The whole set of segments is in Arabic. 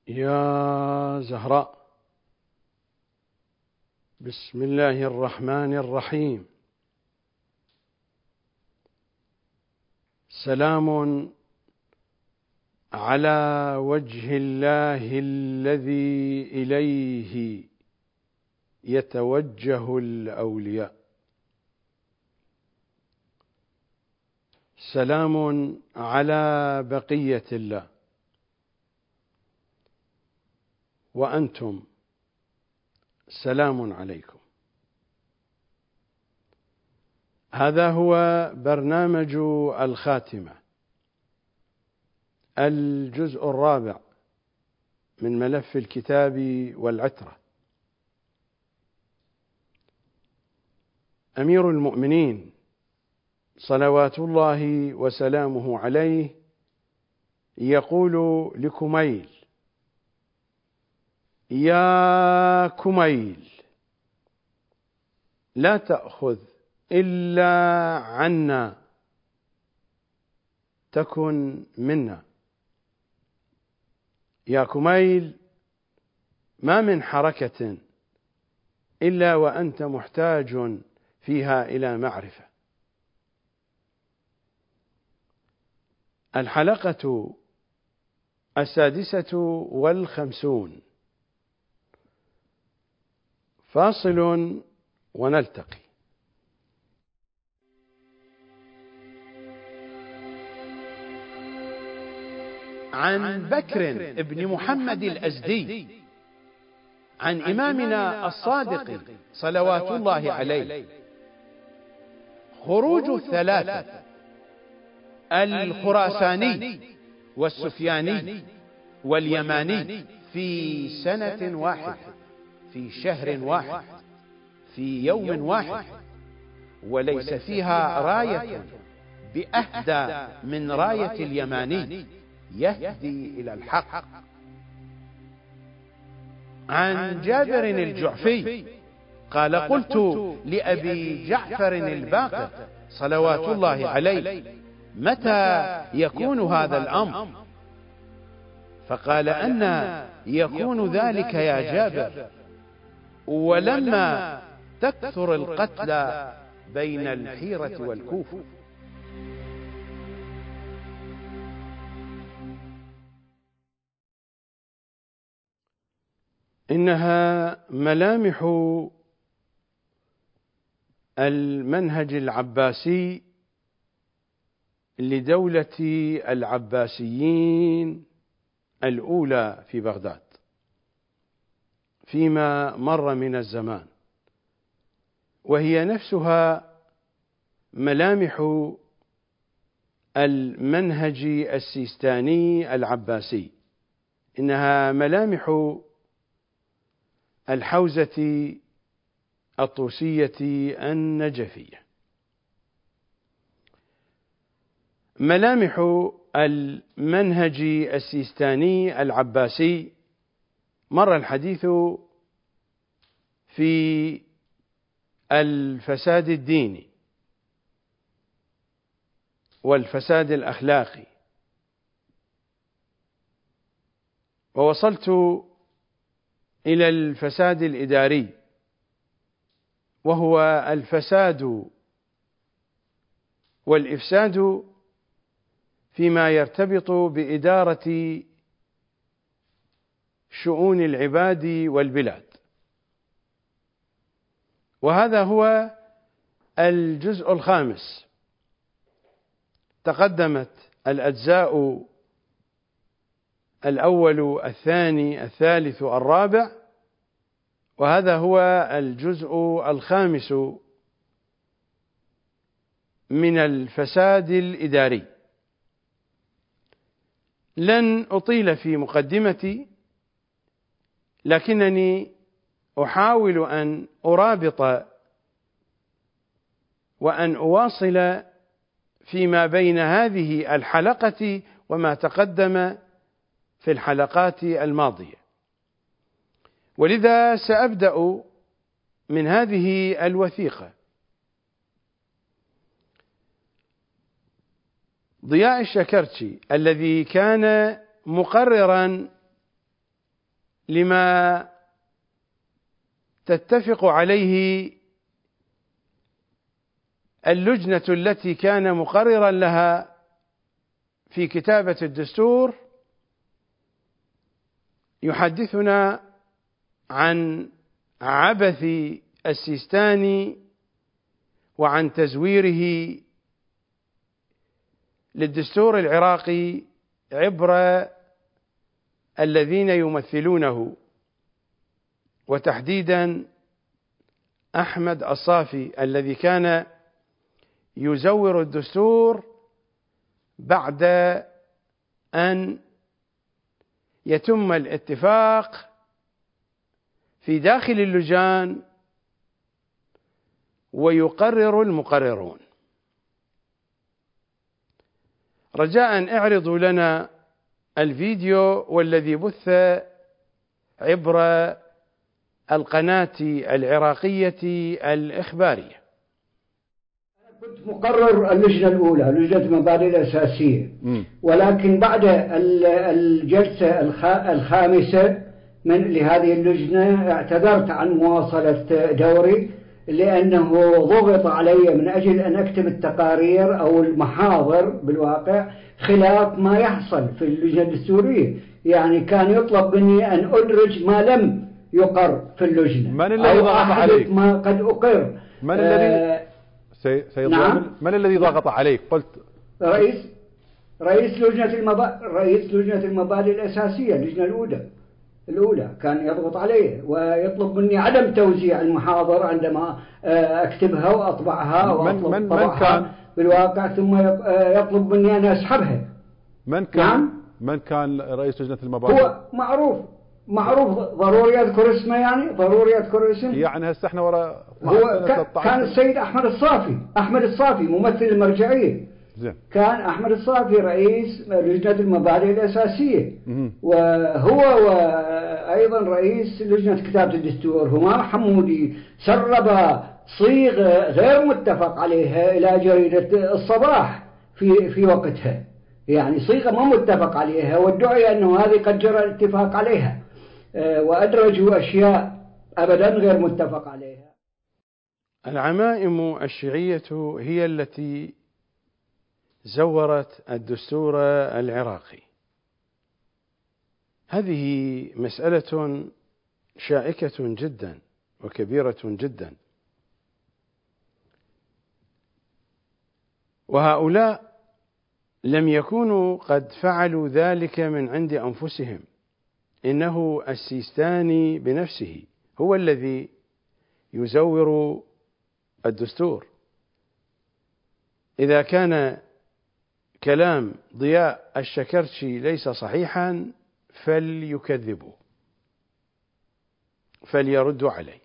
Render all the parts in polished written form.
يا زهراء، بسم الله الرحمن الرحيم. سلام على وجه الله الذي إليه يتوجه الأولياء. سلام على بقية الله، وأنتم سلام عليكم. هذا هو برنامج الخاتمة، الجزء الرابع من ملف الكتاب والعترة. أمير المؤمنين صلوات الله وسلامه عليه يقول لكميل: يا كميل، لا تأخذ إلا عنا، تكن منا. يا كميل، ما من حركة إلا وأنت محتاج فيها إلى معرفة. الحلقة 56، فاصل ونلتقي. عن بكر بن محمد الأزدي عن إمامنا الصادق صلوات الله عليه: خروج الثلاثة الخراساني والسفياني واليماني في سنة واحدة، في شهر واحد، في يوم واحد، وليس فيها راية بأهدى من راية اليماني يهدي إلى الحق. عن جابر الجعفي قال: قلت لأبي جعفر الباقر صلوات الله عليه: متى يكون هذا الأمر؟ فقال: أن يكون ذلك يا جابر، ولما تكثر القتلى بين الحيرة والكوفة. إنها ملامح المنهج العباسي لدولة العباسيين الأولى في بغداد فيما مر من الزمان، وهي نفسها ملامح المنهج السيستاني العباسي. إنها ملامح الحوزة الطوسية النجفية، ملامح المنهج السيستاني العباسي. مر الحديث في الفساد الديني والفساد الأخلاقي، ووصلت إلى الفساد الإداري، وهو الفساد والإفساد فيما يرتبط بإدارة شؤون العباد والبلاد. وهذا هو الجزء الخامس. تقدمت الأجزاء الأول، الثاني، الثالث، الرابع، وهذا هو الجزء الخامس من الفساد الإداري. لن أطيل في مقدمتي، لكنني أحاول أن أرابط وأن أواصل فيما بين هذه الحلقة وما تقدم في الحلقات الماضية. ولذا سأبدأ من هذه الوثيقة. ضياء الشكرتشي الذي كان مقررا لما تتفق عليه اللجنة التي كان مقررا لها في كتابة الدستور، يحدثنا عن عبث السيستاني وعن تزويره للدستور العراقي عبر الذين يمثلونه، وتحديدا أحمد الصافي الذي كان يزور الدستور بعد أن يتم الاتفاق في داخل اللجان ويقرر المقررون. رجاء اعرضوا لنا الفيديو والذي بث عبر القناة العراقية الإخبارية. كنت مقرر اللجنة الأولى، لجنة المبادئ الأساسية، ولكن بعد الجلسة الخامسة لهذه اللجنة اعتذرت عن مواصلة دوري، لأنه ضغط علي من أجل أن أكتب التقارير أو المحاضر بالواقع خلاف ما يحصل في اللجنة الدستورية. يعني كان يطلب مني أن أدرج ما لم يقر في اللجنة، من الذي ضغط عليك؟ ما قد أقر. من الذي سيد نعم؟ من الذي ضغط عليك؟ قلت رئيس لجنة المبادئ الأساسية، اللجنة الأولى كان يضغط علي ويطلب مني عدم توزيع المحاضر عندما أكتبها وأطبعها من كان بالواقع، ثم يطلب مني أن أسحبها. من كان؟ نعم؟ من كان رئيس لجنة المبادئ؟ هو معروف ضروري أذكر اسمه، يعني ضروري أذكر اسمه، يعني هسه احنا وراء هو كان السيد أحمد الصافي ممثل المرجعية. زين. كان أحمد الصافي رئيس لجنة المبادئ الأساسية، وهو وأيضا رئيس لجنة كتابة الدستور همام حمودي سرب صيغة غير متفق عليها إلى جريدة الصباح في وقتها، يعني صيغة ما متفق عليها، وادعي أنه هذه قد جرى الاتفاق عليها، وأدرجوا أشياء أبدا غير متفق عليها. العمائم الشيعية هي التي زورت الدستور العراقي. هذه مسألة شائكة جدا وكبيرة جدا، وهؤلاء لم يكونوا قد فعلوا ذلك من عند أنفسهم، إنه السيستاني بنفسه هو الذي يزور الدستور. إذا كان كلام ضياء الشكرشي ليس صحيحا فليكذبوا، فليردوا عليه.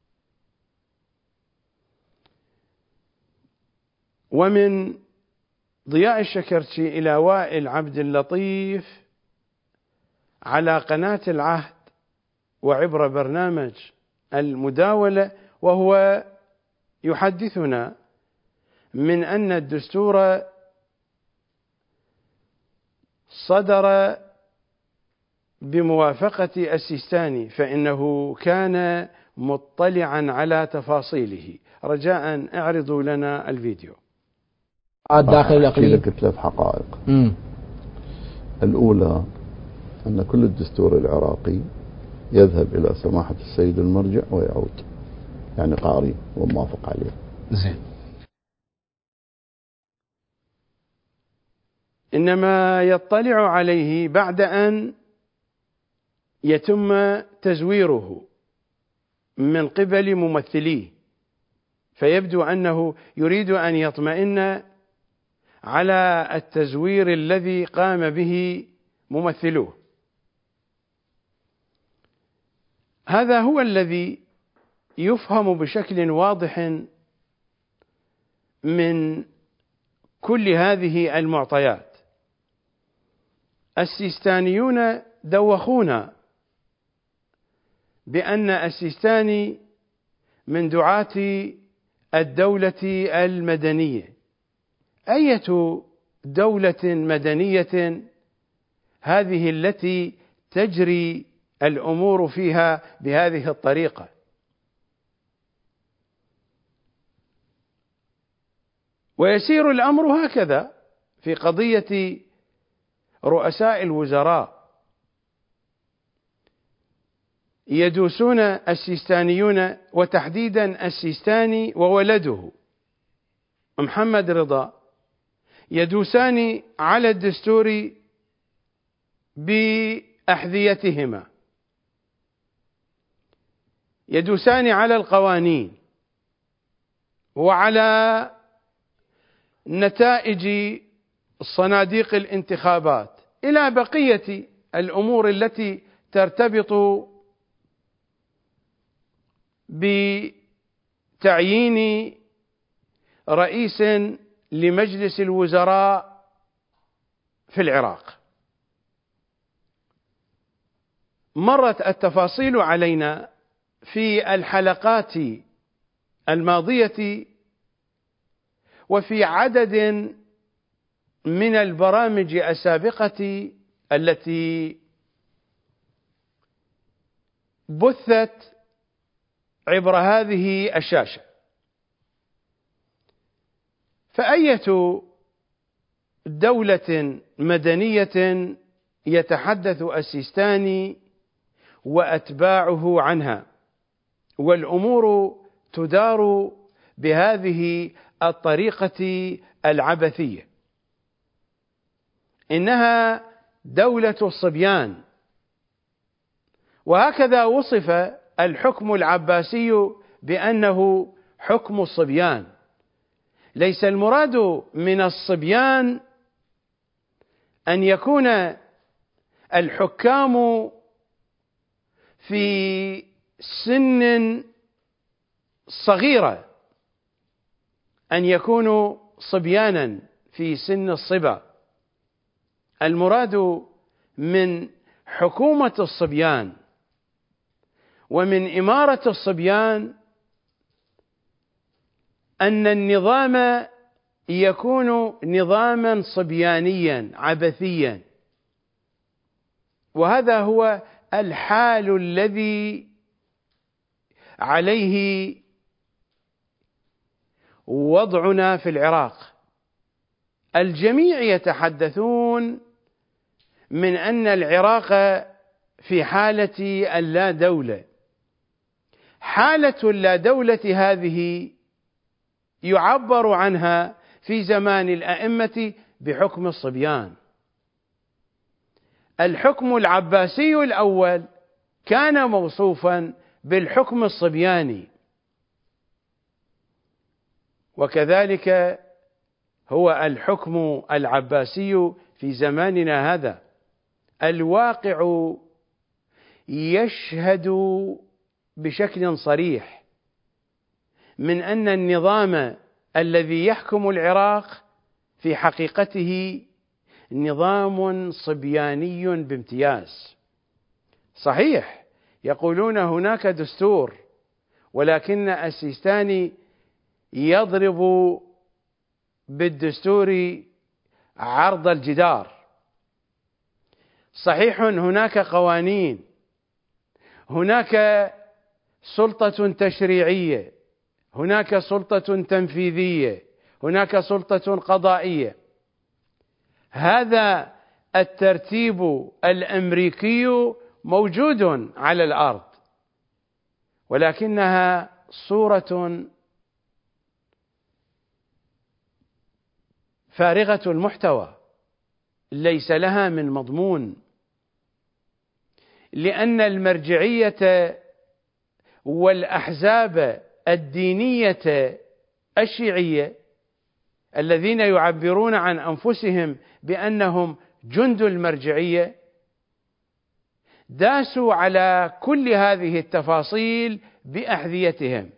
ومن ضياء الشكرشي إلى وائل عبد اللطيف على قناة العهد وعبر برنامج المداولة، وهو يحدثنا من أن الدستور صدر بموافقة السيستاني، فإنه كان مطلعا على تفاصيله. رجاء اعرضوا لنا الفيديو. داخل الأقليم لك 3 حقائق. الأولى أن كل الدستور العراقي يذهب إلى سماحة السيد المرجع ويعود، يعني قاري وموافق عليه. زين. إنما يطلع عليه بعد أن يتم تزويره من قبل ممثليه، فيبدو أنه يريد أن يطمئن على التزوير الذي قام به ممثلوه. هذا هو الذي يفهم بشكل واضح من كل هذه المعطيات. السيستانيون دوخونا بأن السيستاني من دعاة الدولة المدنية. أية دولة مدنية هذه التي تجري الأمور فيها بهذه الطريقة. ويسير الأمر هكذا في قضية رؤساء الوزراء، يدوسون السيستانيون وتحديدا السيستاني وولده محمد رضا يدوسان على الدستور بأحذيتهما، يدوسان على القوانين وعلى نتائج صناديق الانتخابات إلى بقية الأمور التي ترتبط بتعيين رئيس لمجلس الوزراء في العراق. مرت التفاصيل علينا في الحلقات الماضية وفي عدد من البرامج السابقة التي بثت عبر هذه الشاشة. فأية دولة مدنية يتحدث السيستاني وأتباعه عنها والأمور تدار بهذه الطريقة العبثية؟ إنها دولة الصبيان، وهكذا وصف الحكم العباسي بأنه حكم الصبيان. ليس المراد من الصبيان أن يكون الحكام في سن صغيرة، أن يكونوا صبيانا في سن الصبا. المراد من حكومة الصبيان ومن إمارة الصبيان أن النظام يكون نظاما صبيانيا عبثيا، وهذا هو الحال الذي عليه وضعنا في العراق. الجميع يتحدثون من أن العراق في حالة اللا دولة. حالة اللا دولة هذه يعبر عنها في زمان الأئمة بحكم الصبيان. الحكم العباسي الأول كان موصوفا بالحكم الصبياني، وكذلك هو الحكم العباسي في زماننا هذا. الواقع يشهد بشكل صريح من أن النظام الذي يحكم العراق في حقيقته نظام صبياني بامتياز. صحيح يقولون هناك دستور، ولكن السيستاني يضرب بالدستور عرض الجدار. صحيح هناك قوانين، هناك سلطة تشريعية، هناك سلطة تنفيذية، هناك سلطة قضائية. هذا الترتيب الأمريكي موجود على الأرض، ولكنها صورة فارغة المحتوى، ليس لها من مضمون، لأن المرجعية والأحزاب الدينية الشيعية الذين يعبرون عن أنفسهم بأنهم جند المرجعية داسوا على كل هذه التفاصيل بأحذيتهم،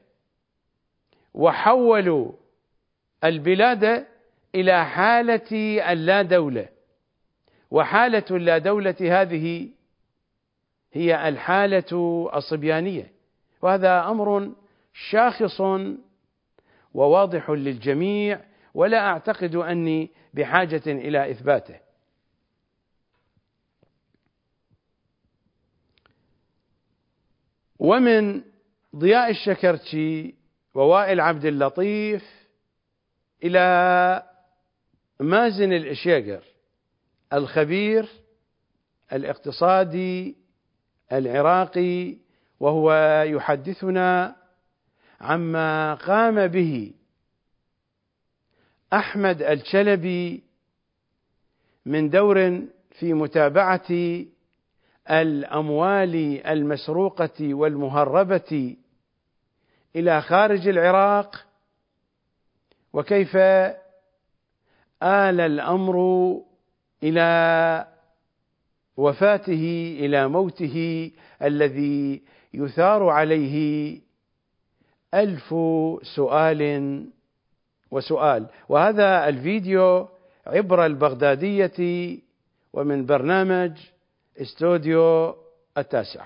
وحولوا البلاد إلى حالة اللا دولة. وحالة اللا دولة هذه هي الحالة الصبيانية، وهذا أمر شاخص وواضح للجميع، ولا أعتقد أني بحاجة إلى إثباته. ومن ضياء الشكرتشي ووائل عبد اللطيف إلى مازن الإشيقر الخبير الاقتصادي العراقي، وهو يحدثنا عما قام به أحمد الشلبي من دور في متابعة الأموال المسروقة والمهربة إلى خارج العراق، وكيف آل الأمر إلى وفاته، إلى موته الذي يثار عليه 1000 سؤال وسؤال. وهذا الفيديو عبر البغدادية ومن برنامج استوديو التاسع.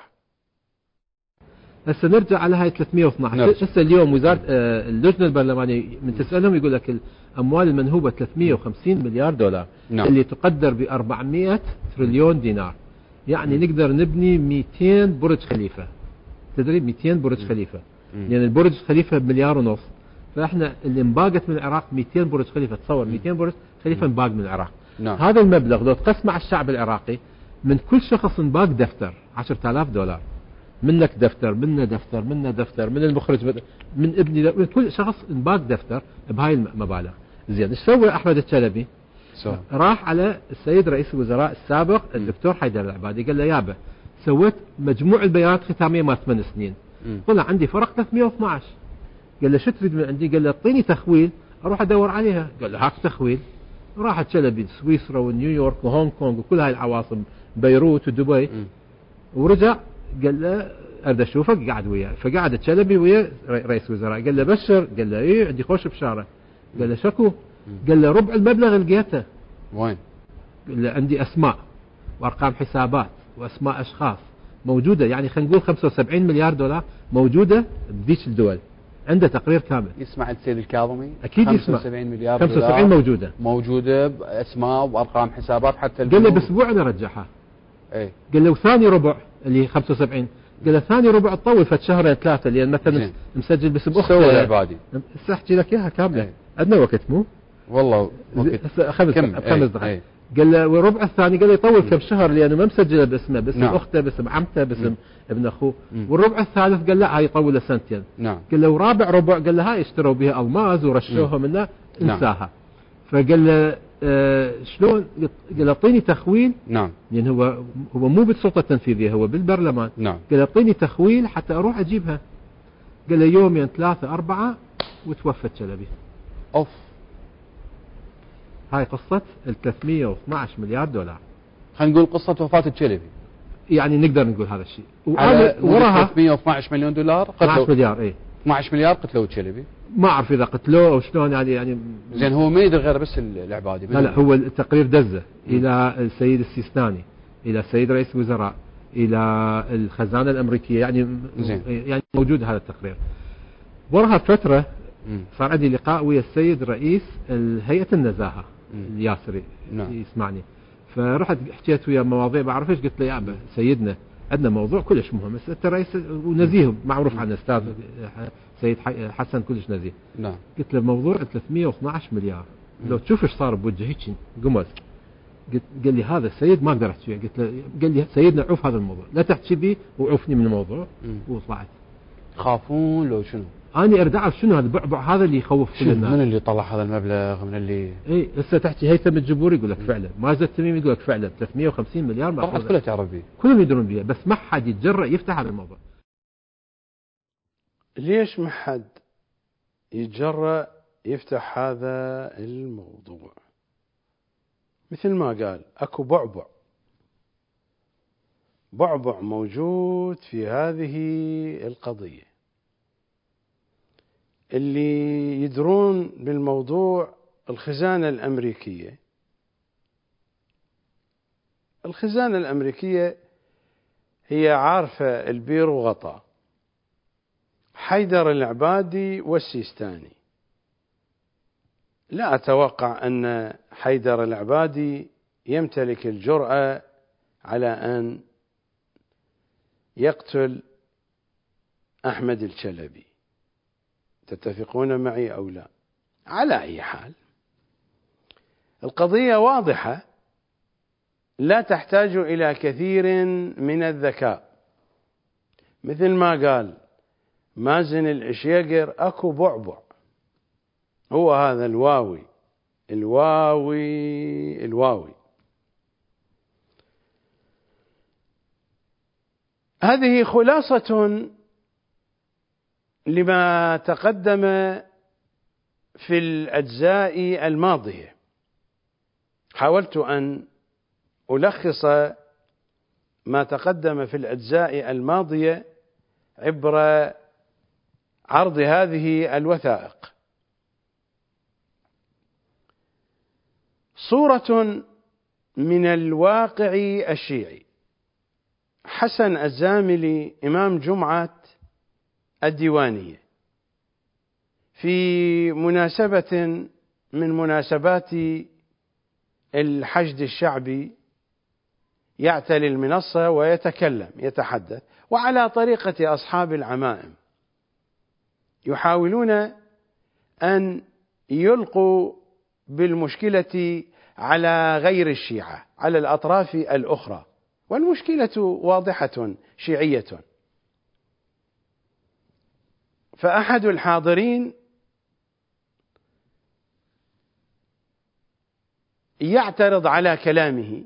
هسه نرجع على هاي 312. هسه اليوم وزارة اللجنة البرلمانية من تسألهم يقول لك الأموال المنهوبة 350 مليار دولار اللي تقدر ب 400 تريليون دينار. يعني نقدر نبني 200 برج خليفة. تدري 200 برج خليفة، يعني البرج خليفة بمليار ونص، فاحنا اللي انباقت من العراق 200 برج خليفة. تصور 200 برج خليفة انباق من العراق. هذا المبلغ لو تقسم على الشعب العراقي، من كل شخص انباق دفتر 10,000 دولار. منك دفتر، منا دفتر، منا دفتر، من المخرج، من ابني، من كل شخص انباق دفتر بهاي المبالغ. زين، ايش سوى احمد الشلبي؟ راح على السيد رئيس الوزراء السابق الدكتور حيدر العبادي، قال له يابا سويت مجموع البيانات الختامية مال 8 سنين، طلع عندي فرق 312. قال له شو تريد من عندي؟ قال له اعطيني تخويل اروح ادور عليها. قال له هاك تخويل. راح الشلبي سويسرا ونيويورك وهونغ كونغ وكل هاي العواصم، بيروت ودبي، ورجع قال له اريد اشوفك. قعد وياه، فقعد الشلبي ويا رئيس الوزراء. قال له بشر؟ قال له ايه عندي خوش بشاره. قال له شكو؟ قال له ربع المبلغ لقيته. وين؟ قال له عندي اسماء وارقام حسابات واسماء اشخاص موجوده، يعني خلينا نقول 75 مليار دولار موجوده بذيك الدول. عنده تقرير كامل. يسمع السيد الكاظمي؟ اكيد يسمع. 75 مليار 75 دولار موجوده باسماء وارقام حسابات حتى. قال له باسبوع انا رجعها. ايه. قال له ثاني ربع اللي 75، قال له ثاني ربع تطول فد شهرين ثلاثه، لان مثلا مسجل باسم اخته. سوى العبادي. هسه احكي لك اياها كامله. عندنا وقت مو؟ والله وقت. خمس دقائق. قال له وربع الثاني قال له يطول كم شهر لانه ما مسجله باسمه، باسم اخته، باسم عمته، باسم ابن اخوه. والربع الثالث قال لا هاي يطول له سنتين. قال له ورابع ربع قال له هاي اشتروا بها الماس ورشوها منه، انساها. فقال له شلون؟ قال له اعطيني تخويل. يعني هو مو بالسلطه التنفيذيه، هو بالبرلمان. قال له اعطيني تخويل حتى اروح اجيبها. قال له يومين 3 4 وتوفى الشلبي. اوف. هاي قصة 312 مليار دولار. خلينا نقول قصة وفاة الشلبي. يعني نقدر نقول هذا الشيء. وراها 312 مليون دولار 12 مليار. ايه 12 مليار قتلوا الشلبي. ما اعرف اذا قتلوه او شلون يعني زين هو ما يدري غير بس العبادي. لا هو التقرير دزه الى السيد السيستاني، الى السيد رئيس الوزراء، الى الخزانة الامريكية، يعني موجود هذا التقرير. وراها فترة صار عندي لقاء ويا السيد رئيس هيئة النزاهة الياسري. يسمعني، فرحت حكيت ويا مواضيع بعرف ايش. قلت له يا ابا سيدنا عندنا موضوع كلش مهم، بس انت رئيس ونزيه معروف عن الاستاذ سيد حسن كلش نزيه. قلت له موضوع 312 مليار لو تشوف ايش صار بوجهه هيك قمز. قال لي هذا السيد ما اقدر احكي فيه. قلت له، قال لي سيدنا عوف هذا الموضوع، لا تحكي بي وعوفني من الموضوع. وطلعت. خافون لو شنو؟ أنا أريد أعرف شنو هذا البعبع هذا اللي يخوف كل الناس. من اللي طلع هذا المبلغ؟ من اللي هسه تحكي هيثم الجبوري يقول لك فعلا، مازن التميمي يقول لك فعلا 350 مليار طلعت كلها تعرف به، كلهم يدرون بها، بس ما حد يتجرأ يفتح هذا الموضوع. ليش ما حد يتجرأ يفتح هذا الموضوع؟ مثل ما قال اكو بعبع موجود في هذه القضية. اللي يدرون بالموضوع الخزانة الأمريكية. الخزانة الأمريكية هي عارفة البير وغطا، حيدر العبادي والسيستاني. لا أتوقع أن حيدر العبادي يمتلك الجرأة على أن يقتل أحمد الشلبي. تتفقون معي أو لا؟ على أي حال القضية واضحة، لا تحتاج إلى كثير من الذكاء. مثل ما قال مازن العشيقر، أكو بعبع، هو هذا الواوي الواوي الواوي. هذه خلاصة لما تقدم في الأجزاء الماضية. حاولت أن ألخص ما تقدم في الأجزاء الماضية عبر عرض هذه الوثائق. صورة من الواقع الشيعي. حسن الزاملي إمام جمعة الديوانية في مناسبة من مناسبات الحشد الشعبي يعتلي المنصة ويتكلم يتحدث، وعلى طريقة أصحاب العمائم يحاولون أن يلقوا بالمشكلة على غير الشيعة، على الأطراف الأخرى، والمشكلة واضحة شيعية. فأحد الحاضرين يعترض على كلامه: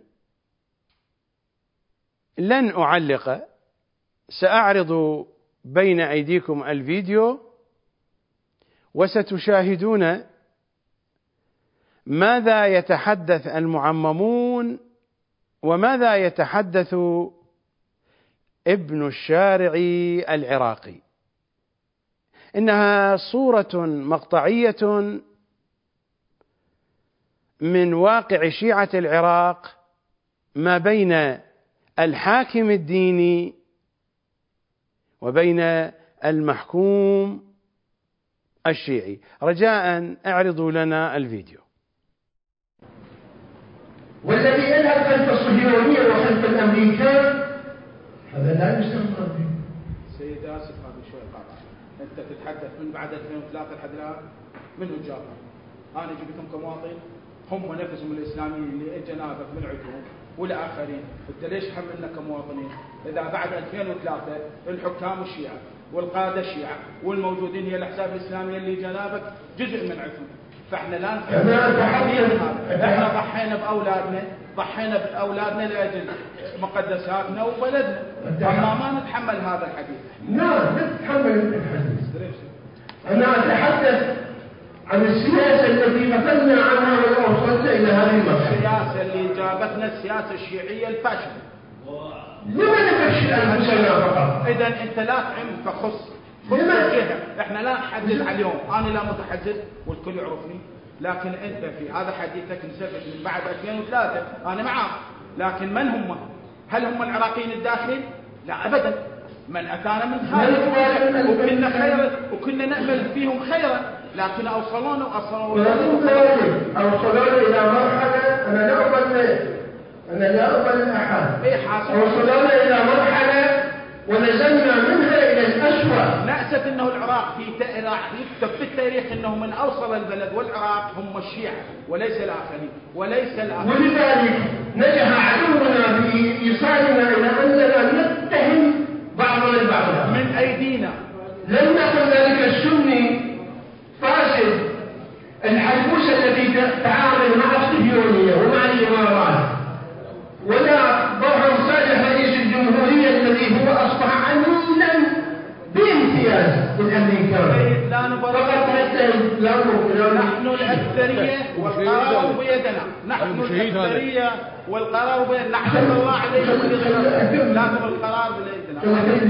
لن أعلق، سأعرض بين أيديكم الفيديو وستشاهدون ماذا يتحدث المعممون وماذا يتحدث ابن الشارع العراقي. إنها صورة مقطعية من واقع شيعة العراق ما بين الحاكم الديني وبين المحكوم الشيعي. رجاء اعرضوا لنا الفيديو. والذي يذهب خلف الصهيونية وخلف الأمريكان هذا لا يستمر به. سيد آسف، هذا شوي قاطع. أنت تتحدث من بعد 2003 لحد الآن منو جابك؟ أنا جبتهم كمواطن، هم نفسهم الإسلاميين اللي جنابك من عندهم والآخرين. أنت ليش حملنا كمواطنين؟ إذا بعد 2003 الحكام الشيعة والقادة الشيعة والموجودين هي الأحزاب الإسلامية اللي جنابك جزء من عندهم، فاحنا لا نتحمل هذا. احنا ضحينا بأولادنا لأجل مقدساتنا وبلدنا، أما ما نتحمل هذا الحديث. لا نتحمل الحديث. أنا أتحدث عن السياسة التي مثلنا عنها ووصلت إلى هذه المرحلة. السياسة اللي جابتنا السياسة الشيعية الفاشلة. لماذا نفشل أنفسنا فقط؟ إذا أنت لا تعم فخص الجهة. احنا لا نحدد عليهم، أنا لا متحدث والكل يعرفني، لكن أنت في هذا حديثك نسبت من بعد 2003 أنا معك، لكن من هم؟ هل هم العراقيين الداخل؟ لا أبدا، من أتانا من خارج وكنا خيرا وكنا نأمل فيهم خيرا، لكن أوصلونا إلى مرحلة أنا لا أقبل أحد. أوصلونا إلى مرحلة ونزلنا منها إلى الأسوأ. نأسف أنه العراق يكتب في التاريخ أنه من أوصل البلد والعراق هم الشيعة وليس الآخرين ولذلك نجح عدونا بإيصالنا إلى أننا نتهم بعضنا البعض من أيدينا. لم نكن ذلك السني فاسد الحلبوسة التي تعامل مع الصهيونية ومع الإمارات، ولا ضوحا صالح رئيس الجمهورية الذي هو أصبح عميلا بامتياز للأمريكان. فقط نحن الأكثرية والقرار بيدنا. نحن الأكثرية والقرار بيدنا. نحن الله عليكم لكن القرار بيدنا.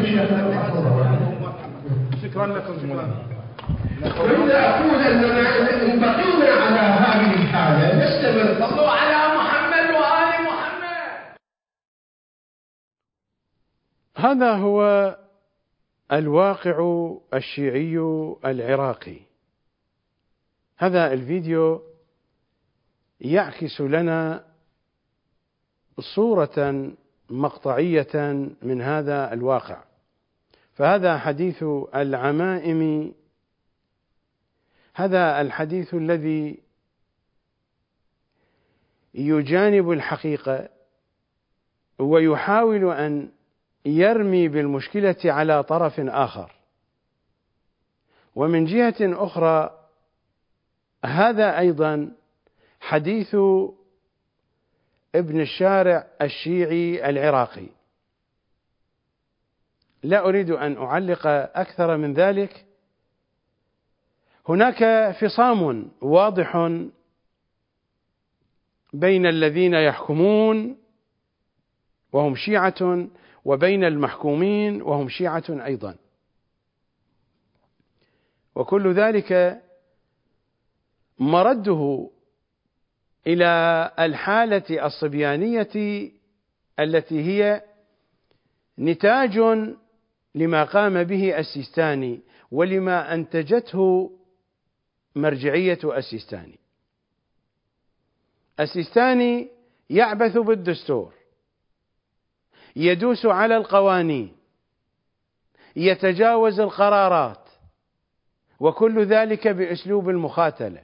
شكرا لكم. وإذا أقول أننا إن بقينا على هذه الحالة نستمر. صلوا على محمد وآل محمد. هذا هو الواقع الشيعي العراقي. هذا الفيديو يعكس لنا صورة مقطعية من هذا الواقع. فهذا حديث العمائم، هذا الحديث الذي يجانب الحقيقة ويحاول أن يرمي بالمشكلة على طرف آخر. ومن جهة أخرى هذا أيضا حديث ابن الشارع الشيعي العراقي. لا أريد أن أعلق أكثر من ذلك. هناك فصام واضح بين الذين يحكمون وهم شيعة وبين المحكومين وهم شيعة أيضا، وكل ذلك مرده إلى الحالة الصبيانية التي هي نتاج لما قام به السيستاني ولما أنتجته مرجعية السيستاني. السيستاني يعبث بالدستور، يدوس على القوانين، يتجاوز القرارات، وكل ذلك بأسلوب المخاتلة،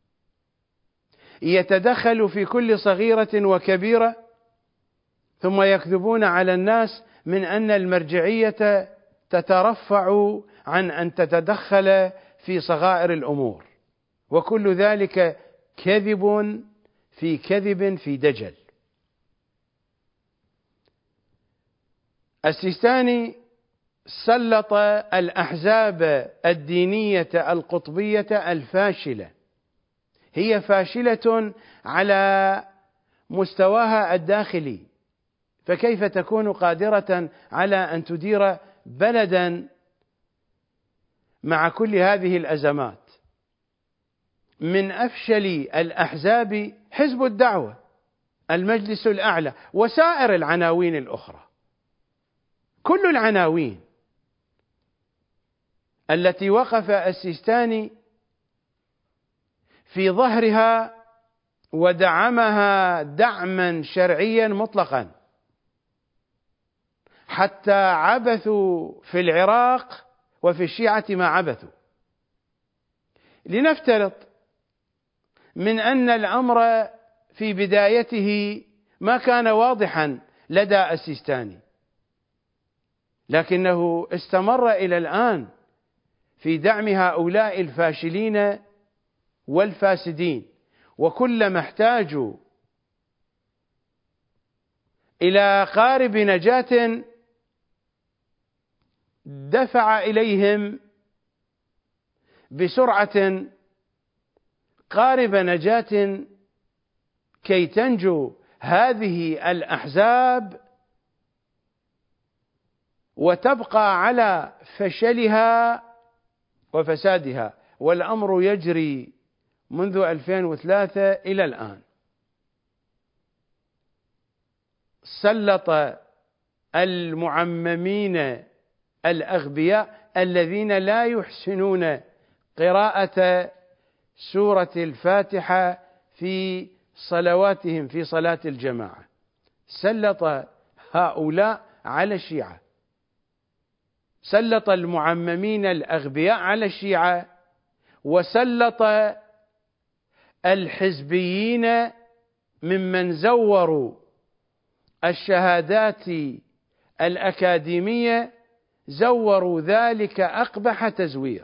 يتدخل في كل صغيرة وكبيرة، ثم يكذبون على الناس من أن المرجعية تترفع عن أن تتدخل في صغائر الأمور، وكل ذلك كذب في كذب في دجل. السيستاني سلط الأحزاب الدينية القطبية الفاشلة، هي فاشلة على مستواها الداخلي، فكيف تكون قادرة على أن تدير بلدا مع كل هذه الأزمات؟ من أفشل الأحزاب حزب الدعوة، المجلس الأعلى، وسائر العناوين الأخرى. كل العناوين التي وقف السيستاني في ظهرها ودعمها دعما شرعيا مطلقا، حتى عبثوا في العراق وفي الشيعة ما عبثوا. لنفترض من أن الأمر في بدايته ما كان واضحا لدى السيستاني، لكنه استمر إلى الآن في دعم هؤلاء الفاشلين والفاسدين، وكلما احتاجوا إلى قارب نجاة دفع إليهم بسرعة قارب نجاة كي تنجو هذه الأحزاب وتبقى على فشلها وفسادها. والأمر يجري منذ 2003 إلى الآن. سلط المعممين الأغبياء الذين لا يحسنون قراءة سورة الفاتحة في صلواتهم في صلاة الجماعة، سلط هؤلاء على الشيعة، سلط المعممين الأغبياء على الشيعة، وسلط الحزبيين ممن زوروا الشهادات الأكاديمية، زوروا ذلك أقبح تزوير.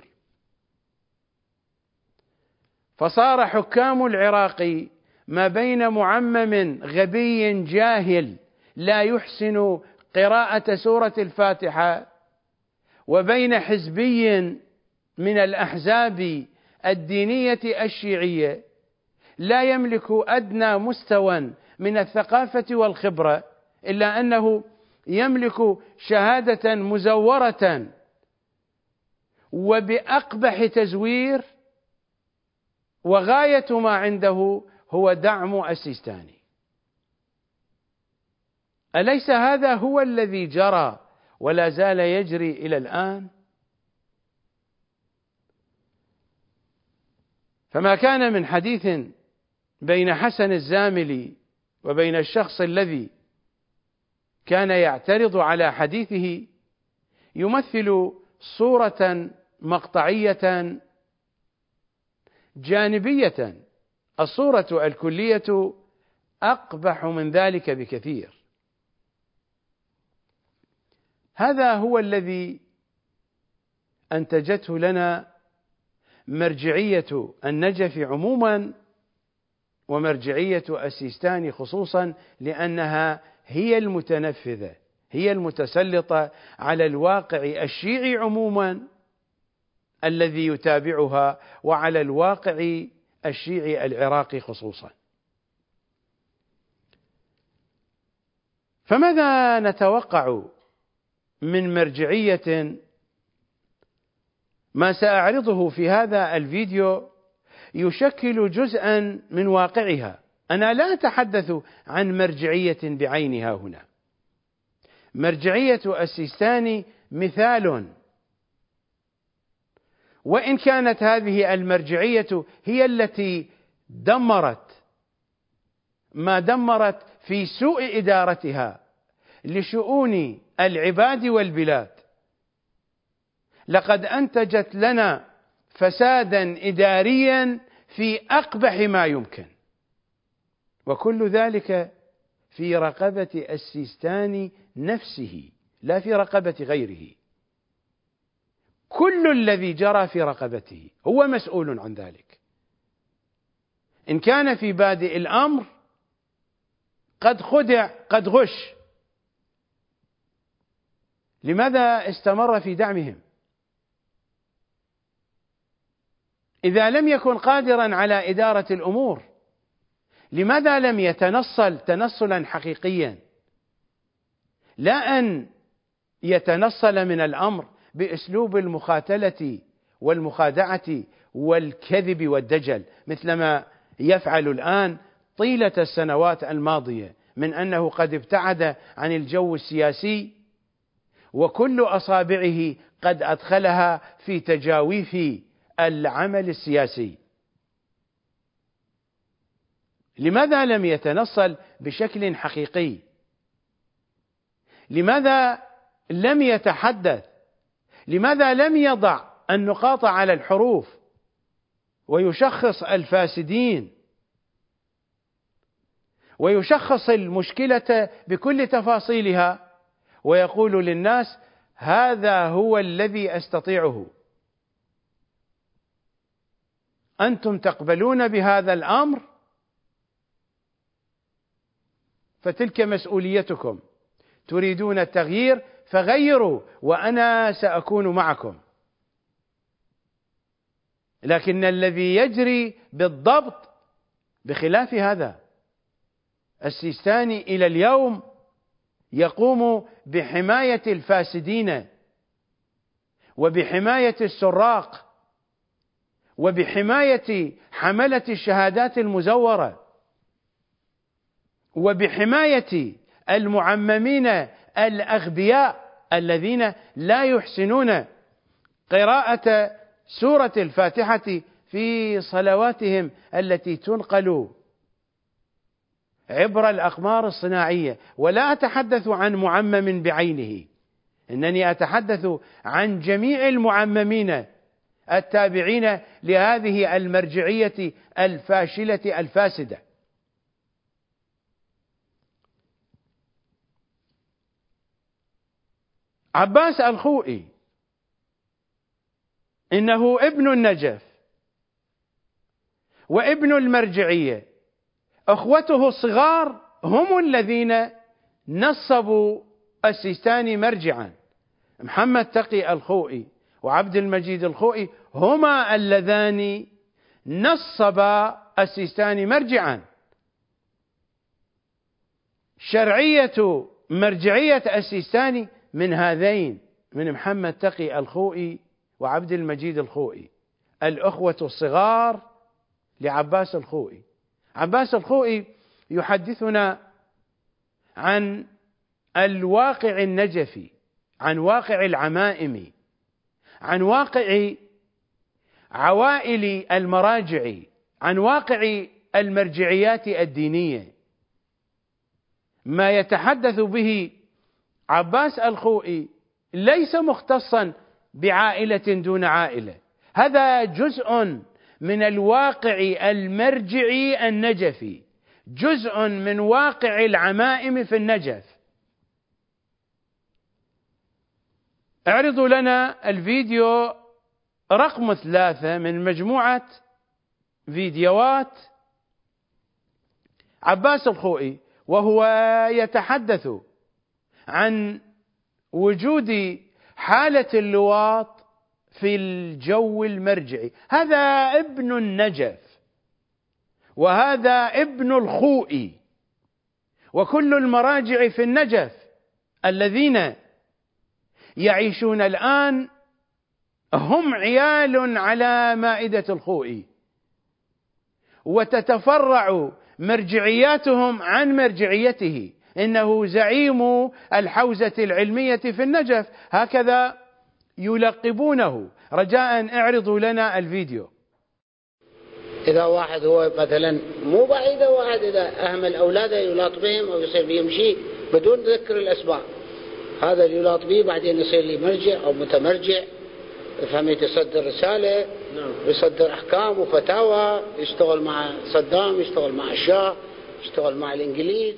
فصار حكام العراق ما بين معمم غبي جاهل لا يحسن قراءة سورة الفاتحة، وبين حزبي من الأحزاب الدينية الشيعية لا يملك أدنى مستوى من الثقافة والخبرة، إلا أنه يملك شهادة مزورة وبأقبح تزوير، وغاية ما عنده هو دعم السيستاني. أليس هذا هو الذي جرى ولا زال يجري إلى الآن؟ فما كان من حديث بين حسن الزاملي وبين الشخص الذي كان يعترض على حديثه يمثل صورة مقطعية جانبية. الصورة الكلية أقبح من ذلك بكثير. هذا هو الذي أنتجته لنا مرجعية النجف عموما ومرجعية السيستاني خصوصا، لأنها هي المتنفذة، هي المتسلطة على الواقع الشيعي عموما الذي يتابعها، وعلى الواقع الشيعي العراقي خصوصا. فماذا نتوقع من مرجعية؟ ما سأعرضه في هذا الفيديو يشكل جزءا من واقعها. أنا لا أتحدث عن مرجعية بعينها هنا. مرجعية السيستاني مثال، وإن كانت هذه المرجعية هي التي دمرت ما دمرت في سوء إدارتها لشؤون العباد والبلاد. لقد أنتجت لنا فسادا إداريا في أقبح ما يمكن، وكل ذلك في رقبة السيستاني نفسه لا في رقبة غيره. كل الذي جرى في رقبته هو مسؤول عن ذلك. إن كان في بادئ الأمر قد خدع قد غش، لماذا استمر في دعمهم؟ إذا لم يكن قادرا على إدارة الأمور لماذا لم يتنصل تنصلا حقيقيا؟ لا أن يتنصل من الأمر بأسلوب المخاتلة والمخادعة والكذب والدجل، مثلما يفعل الآن طيلة السنوات الماضية، من أنه قد ابتعد عن الجو السياسي وكل أصابعه قد أدخلها في تجاويف العمل السياسي. لماذا لم يتنصل بشكل حقيقي؟ لماذا لم يتحدث؟ لماذا لم يضع النقاط على الحروف ويشخص الفاسدين ويشخص المشكلة بكل تفاصيلها ويقول للناس هذا هو الذي أستطيعه، أنتم تقبلون بهذا الأمر فتلك مسؤوليتكم، تريدون التغيير فغيروا وأنا سأكون معكم. لكن الذي يجري بالضبط بخلاف هذا. السيستاني إلى اليوم يقوم بحماية الفاسدين وبحماية السراق وبحماية حملة الشهادات المزورة وبحماية المعممين الأغبياء الذين لا يحسنون قراءة سورة الفاتحة في صلواتهم التي تنقل عبر الأقمار الصناعية. ولا أتحدث عن معمم بعينه، إنني أتحدث عن جميع المعممين التابعين لهذه المرجعية الفاشلة الفاسدة. عباس الخوئي إنه ابن النجف وابن المرجعية، أخوته الصغار هم الذين نصبوا السيستاني مرجعا. محمد تقي الخوئي وعبد المجيد الخوئي هما اللذان نصبا السيستاني مرجعا. شرعية مرجعية السيستاني من هذين، من محمد تقي الخوئي وعبد المجيد الخوئي، الأخوة الصغار لعباس الخوئي. عباس الخوئي يحدثنا عن الواقع النجفي، عن واقع العمائم، عن واقع عوائل المراجع، عن واقع المرجعيات الدينية. ما يتحدث به عباس الخوئي ليس مختصا بعائلة دون عائلة، هذا جزء من الواقع المرجعي النجفي، جزء من واقع العمائم في النجف. اعرضوا لنا الفيديو رقم 3 من مجموعة فيديوهات عباس الخوئي وهو يتحدث عن وجود حالة اللواط في الجو المرجعي. هذا ابن النجف، وهذا ابن الخوئي، وكل المراجع في النجف الذين يعيشون الآن هم عيال على مائدة الخوئي، وتتفرع مرجعياتهم عن مرجعيته. إنه زعيم الحوزة العلمية في النجف، هكذا يلقبونه. رجاء اعرضوا لنا الفيديو. إذا واحد هو مثلا مو بعيدة، واحد إذا أهمل أولاده يلاط بهم أو يصير بهم شيء بدون ذكر الأسباب، هذا اللي يلاط به بعدين يصير لي مرجع أو متمرجع، فهمت؟ يصدر رسالة، يصدر أحكام وفتاوى، يشتغل مع صدام، يشتغل مع الشاه، يشتغل مع الإنجليز.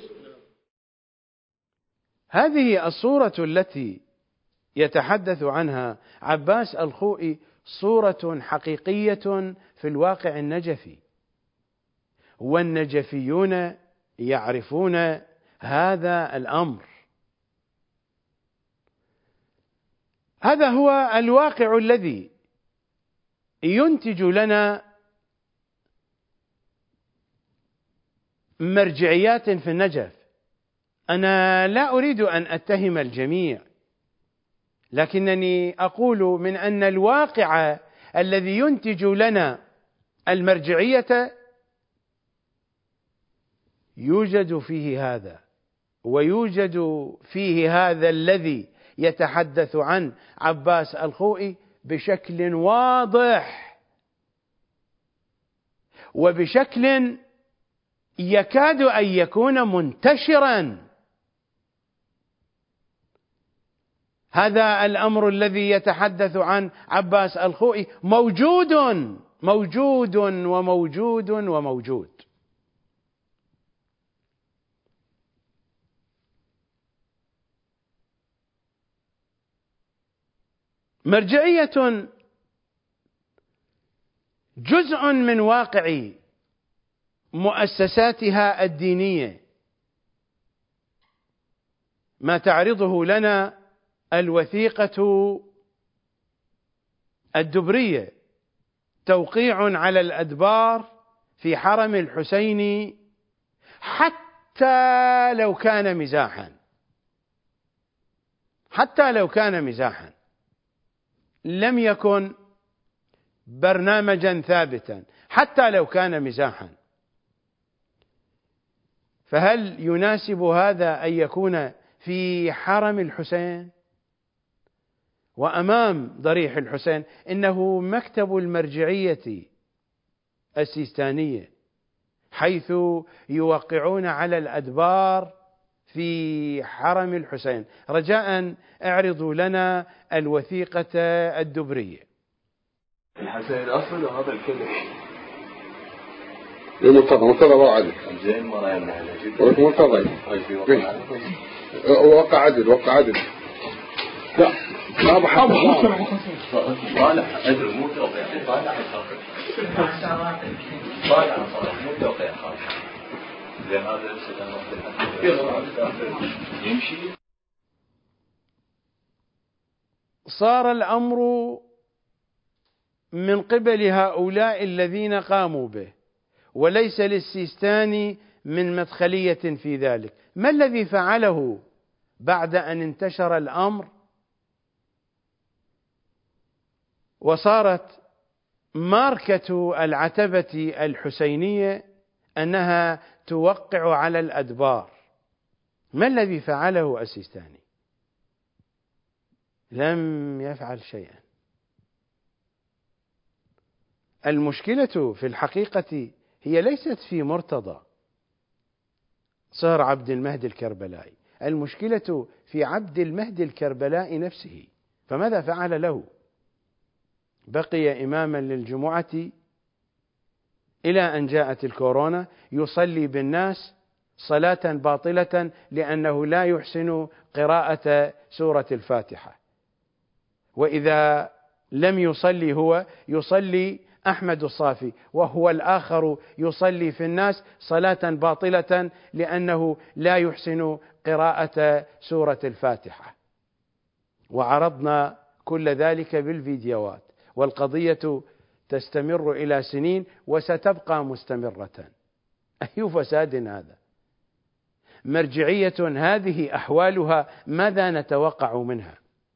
هذه الصورة التي يتحدث عنها عباس الخوئي صورة حقيقية في الواقع النجفي، والنجفيون يعرفون هذا الأمر. هذا هو الواقع الذي ينتج لنا مرجعيات في النجف. أنا لا أريد أن أتهم الجميع، لكنني أقول من أن الواقع الذي ينتج لنا المرجعية يوجد فيه هذا، ويوجد فيه هذا الذي يتحدث عن عباس الخوئي بشكل واضح وبشكل يكاد أن يكون منتشرا. هذا الأمر الذي يتحدث عن عباس الخوئي موجود موجود وموجود وموجود. مرجعية جزء من واقع مؤسساتها الدينية، ما تعرضه لنا الوثيقة الدبرية، توقيع على الأدبار في حرم الحسين، حتى لو كان مزاحا، حتى لو كان مزاحا، لم يكن برنامجا ثابتا، حتى لو كان مزاحا. فهل يناسب هذا أن يكون في حرم الحسين وأمام ضريح الحسين؟ إنه مكتب المرجعية السيستانية، حيث يوقعون على الأدبار في حرم الحسين. رجاء اعرضوا لنا الوثيقة الدبرية. الحسين الأصل وهذا الكلش مرتضى وعدل زين ما يمنع مرتضى وقع عدل لا ما بحب صالح أدري مو توقيع صالح مو توقيع خالص زين هذا يمشي. صار الأمر من قبل هؤلاء الذين قاموا به، وليس للسيستاني من مدخلية في ذلك. ما الذي فعله بعد أن انتشر الأمر وصارت ماركة العتبة الحسينية أنها توقع على الأدبار؟ ما الذي فعله السيستاني؟ لم يفعل شيئا. المشكلة في الحقيقة هي ليست في مرتضى صهر عبد المهدي الكربلائي، المشكلة في عبد المهدي الكربلائي نفسه، فماذا فعل له؟ بقي إماما للجمعة إلى أن جاءت الكورونا، يصلي بالناس صلاة باطلة لأنه لا يحسن قراءة سورة الفاتحة. وإذا لم يصلي هو، يصلي أحمد الصافي، وهو الآخر يصلي في الناس صلاة باطلة لأنه لا يحسن قراءة سورة الفاتحة. وعرضنا كل ذلك بالفيديوهات، والقضية تستمر إلى سنين وستبقى مستمرة. أي فساد هذا! مرجعية هذه أحوالها ماذا نتوقع منها؟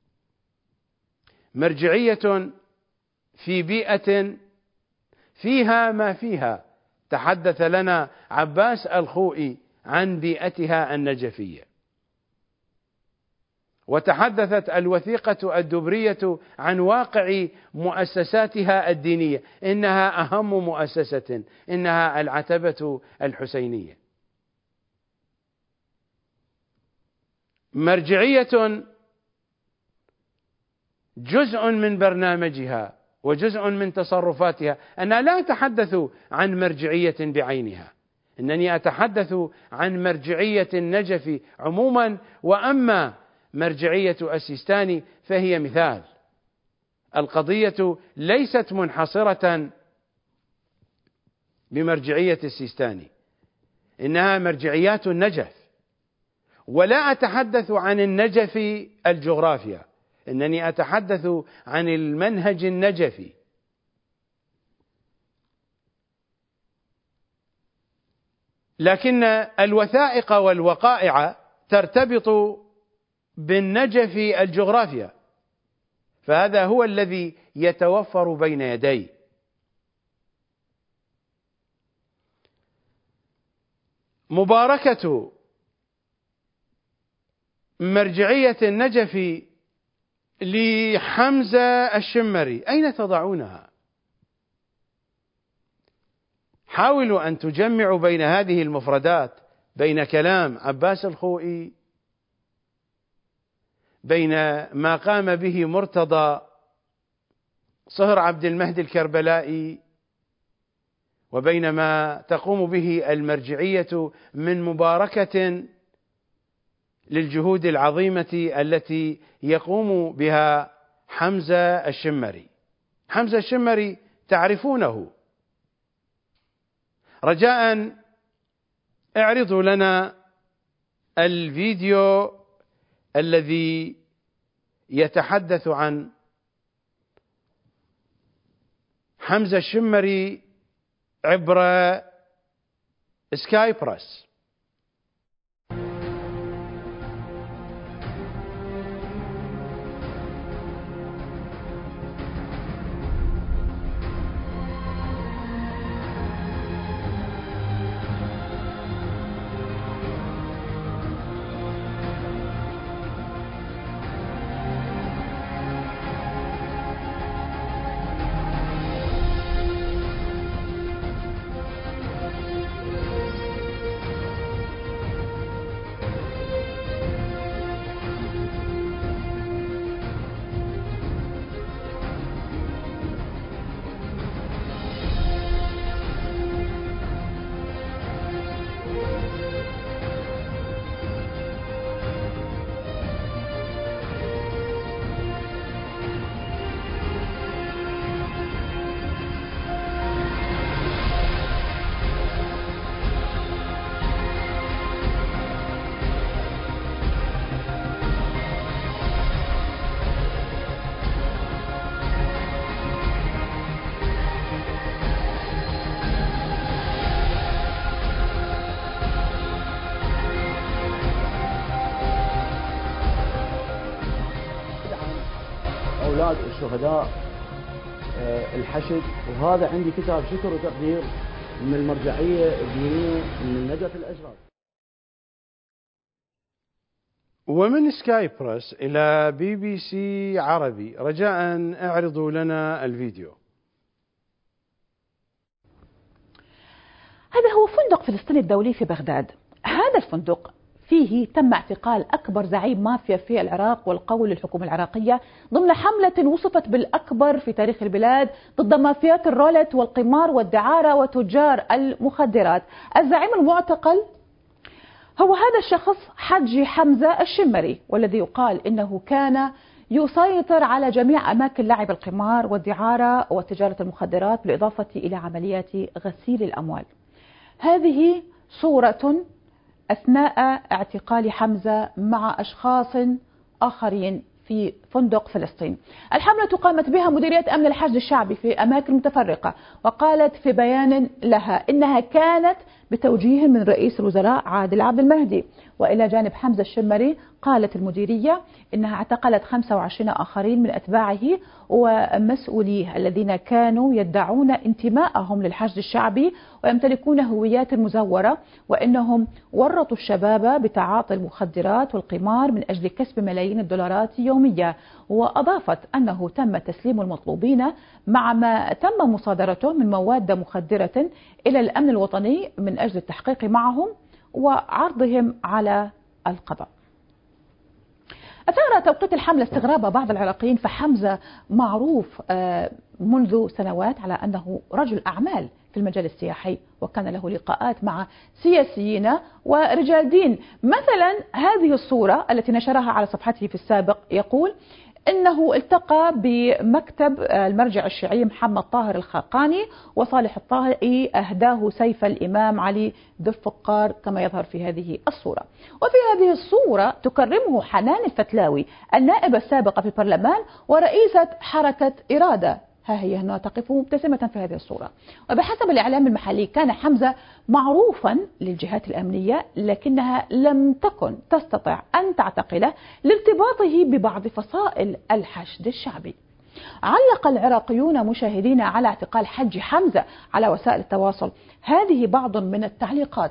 مرجعية في بيئة فيها ما فيها. تحدث لنا عباس الخوئي عن بيئتها النجفية، وتحدثت الوثيقة الدبرية عن واقع مؤسساتها الدينية، إنها أهم مؤسسة، إنها العتبة الحسينية. مرجعية جزء من برنامجها وجزء من تصرفاتها أنا لا أتحدث عن مرجعية بعينها، إنني أتحدث عن مرجعية النجف عموما. وأما مرجعية السيستاني فهي مثال. القضية ليست منحصرة بمرجعية السيستاني، إنها مرجعيات النجف. ولا أتحدث عن النجف الجغرافيا، إنني أتحدث عن المنهج النجفي. لكن الوثائق والوقائع ترتبط بالنجف الجغرافيا، فهذا هو الذي يتوفر بين يدي. مباركة مرجعية النجف لحمزة الشمري أين تضعونها؟ حاولوا أن تجمعوا بين هذه المفردات، بين كلام عباس الخوئي، بين ما قام به مرتضى صهر عبد المهدي الكربلائي، وبين ما تقوم به المرجعية من مباركة للجهود العظيمة التي يقوم بها حمزة الشمري. حمزة الشمري تعرفونه. رجاء اعرضوا لنا الفيديو الذي يتحدث عن حمزة الشمري عبر سكاي بريس. أولاد الشهداء الحشد، وهذا عندي كتاب شكر وتقدير من المرجعية الدينية من النجف الأشرف. ومن سكاي بريس إلى بي بي سي عربي، رجاء اعرضوا لنا الفيديو. هذا هو فندق فلسطين الدولي في بغداد. هذا الفندق فيه تم اعتقال أكبر زعيم مافيا في العراق والقول للحكومة العراقية ضمن حملة وصفت بالأكبر في تاريخ البلاد ضد مافيات الرولت والقمار والدعارة وتجار المخدرات. الزعيم المعتقل هو هذا الشخص حجي حمزة الشمري، والذي يقال إنه كان يسيطر على جميع أماكن لعب القمار والدعارة وتجارة المخدرات بالإضافة إلى عمليات غسيل الأموال. هذه صورة أثناء اعتقال حمزة مع أشخاص آخرين في فندق فلسطين. الحملة قامت بها مديرية أمن الحشد الشعبي في أماكن متفرقة، وقالت في بيان لها إنها كانت بتوجيه من رئيس الوزراء عادل عبد المهدي. وإلى جانب حمزة الشمري قالت المديرية إنها اعتقلت 25 آخرين من أتباعه ومسؤوليه الذين كانوا يدعون انتماءهم للحشد الشعبي ويمتلكون هويات مزورة، وإنهم ورطوا الشباب بتعاطي المخدرات والقمار من أجل كسب ملايين الدولارات يوميا. وأضافت أنه تم تسليم المطلوبين مع ما تم مصادرته من مواد مخدرة إلى الأمن الوطني من أجل التحقيق معهم وعرضهم على القضاء. أثار توقيت الحملة استغراب بعض العراقيين، فحمزة معروف منذ سنوات على أنه رجل أعمال في المجال السياحي، وكان له لقاءات مع سياسيين ورجال دين. مثلا هذه الصورة التي نشرها على صفحته في السابق يقول إنه التقى بمكتب المرجع الشيعي محمد طاهر الخاقاني، وصالح الطاهري أهداه سيف الإمام علي ذو الفقار كما يظهر في هذه الصورة. وفي هذه الصورة تكرمه حنان الفتلاوي النائبة السابقة في البرلمان ورئيسة حركة إرادة، ها هي هنا تقف مبتسمة في هذه الصورة. وبحسب الإعلام المحلي كان حمزة معروفا للجهات الأمنية، لكنها لم تكن تستطع أن تعتقله لارتباطه ببعض فصائل الحشد الشعبي. علق العراقيون مشاهدين على اعتقال حج حمزة على وسائل التواصل. هذه بعض من التعليقات.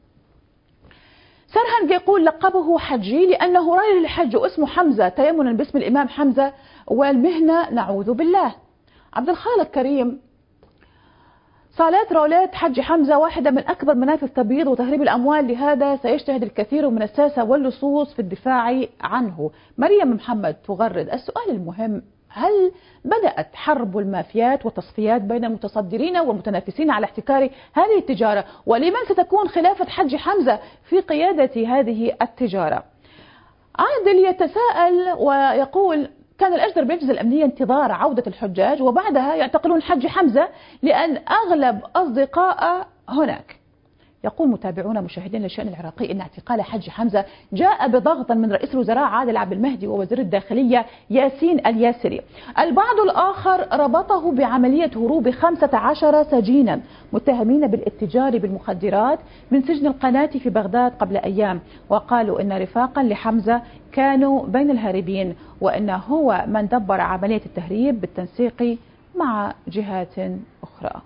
سرهنج يقول لقبه حجي لأنه رايح للحج واسمه حمزة تيمنا باسم الإمام حمزة والمهنة نعوذ بالله. عبد الخالق كريم صالات رولات حج حمزة واحدة من أكبر منافذ تبييض وتهريب الأموال، لهذا سيجتهد الكثير من الساسة واللصوص في الدفاع عنه. مريم محمد تغرد السؤال المهم: هل بدأت حرب المافيات والتصفيات بين المتصدرين والمتنافسين على احتكار هذه التجارة؟ ولمن ستكون خلافة حج حمزة في قيادة هذه التجارة؟ عادل يتساءل ويقول: كان الأجدر بالأجهزة الأمنية انتظار عودة الحجاج وبعدها يعتقلون حج حمزة لأن أغلب أصدقاء هناك. يقول متابعون مشاهدين للشأن العراقي إن اعتقال حج حمزة جاء بضغط من رئيس الوزراء عادل عبد المهدي ووزير الداخلية ياسين الياسري. البعض الآخر ربطه بعملية هروب 15 سجينا متهمين بالاتجار بالمخدرات من سجن القناة في بغداد قبل أيام، وقالوا إن رفاقا لحمزة كانوا بين الهاربين، وإنه هو من دبر عملية التهريب بالتنسيق مع جهات أخرى.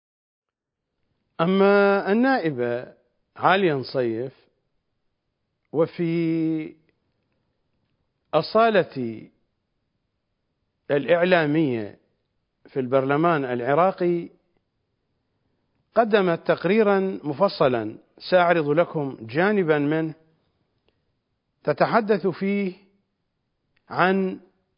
أما النائبة عالية نصيف وفي أصالة الإعلامية في البرلمان العراقي قدمت تقريرا مفصلا سأعرض لكم جانبا منه، تتحدث فيه عن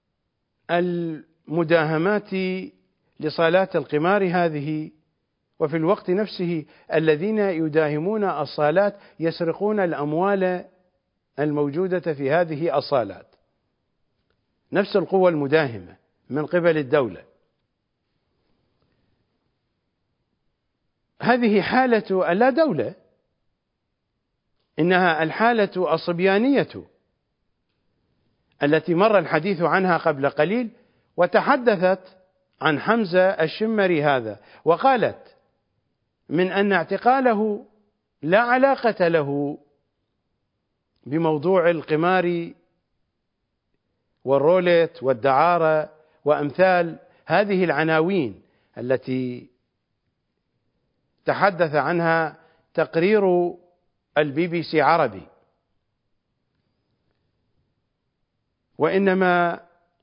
المداهمات لصالات القمار هذه، وفي الوقت نفسه الذين يداهمون الصالات يسرقون الأموال الموجودة في هذه الصالات. نفس القوة المداهمة من قبل الدولة. هذه حالة اللا دولة، إنها الحالة الصبيانية التي مر الحديث عنها قبل قليل، وتحدثت عن حمزة الشمري هذا وقالت من أن اعتقاله لا علاقة له بموضوع القمار والرولت والدعارة وأمثال هذه العناوين التي تحدث عنها تقرير الBBC عربي، وإنما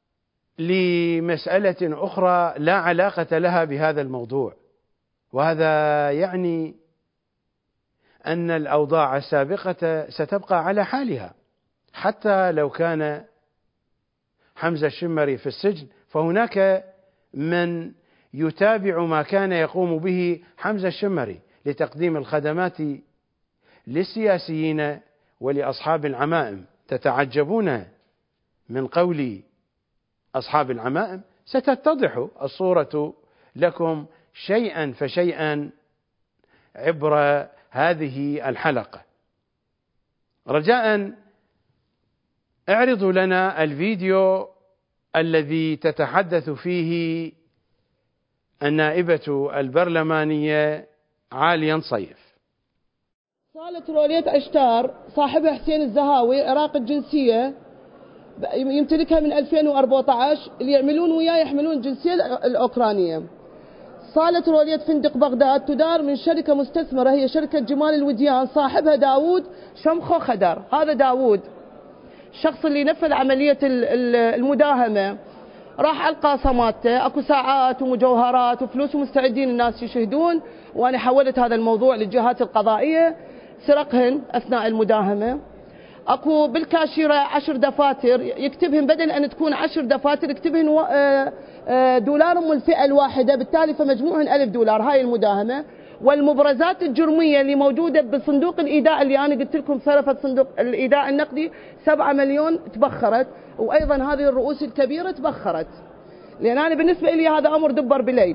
لمسألة أخرى لا علاقة لها بهذا الموضوع. وهذا يعني أن الأوضاع السابقة ستبقى على حالها، حتى لو كان حمزة الشمري في السجن فهناك من يتابع ما كان يقوم به حمزة الشمري لتقديم الخدمات للسياسيين ولأصحاب العمائم. تتعجبون من قول أصحاب العمائم، ستتضح الصورة لكم شيئا فشيئا عبر هذه الحلقة. رجاء اعرضوا لنا الفيديو الذي تتحدث فيه النائبة البرلمانية عالية نصيف. صالة رولية عشتار صاحبها حسين الزهاوي عراق الجنسية، يمتلكها من 2014. اللي يعملون وياه يحملون الجنسية الأوكرانية. صالة رولية فندق بغداد تدار من شركة مستثمرة هي شركة جمال الوديان، صاحبها داوود شمخو خدر. هذا داوود الشخص اللي نفذ عملية المداهمة، راح ألقى صماته، أكو ساعات ومجوهرات وفلوس ومستعدين الناس يشهدون، وأنا حولت هذا الموضوع للجهات القضائية، سرقهن أثناء المداهمة. أكو بالكاشيرة 10 دفاتر يكتبهن، بدل أن تكون 10 دفاتر يكتبهن دولار من الفئة الواحدة، بالتالي فمجموعهن $1000. هاي المداهمة. والمبرزات الجرمية اللي موجودة بصندوق الإيداع اللي أنا قلت لكم صرفت صندوق الإيداع النقدي 7 مليون تبخرت، وأيضا هذه الرؤوس الكبيرة تبخرت، لأن أنا بالنسبة لي هذا أمر دبر بليل.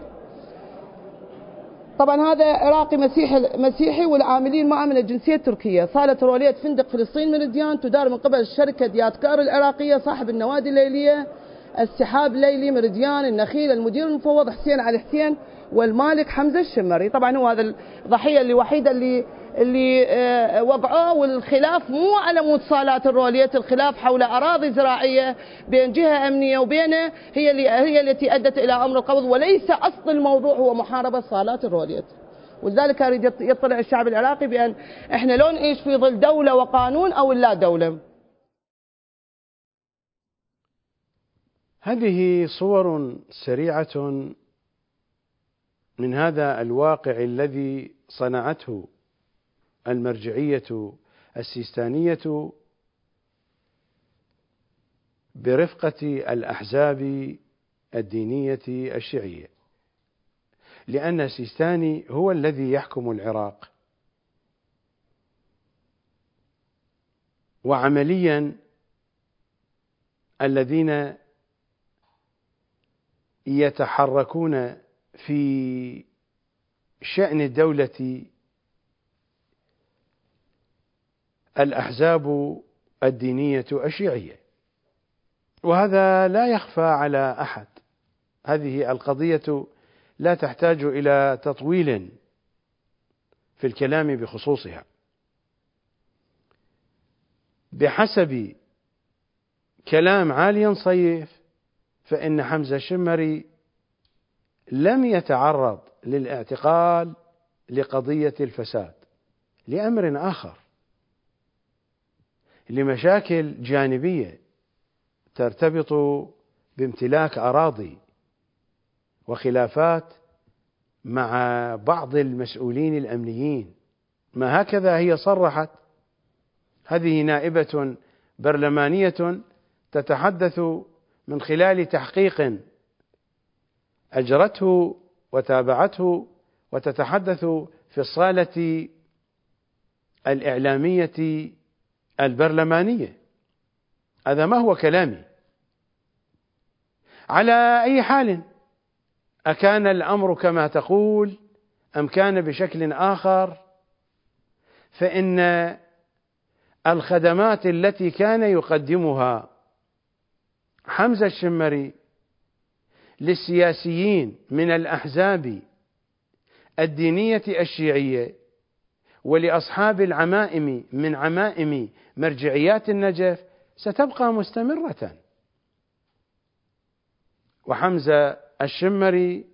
طبعا هذا عراقي مسيحي والعاملين معه من الجنسية التركية. صالة رولية فندق فلسطين ميريديان تدار من قبل شركة دياتكار العراقية، صاحب النوادي الليلية السحاب الليلي ميريديان النخيل، المدير المفوض حسين علي حسين، والمالك حمزة الشمري. طبعا هو هذا الضحية الوحيدة اللي وقعوه، والخلاف مو على مود صالات الرولية، الخلاف حول أراضي زراعية بين جهة أمنية وبينه، هي التي أدت إلى أمر القبض، وليس أصل الموضوع هو محاربة صالات الرولية. ولذلك أريد يطلع الشعب العراقي بأن إحنا لو نعيش في ظل دولة وقانون أو لا دولة. هذه صور سريعة من هذا الواقع الذي صنعته المرجعية السيستانية برفقة الأحزاب الدينية الشيعية، لأن السيستاني هو الذي يحكم العراق، وعمليا الذين يتحركون في شأن الدولة الأحزاب الدينية الشيعية، وهذا لا يخفى على أحد. هذه القضية لا تحتاج إلى تطويل في الكلام بخصوصها. بحسب كلام عالي نصيف فإن حمزة الشمري لم يتعرض للاعتقال لقضية الفساد، لأمر آخر، لمشاكل جانبية ترتبط بامتلاك أراضي وخلافات مع بعض المسؤولين الأمنيين. ما هكذا هي صرحت. هذه نائبة برلمانية تتحدث من خلال تحقيق أجرته وتابعته، وتتحدث في الصالة الإعلامية البرلمانية. هذا ما هو كلامي. على أي حال، أكان الأمر كما تقول أم كان بشكل آخر، فإن الخدمات التي كان يقدمها حمزة الشمري للسياسيين من الأحزاب الدينية الشيعية ولأصحاب العمائم من عمائم مرجعيات النجف ستبقى مستمرة، وحمزة الشمري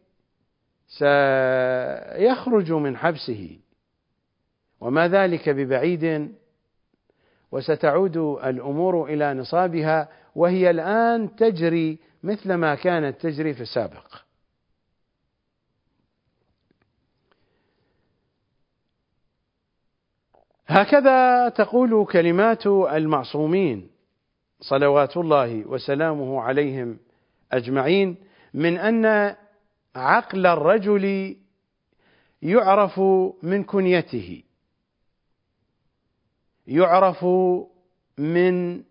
سيخرج من حبسه وما ذلك ببعيد، وستعود الأمور إلى نصابها، وهي الآن تجري مثل ما كانت تجري في السابق. هكذا تقول كلمات المعصومين صلوات الله وسلامه عليهم أجمعين، من أن عقل الرجل يعرف من كنيته، يعرف من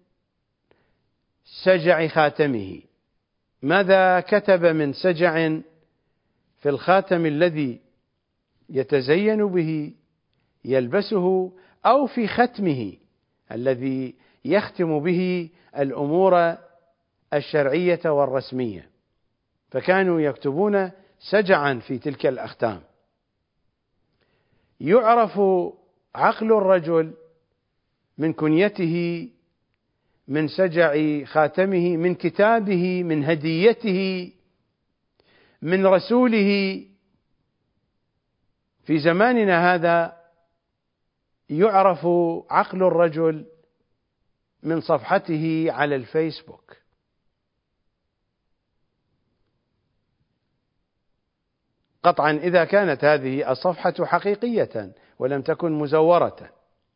سجع خاتمه. ماذا كتب من سجع في الخاتم الذي يتزين به يلبسه، أو في ختمه الذي يختم به الأمور الشرعية والرسمية، فكانوا يكتبون سجعا في تلك الأختام. يعرف عقل الرجل من كنيته، من سجع خاتمه، من كتابه، من هديته، من رسوله. في زماننا هذا يعرف عقل الرجل من صفحته على الفيسبوك. قطعا إذا كانت هذه الصفحة حقيقية ولم تكن مزورة.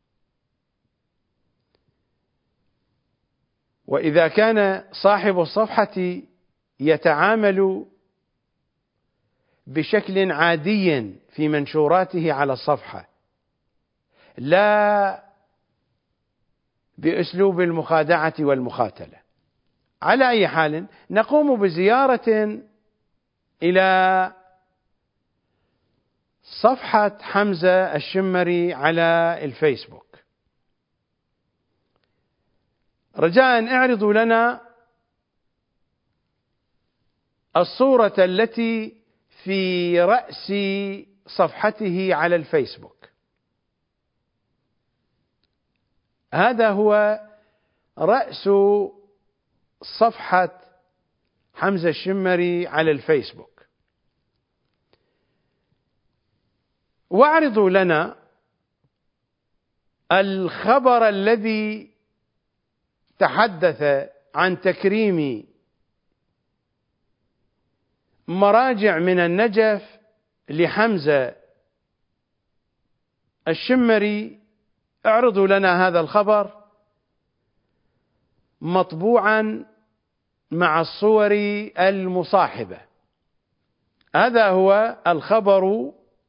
وإذا كان صاحب الصفحة يتعامل بشكل عادي في منشوراته على الصفحة، لا بأسلوب المخادعة والمخاتلة، على أي حال نقوم بزيارة إلى صفحة حمزة الشمري على الفيسبوك. رجاء اعرضوا لنا الصورة التي في رأس صفحته على الفيسبوك. هذا هو رأس صفحة حمزة الشمري على الفيسبوك. واعرضوا لنا الخبر الذي تحدث عن تكريم مراجع من النجف لحمزة الشمري. اعرضوا لنا هذا الخبر مطبوعا مع الصور المصاحبة. هذا هو الخبر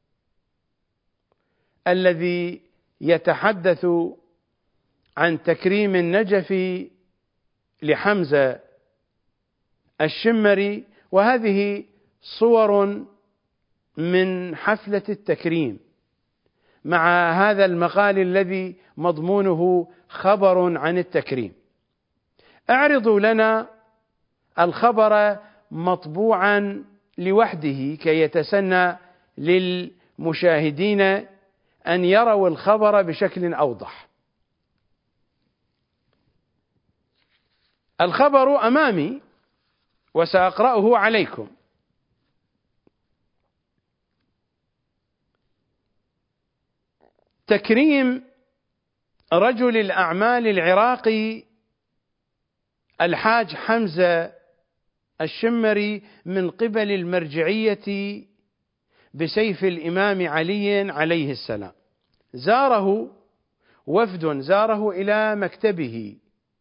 الذي يتحدث عن تكريم النجف لحمزة الشمري، وهذه صور من حفلة التكريم مع هذا المقال الذي مضمونه خبر عن التكريم. اعرضوا لنا الخبر مطبوعا لوحده كي يتسنى للمشاهدين أن يروا الخبر بشكل أوضح. الخبر أمامي وسأقرأه عليكم. تكريم رجل الأعمال العراقي الحاج حمزة الشمري من قبل المرجعية بسيف الإمام علي عليه السلام. زاره وفد، زاره إلى مكتبه،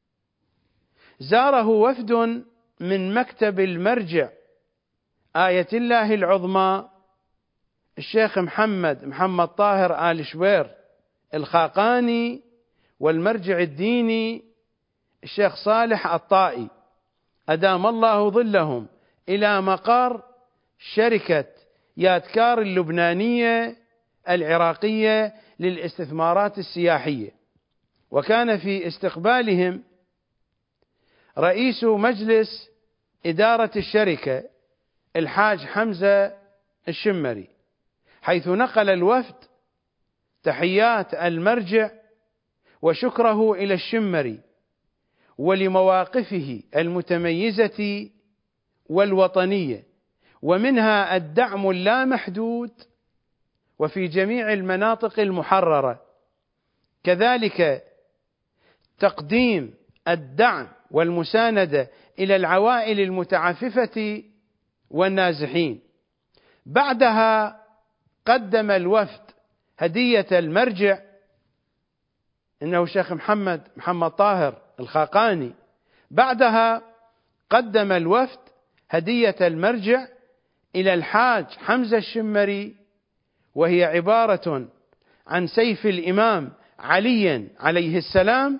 زاره وفد من مكتب المرجع آية الله العظمى الشيخ محمد طاهر آل شوير الخاقاني، والمرجع الديني الشيخ صالح الطائي أدام الله ظلهم، إلى مقر شركة يادكار اللبنانية العراقية للاستثمارات السياحية. وكان في استقبالهم رئيس مجلس إدارة الشركة الحاج حمزة الشمري، حيث نقل الوفد تحيات المرجع وشكره إلى الشمري ولمواقفه المتميزة والوطنية، ومنها الدعم اللامحدود وفي جميع المناطق المحررة، كذلك تقديم الدعم والمساندة إلى العوائل المتعففة والنازحين. بعدها قدم الوفد هدية المرجع إنه الشيخ محمد طاهر الخاقاني. بعدها قدم الوفد هدية المرجع إلى الحاج حمزة الشمري، وهي عبارة عن سيف الإمام علي عليه السلام،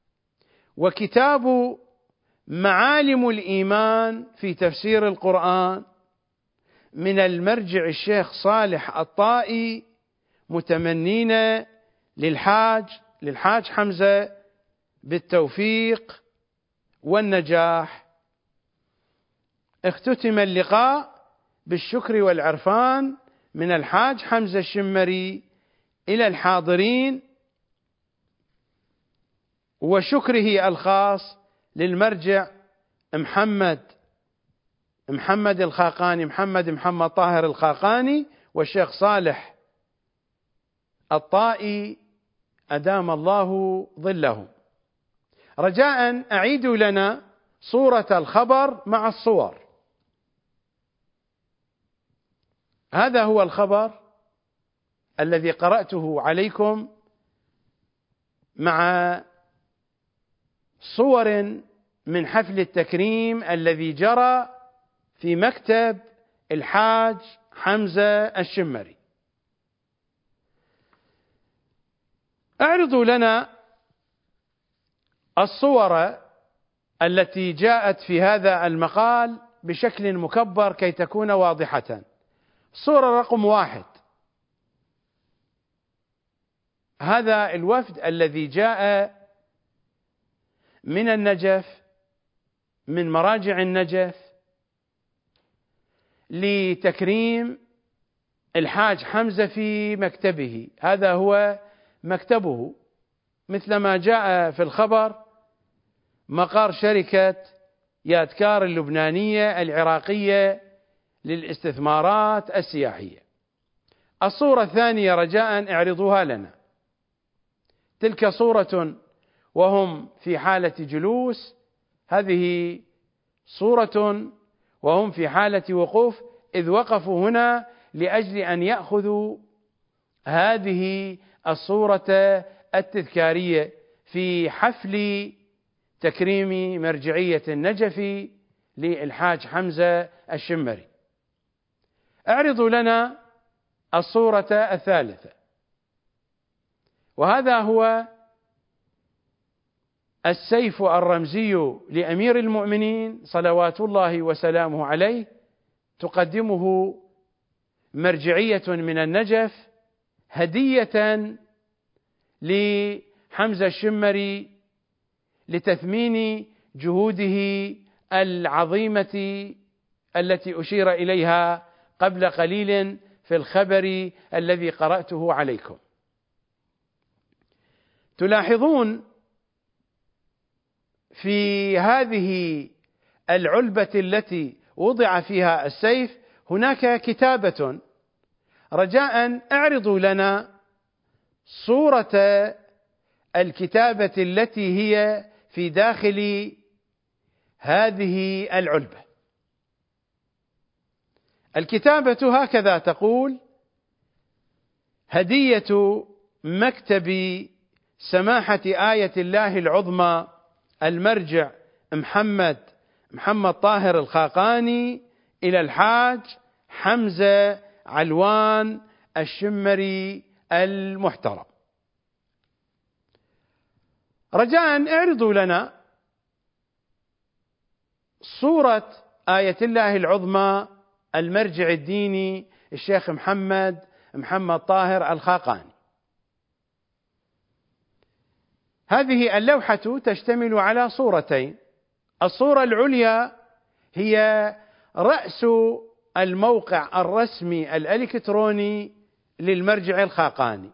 وكتاب معالم الإيمان في تفسير القرآن من المرجع الشيخ صالح الطائي، متمنين للحاج حمزة بالتوفيق والنجاح. اختتم اللقاء بالشكر والعرفان من الحاج حمزة الشمري إلى الحاضرين، وشكره الخاص للمرجع محمد الخاقاني، محمد طاهر الخاقاني، والشيخ صالح الطائي أدام الله ظله. رجاء أعيدوا لنا صورة الخبر مع الصور. هذا هو الخبر الذي قرأته عليكم مع صور من حفل التكريم الذي جرى في مكتب الحاج حمزة الشمري. اعرضوا لنا الصور التي جاءت في هذا المقال بشكل مكبر كي تكون واضحة. صورة رقم 1، هذا الوفد الذي جاء من النجف، من مراجع النجف، لتكريم الحاج حمزة في مكتبه. هذا هو مكتبه مثلما جاء في الخبر، مقر شركة يادكار اللبنانية العراقية للاستثمارات السياحية. الصورة الثانية رجاء اعرضوها لنا. تلك صورة وهم في حالة جلوس، هذه صورة وهم في حالة وقوف، إذ وقفوا هنا لأجل أن يأخذوا هذه الصورة التذكارية في حفل تكريم مرجعية النجف للحاج حمزة الشمري. اعرضوا لنا الصورة الثالثة، وهذا هو السيف الرمزي لأمير المؤمنين صلوات الله وسلامه عليه، تقدمه مرجعية من النجف هدية لحمزة الشمري لتثمين جهوده العظيمة التي أشير إليها قبل قليل في الخبر الذي قرأته عليكم. تلاحظون في هذه العلبة التي وضع فيها السيف هناك كتابة. رجاء اعرضوا لنا صورة الكتابة التي هي في داخل هذه العلبة. الكتابة هكذا تقول: هدية مكتب سماحة آية الله العظمى المرجع محمد طاهر الخاقاني إلى الحاج حمزة علوان الشمري المحترم. رجاء اعرضوا لنا صورة آية الله العظمى المرجع الديني الشيخ محمد طاهر الخاقاني. هذه اللوحة تشتمل على صورتين. الصورة العليا هي رأس الموقع الرسمي الإلكتروني للمرجع الخاقاني،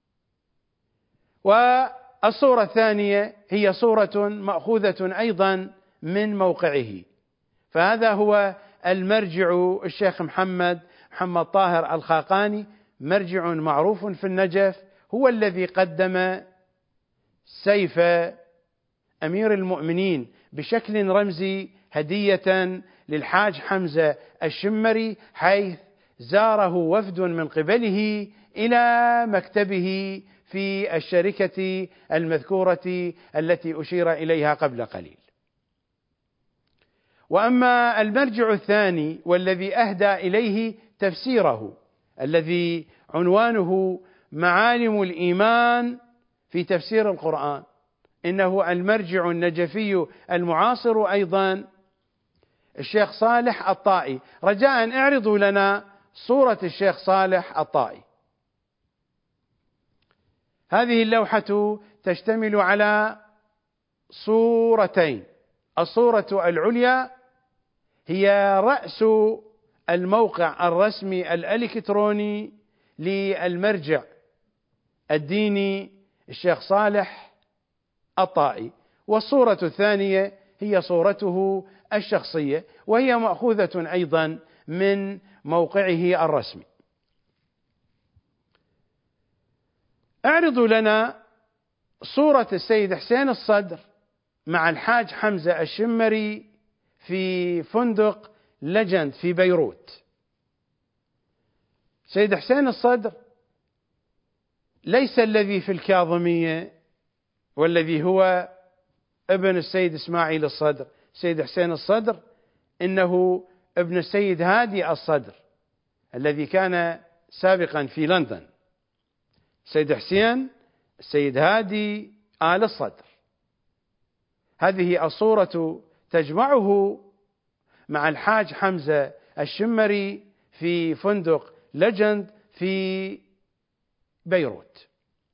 والصورة الثانية هي صورة مأخوذة أيضا من موقعه. فهذا هو المرجع الشيخ محمد طاهر الخاقاني، مرجع معروف في النجف، هو الذي قدم سيف أمير المؤمنين بشكل رمزي هدية للحاج حمزة الشمري، حيث زاره وفد من قبله إلى مكتبه في الشركة المذكورة التي أشير إليها قبل قليل. وأما المرجع الثاني والذي أهدى إليه تفسيره الذي عنوانه معالم الإيمان في تفسير القرآن، إنه المرجع النجفي المعاصر أيضا الشيخ صالح الطائي. رجاء اعرضوا لنا صورة الشيخ صالح الطائي. هذه اللوحة تشتمل على صورتين. الصورة العليا هي رأس الموقع الرسمي الإلكتروني للمرجع الديني الشيخ صالح الطائي، والصورة الثانية هي صورته الشخصية، وهي مأخوذة أيضا من موقعه الرسمي. اعرضوا لنا صورة السيد حسين الصدر مع الحاج حمزة الشمري في فندق لجند في بيروت. سيد حسين الصدر ليس الذي في الكاظمية والذي هو ابن السيد إسماعيل الصدر. سيد حسين الصدر إنه ابن السيد هادي الصدر الذي كان سابقا في لندن. سيد حسين السيد هادي آل الصدر. هذه الصورة تجمعه مع الحاج حمزة الشمري في فندق لجند في بيروت.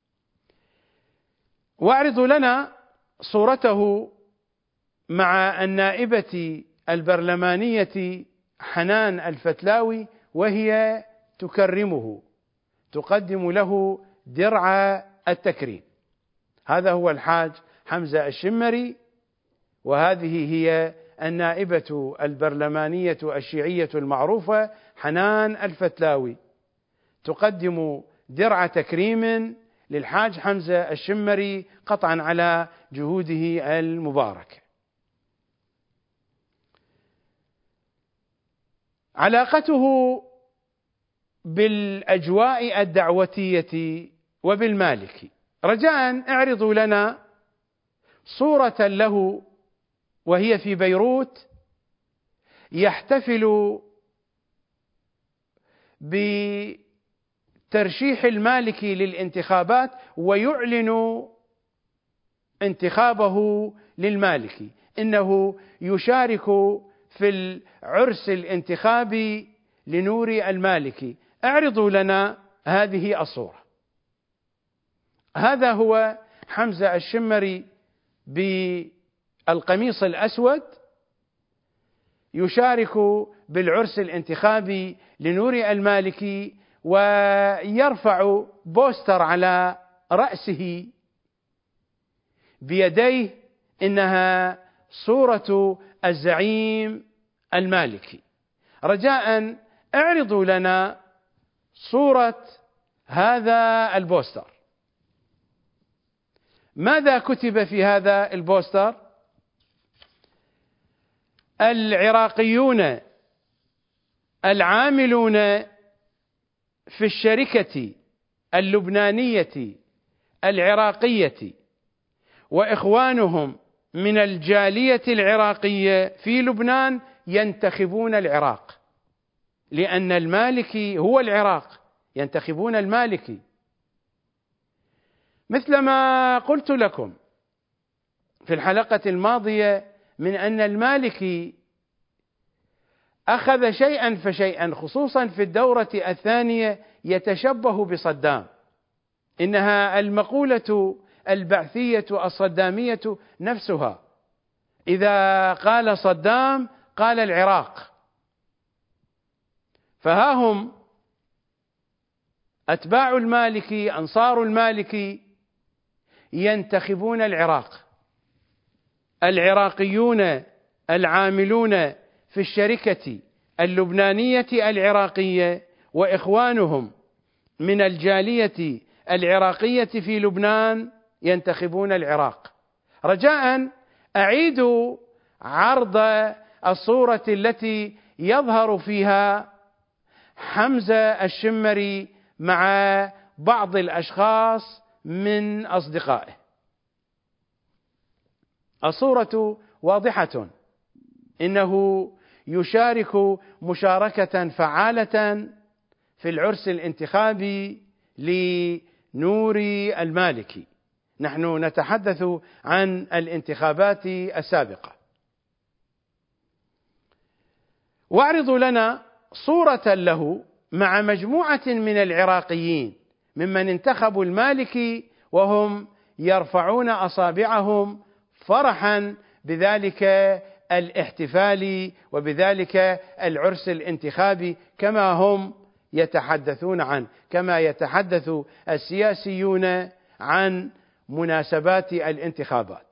واعرضوا لنا صورته مع النائبة البرلمانية حنان الفتلاوي وهي تكرمه، تقدم له درع التكريم. هذا هو الحاج حمزة الشمري، وهذه هي النائبة البرلمانية الشيعية المعروفة حنان الفتلاوي، تقدم درع تكريم للحاج حمزة الشمري قطعا على جهوده المباركة. علاقته بالأجواء الدعوتية وبالمالكي. رجاء اعرضوا لنا صورة له وهي في بيروت يحتفل بترشيح المالكي للانتخابات ويعلن انتخابه للمالكي، إنه يشارك في العرس الانتخابي لنور المالكي. اعرضوا لنا هذه الصورة. هذا هو حمزة الشمري بالقميص الأسود يشارك بالعرس الانتخابي لنور المالكي، ويرفع بوستر على رأسه بيديه إنها صورة الزعيم المالكي. رجاء اعرضوا لنا صورة هذا البوستر. ماذا كتب في هذا البوستر؟ العراقيون العاملون في الشركة اللبنانية العراقية وإخوانهم من الجالية العراقية في لبنان ينتخبون العراق، لأن المالكي هو العراق، ينتخبون المالكي. مثلما قلت لكم في الحلقة الماضية من أن المالكي أخذ شيئا فشيئا، خصوصا في الدورة الثانية يتشبه بصدام. إنها المقولة البعثية الصدامية نفسها، إذا قال صدام قال العراق. فها هم أتباع المالكي أنصار المالكي ينتخبون العراق. العراقيون العاملون في الشركة اللبنانية العراقية وإخوانهم من الجالية العراقية في لبنان ينتخبون العراق. رجاء أعيدوا عرض الصورة التي يظهر فيها حمزة الشمري مع بعض الأشخاص من أصدقائه. الصورة واضحة، إنه يشارك مشاركة فعالة في العرس الانتخابي لنور المالكي. نحن نتحدث عن الانتخابات السابقة. واعرض لنا صورة له مع مجموعة من العراقيين ممن انتخبوا المالكي وهم يرفعون أصابعهم فرحا بذلك الاحتفال وبذلك العرس الانتخابي، كما هم يتحدثون عنه، كما يتحدث السياسيون عن مناسبات الانتخابات.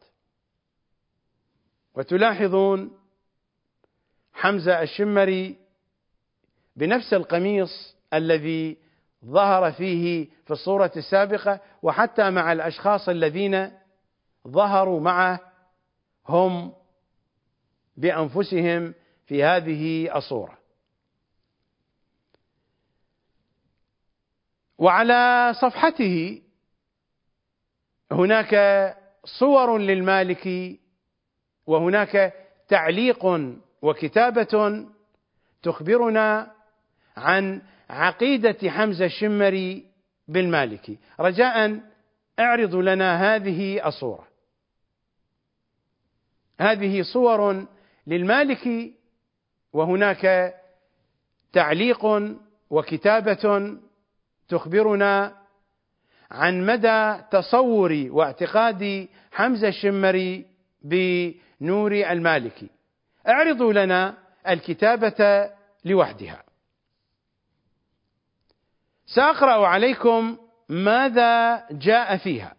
وتلاحظون حمزة الشمري بنفس القميص الذي ظهر فيه في الصورة السابقة، وحتى مع الأشخاص الذين ظهروا معه هم بأنفسهم في هذه الصورة. وعلى صفحته هناك صور للمالكي، وهناك تعليق وكتابة تخبرنا عن عقيدة حمزة الشمري بالمالكي. رجاء اعرض لنا هذه الصورة. هذه صور للمالكي، وهناك تعليق وكتابة تخبرنا عن مدى تصور واعتقاد حمزة الشمري بنور المالكي. اعرضوا لنا الكتابة لوحدها. سأقرأ عليكم ماذا جاء فيها.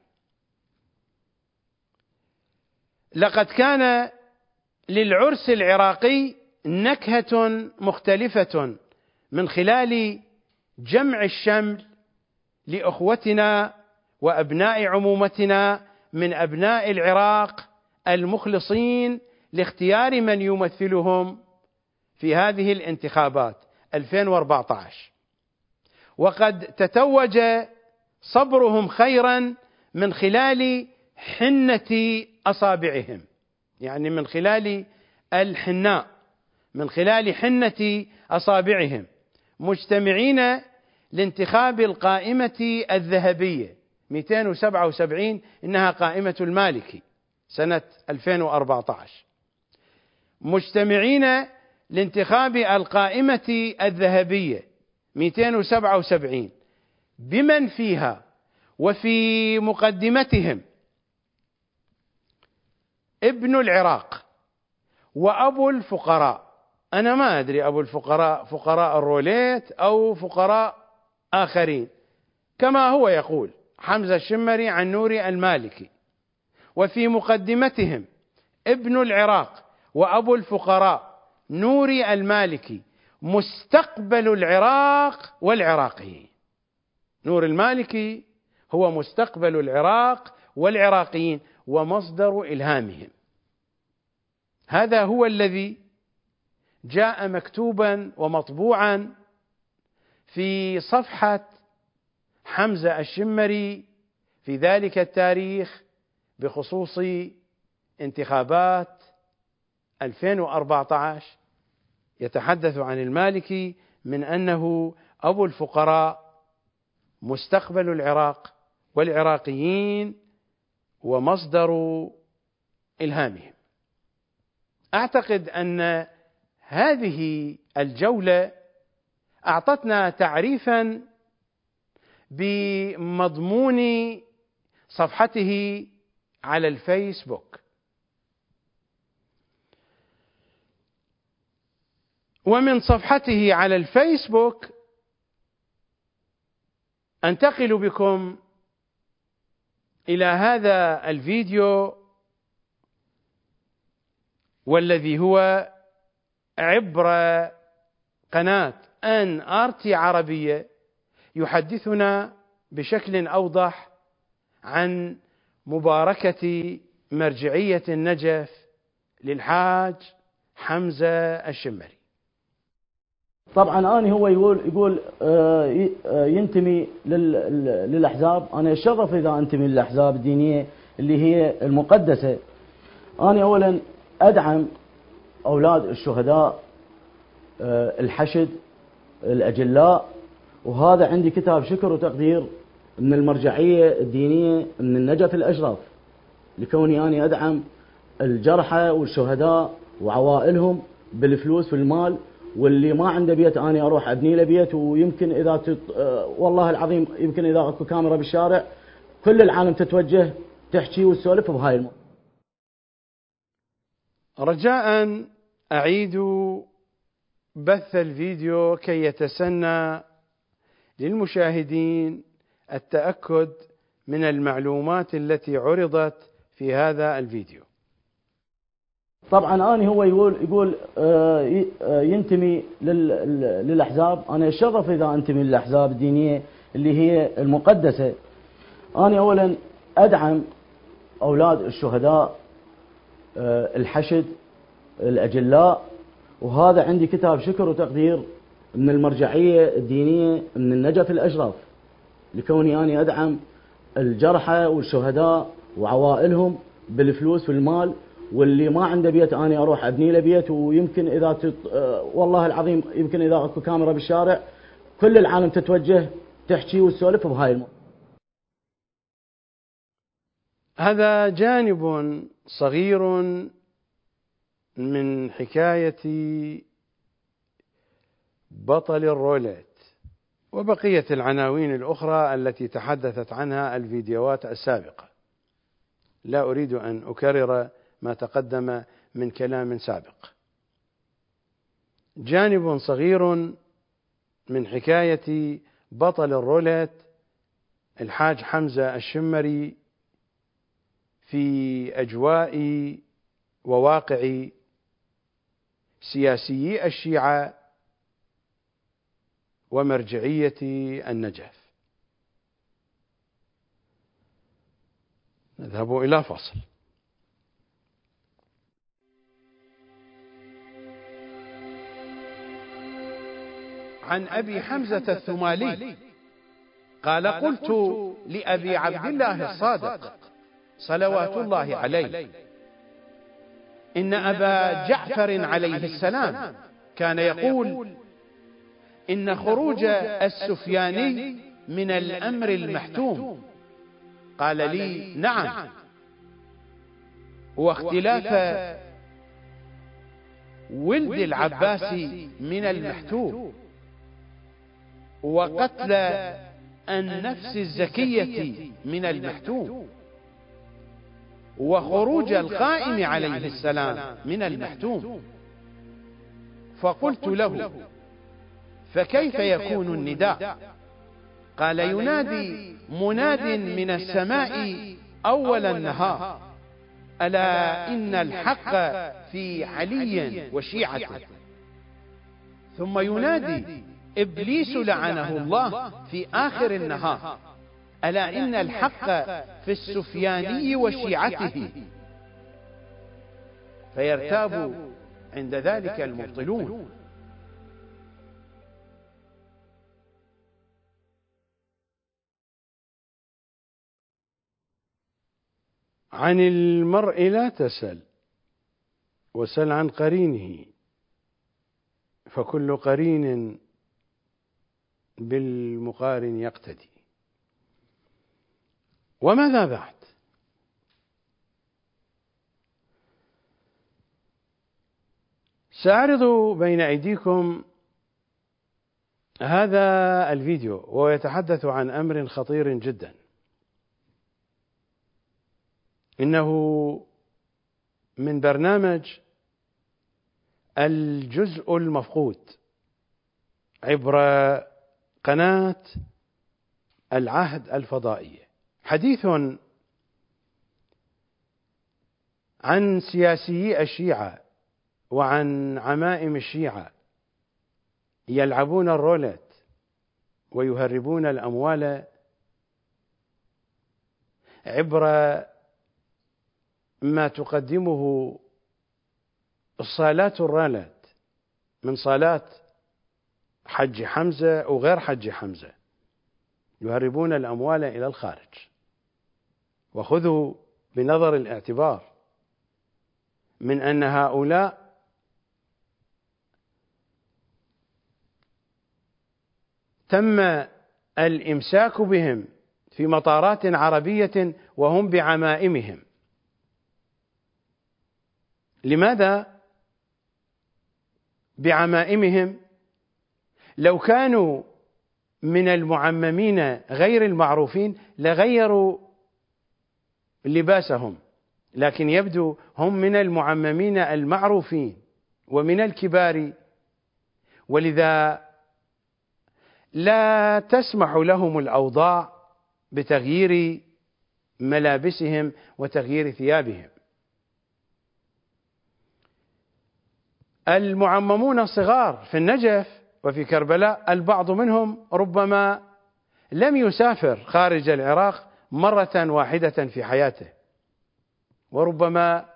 لقد كان للعرس العراقي نكهة مختلفة من خلال جمع الشمل لأخوتنا وأبناء عمومتنا من أبناء العراق المخلصين لاختيار من يمثلهم في هذه الانتخابات 2014. وقد تتوج صبرهم خيرا من خلال حنة أصابعهم، يعني من خلال الحناء، من خلال حنة أصابعهم، مجتمعين لانتخاب القائمة الذهبية 277، إنها قائمة المالكي سنة 2014. مجتمعين لانتخاب القائمة الذهبية 277 بمن فيها وفي مقدمتهم ابن العراق وأبو الفقراء. أنا ما أدري أبو الفقراء فقراء الروليت أو فقراء آخرين، كما هو يقول حمزة الشمري عن نور المالكي. وفي مقدمتهم ابن العراق وأبو الفقراء نور المالكي مستقبل العراق والعراقيين. نور المالكي هو مستقبل العراق والعراقيين ومصدر إلهامهم. هذا هو الذي جاء مكتوبا ومطبوعا في صفحة حمزة الشمري في ذلك التاريخ بخصوص انتخابات 2014. يتحدث عن المالكي من أنه أبو الفقراء، مستقبل العراق والعراقيين، ومصدر إلهامهم. أعتقد أن هذه الجولة أعطتنا تعريفا بمضمون صفحته على الفيسبوك. ومن صفحته على الفيسبوك أنتقل بكم إلى هذا الفيديو، والذي هو عبر قناة NRT عربية، يحدثنا بشكل أوضح عن مباركة مرجعية النجف للحاج حمزة الشمري. طبعا أنا هو يقول ينتمي للأحزاب. أنا أتشرف إذا أنتمي للأحزاب الدينية اللي هي المقدسة. أنا أولا أدعم أولاد الشهداء الحشد الأجلاء، وهذا عندي كتاب شكر وتقدير من المرجعية الدينية من النجف الأشرف، لكوني أنا أدعم الجرحى والشهداء وعوائلهم بالفلوس والمال، واللي ما عنده بيت أنا أروح أبني له بيت. ويمكن إذا والله العظيم يمكن إذا أكو كاميرا بالشارع كل العالم تتوجه تحكي وتسولف بهاي رجاء أعيد بث الفيديو كي يتسنى للمشاهدين التأكد من المعلومات التي عرضت في هذا الفيديو. طبعا أنا هو يقول ينتمي للأحزاب. أنا أتشرف إذا أنتمي للأحزاب الدينية اللي هي المقدسة. أنا أولا أدعم أولاد الشهداء الحشد الأجلاء، وهذا عندي كتاب شكر وتقدير من المرجعية الدينية من النجف الأشرف، لكوني أنا أدعم الجرحى والشهداء وعوائلهم بالفلوس والمال، واللي ما عنده بيت أنا أروح أبني له بيت. ويمكن إذا والله العظيم يمكن إذا أكو كاميرا بالشارع كل العالم تتوجه تحكي وتسولف بهاي هذا جانب صغير من حكاية بطل الروليت وبقية العناوين الأخرى التي تحدثت عنها الفيديوهات السابقة. لا أريد أن أكرر ما تقدم من كلام سابق. جانب صغير من حكاية بطل الروليت الحاج حمزة الشمري في أجواء وواقع سياسيي الشيعة ومرجعية النجف. نذهب إلى فصل. عن أبي حمزة الثمالي قال: قلت لأبي عبد الله الصادق صلوات الله عليه: إن أبا جعفر عليه السلام كان يقول إن خروج السفياني من الأمر المحتوم. قال لي: نعم، واختلاف ولد العباس من المحتوم، وقتل النفس الزكية من المحتوم، وخروج القائم عليه السلام من المحتوم. فقلت له: فكيف يكون النداء؟ قال: ينادي مناد من السماء أول النهار: ألا إن الحق في علي وشيعته. ثم ينادي إبليس لعنه الله في آخر النهار: ألا إن الحق في السفياني وشيعته. فيرتاب عند ذلك المبطلون. عن المرء لا تسل، وسل عن قرينه، فكل قرين بالمقارن يقتدي. وماذا بعد؟ سأعرض بين أيديكم هذا الفيديو، وهو يتحدث عن أمر خطير جدا. إنه من برنامج الجزء المفقود عبر قناة العهد الفضائية، حديث عن سياسيي الشيعة وعن عمائم الشيعة يلعبون الرولت ويهربون الأموال عبر ما تقدمه الصالات الرالات من صالات حج حمزة وغير حج حمزة يهربون الأموال إلى الخارج. وخذوا بنظر الاعتبار من أن هؤلاء تم الإمساك بهم في مطارات عربية وهم بعمائمهم. لماذا بعمائمهم؟ لو كانوا من المعممين غير المعروفين لغيروا لباسهم، لكن يبدو هم من المعممين المعروفين ومن الكبار، ولذا لا تسمح لهم الأوضاع بتغيير ملابسهم وتغيير ثيابهم. المعممون الصغار في النجف وفي كربلاء البعض منهم ربما لم يسافر خارج العراق مرة واحدة في حياته، وربما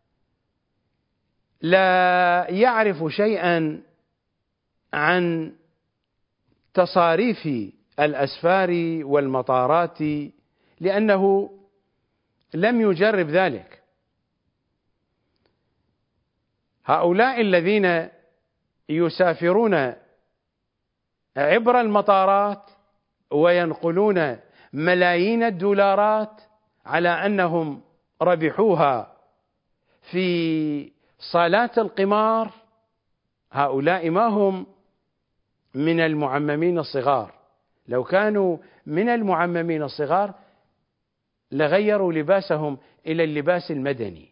لا يعرف شيئا عن تصاريف الأسفار والمطارات لأنه لم يجرب ذلك. هؤلاء الذين يسافرون عبر المطارات وينقلون ملايين الدولارات على أنهم ربحوها في صالات القمار، هؤلاء ما هم من المعممين الصغار. لو كانوا من المعممين الصغار لغيروا لباسهم إلى اللباس المدني،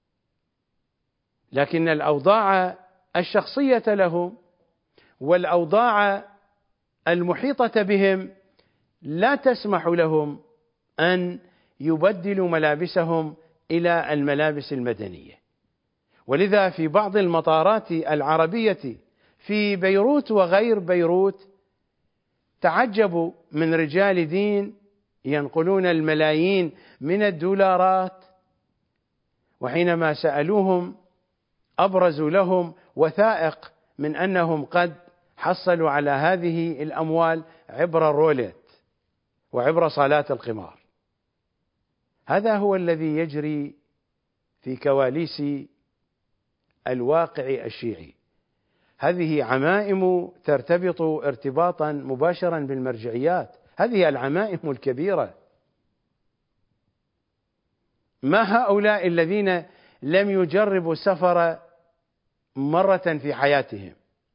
لكن الأوضاع الشخصية لهم والأوضاع المحيطة بهم لا تسمح لهم أن يبدلوا ملابسهم إلى الملابس المدنية. ولذا في بعض المطارات العربية في بيروت وغير بيروت تعجبوا من رجال دين ينقلون الملايين من الدولارات، وحينما سألوهم أبرزوا لهم وثائق من أنهم قد حصلوا على هذه الأموال عبر الروليت وعبر صالات القمار. هذا هو الذي يجري في كواليس الواقع الشيعي. هذه عمائم ترتبط ارتباطا مباشرا بالمرجعيات، هذه العمائم الكبيرة. ما هؤلاء الذين لم يجربوا السفر مرة في حياتهم،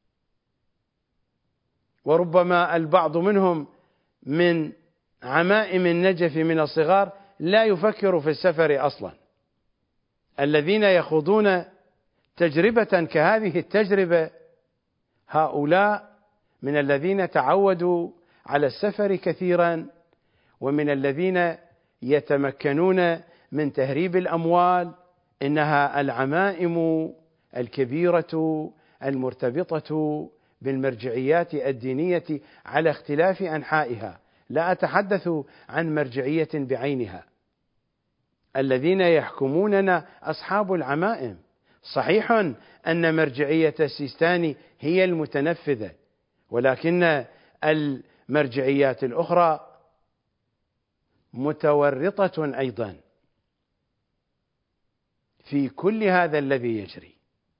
وربما البعض منهم من عمائم النجف من الصغار لا يفكر في السفر أصلا. الذين يخوضون تجربة كهذه التجربة هؤلاء من الذين تعودوا على السفر كثيرا، ومن الذين يتمكنون من تهريب الأموال. إنها العمائم الكبيرة المرتبطة بالمرجعيات الدينية على اختلاف أنحائها، لا أتحدث عن مرجعية بعينها. الذين يحكموننا أصحاب العمائم. صحيح أن مرجعية السيستاني هي المتنفذة، ولكن المرجعيات الأخرى متورطة أيضا في كل هذا الذي يجري.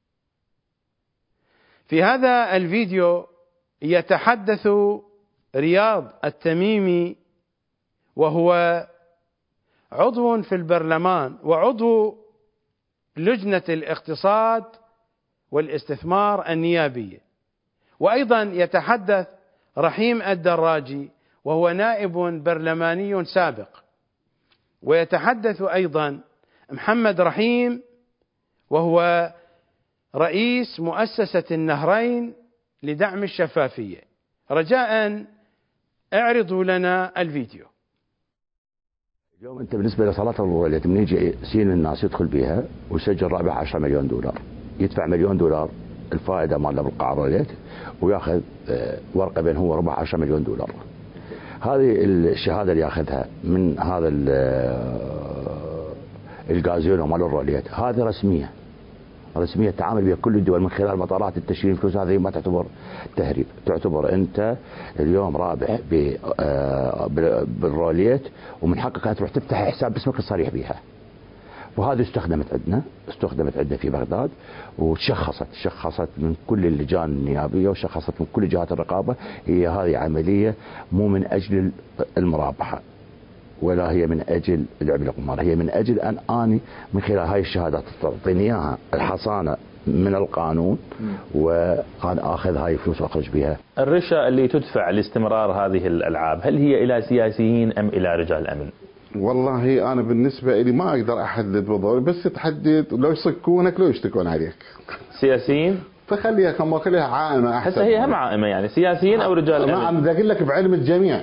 في هذا الفيديو يتحدث رياض التميمي، وهو عضو في البرلمان وعضو لجنة الاقتصاد والاستثمار النيابية، وأيضا يتحدث رحيم الدراجي وهو نائب برلماني سابق، ويتحدث أيضا محمد رحيم وهو رئيس مؤسسة النهرين لدعم الشفافية. رجاء اعرضوا لنا الفيديو. اليوم أنت بالنسبة لصلاة الروليت من يجي سين الناس يدخل بها ويسجل رابح 10 مليون دولار، يدفع مليون دولار الفائدة ماله بالقاع الروليت، وياخذ ورقة بين هو ربح 10 مليون دولار. هذه الشهادة اللي ياخذها من هذا الجازينو مال الروليت هذه رسمية، رسمية تعامل بها كل الدول من خلال مطارات التشرين فلوس. هذه ما تعتبر تهريب، تعتبر أنت اليوم رابح بالروليت ومن حقك تروح تفتح حساب باسمك الصريح بها. وهذه استخدمت عندنا في بغداد وشخصت من كل اللجان النيابية وشخصت من كل جهات الرقابة. هي هذه عملية مو من أجل المرابحة ولا هي من أجل لعب القمار، هي من أجل أن أني من خلال هاي الشهادات تعطيني إياها الحصانة من القانون وأنا أخذ هاي الفلوس وأخرج بها. الرشا اللي تدفع لاستمرار هذه الألعاب هل هي إلى سياسيين أم إلى رجال أمن؟ والله أنا بالنسبة لي ما أقدر أحدد بالضبط، بس تحدد لو يصكونك لو يشتكون عليك. سياسيين؟ فخليها كم خليها عائمة أحسن. هسه هي هم عائمة يعني سياسيين أو رجال أمن؟ أنا بدي أقول لك بعلم الجميع.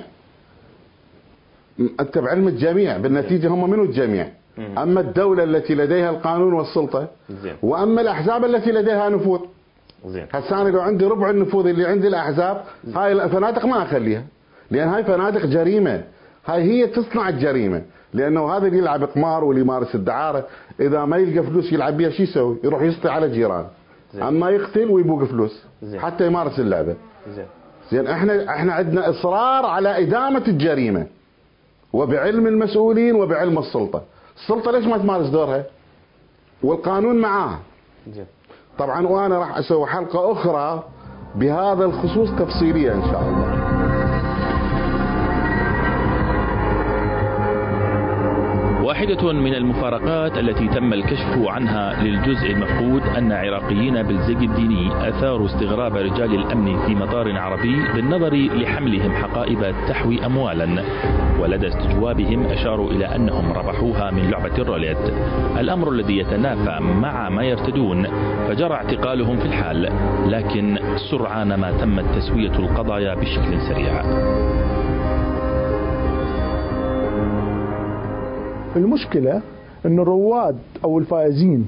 أنت بعلم الجميع بالنتيجة هم منو الجميع؟ أما الدولة التي لديها القانون والسلطة زين. وأما الأحزاب التي لديها نفوذ. هسه أنا لو عندي ربع النفوذ اللي عندي الأحزاب هاي الفنادق ما أخليها، لأن هاي فنادق جريمة، هاي هي تصنع الجريمة. لأنه هذا اللي يلعب قمار واللي يمارس الدعارة إذا ما يلقى فلوس يلعب بيها شو يسوي؟ يروح يسطي على جيران زين. أما يقتل ويبوق فلوس زين. حتى يمارس اللعبة زين. احنا عندنا إصرار على إدامة الجريمة وبعلم المسؤولين وبعلم السلطة. السلطة ليش ما تمارس دورها؟ والقانون معاه زين. طبعا وأنا راح أسوي حلقة أخرى بهذا الخصوص تفصيلية إن شاء الله. واحدة من المفارقات التي تم الكشف عنها للجزء المفقود أن عراقيين بالزي الديني أثاروا استغراب رجال الأمن في مطار عربي بالنظر لحملهم حقائب تحوي أموالا، ولدى استجوابهم أشاروا إلى أنهم ربحوها من لعبة الروليت، الأمر الذي يتنافى مع ما يرتدون، فجرى اعتقالهم في الحال، لكن سرعان ما تمت تسوية القضايا بشكل سريع. المشكلة أن الرواد أو الفائزين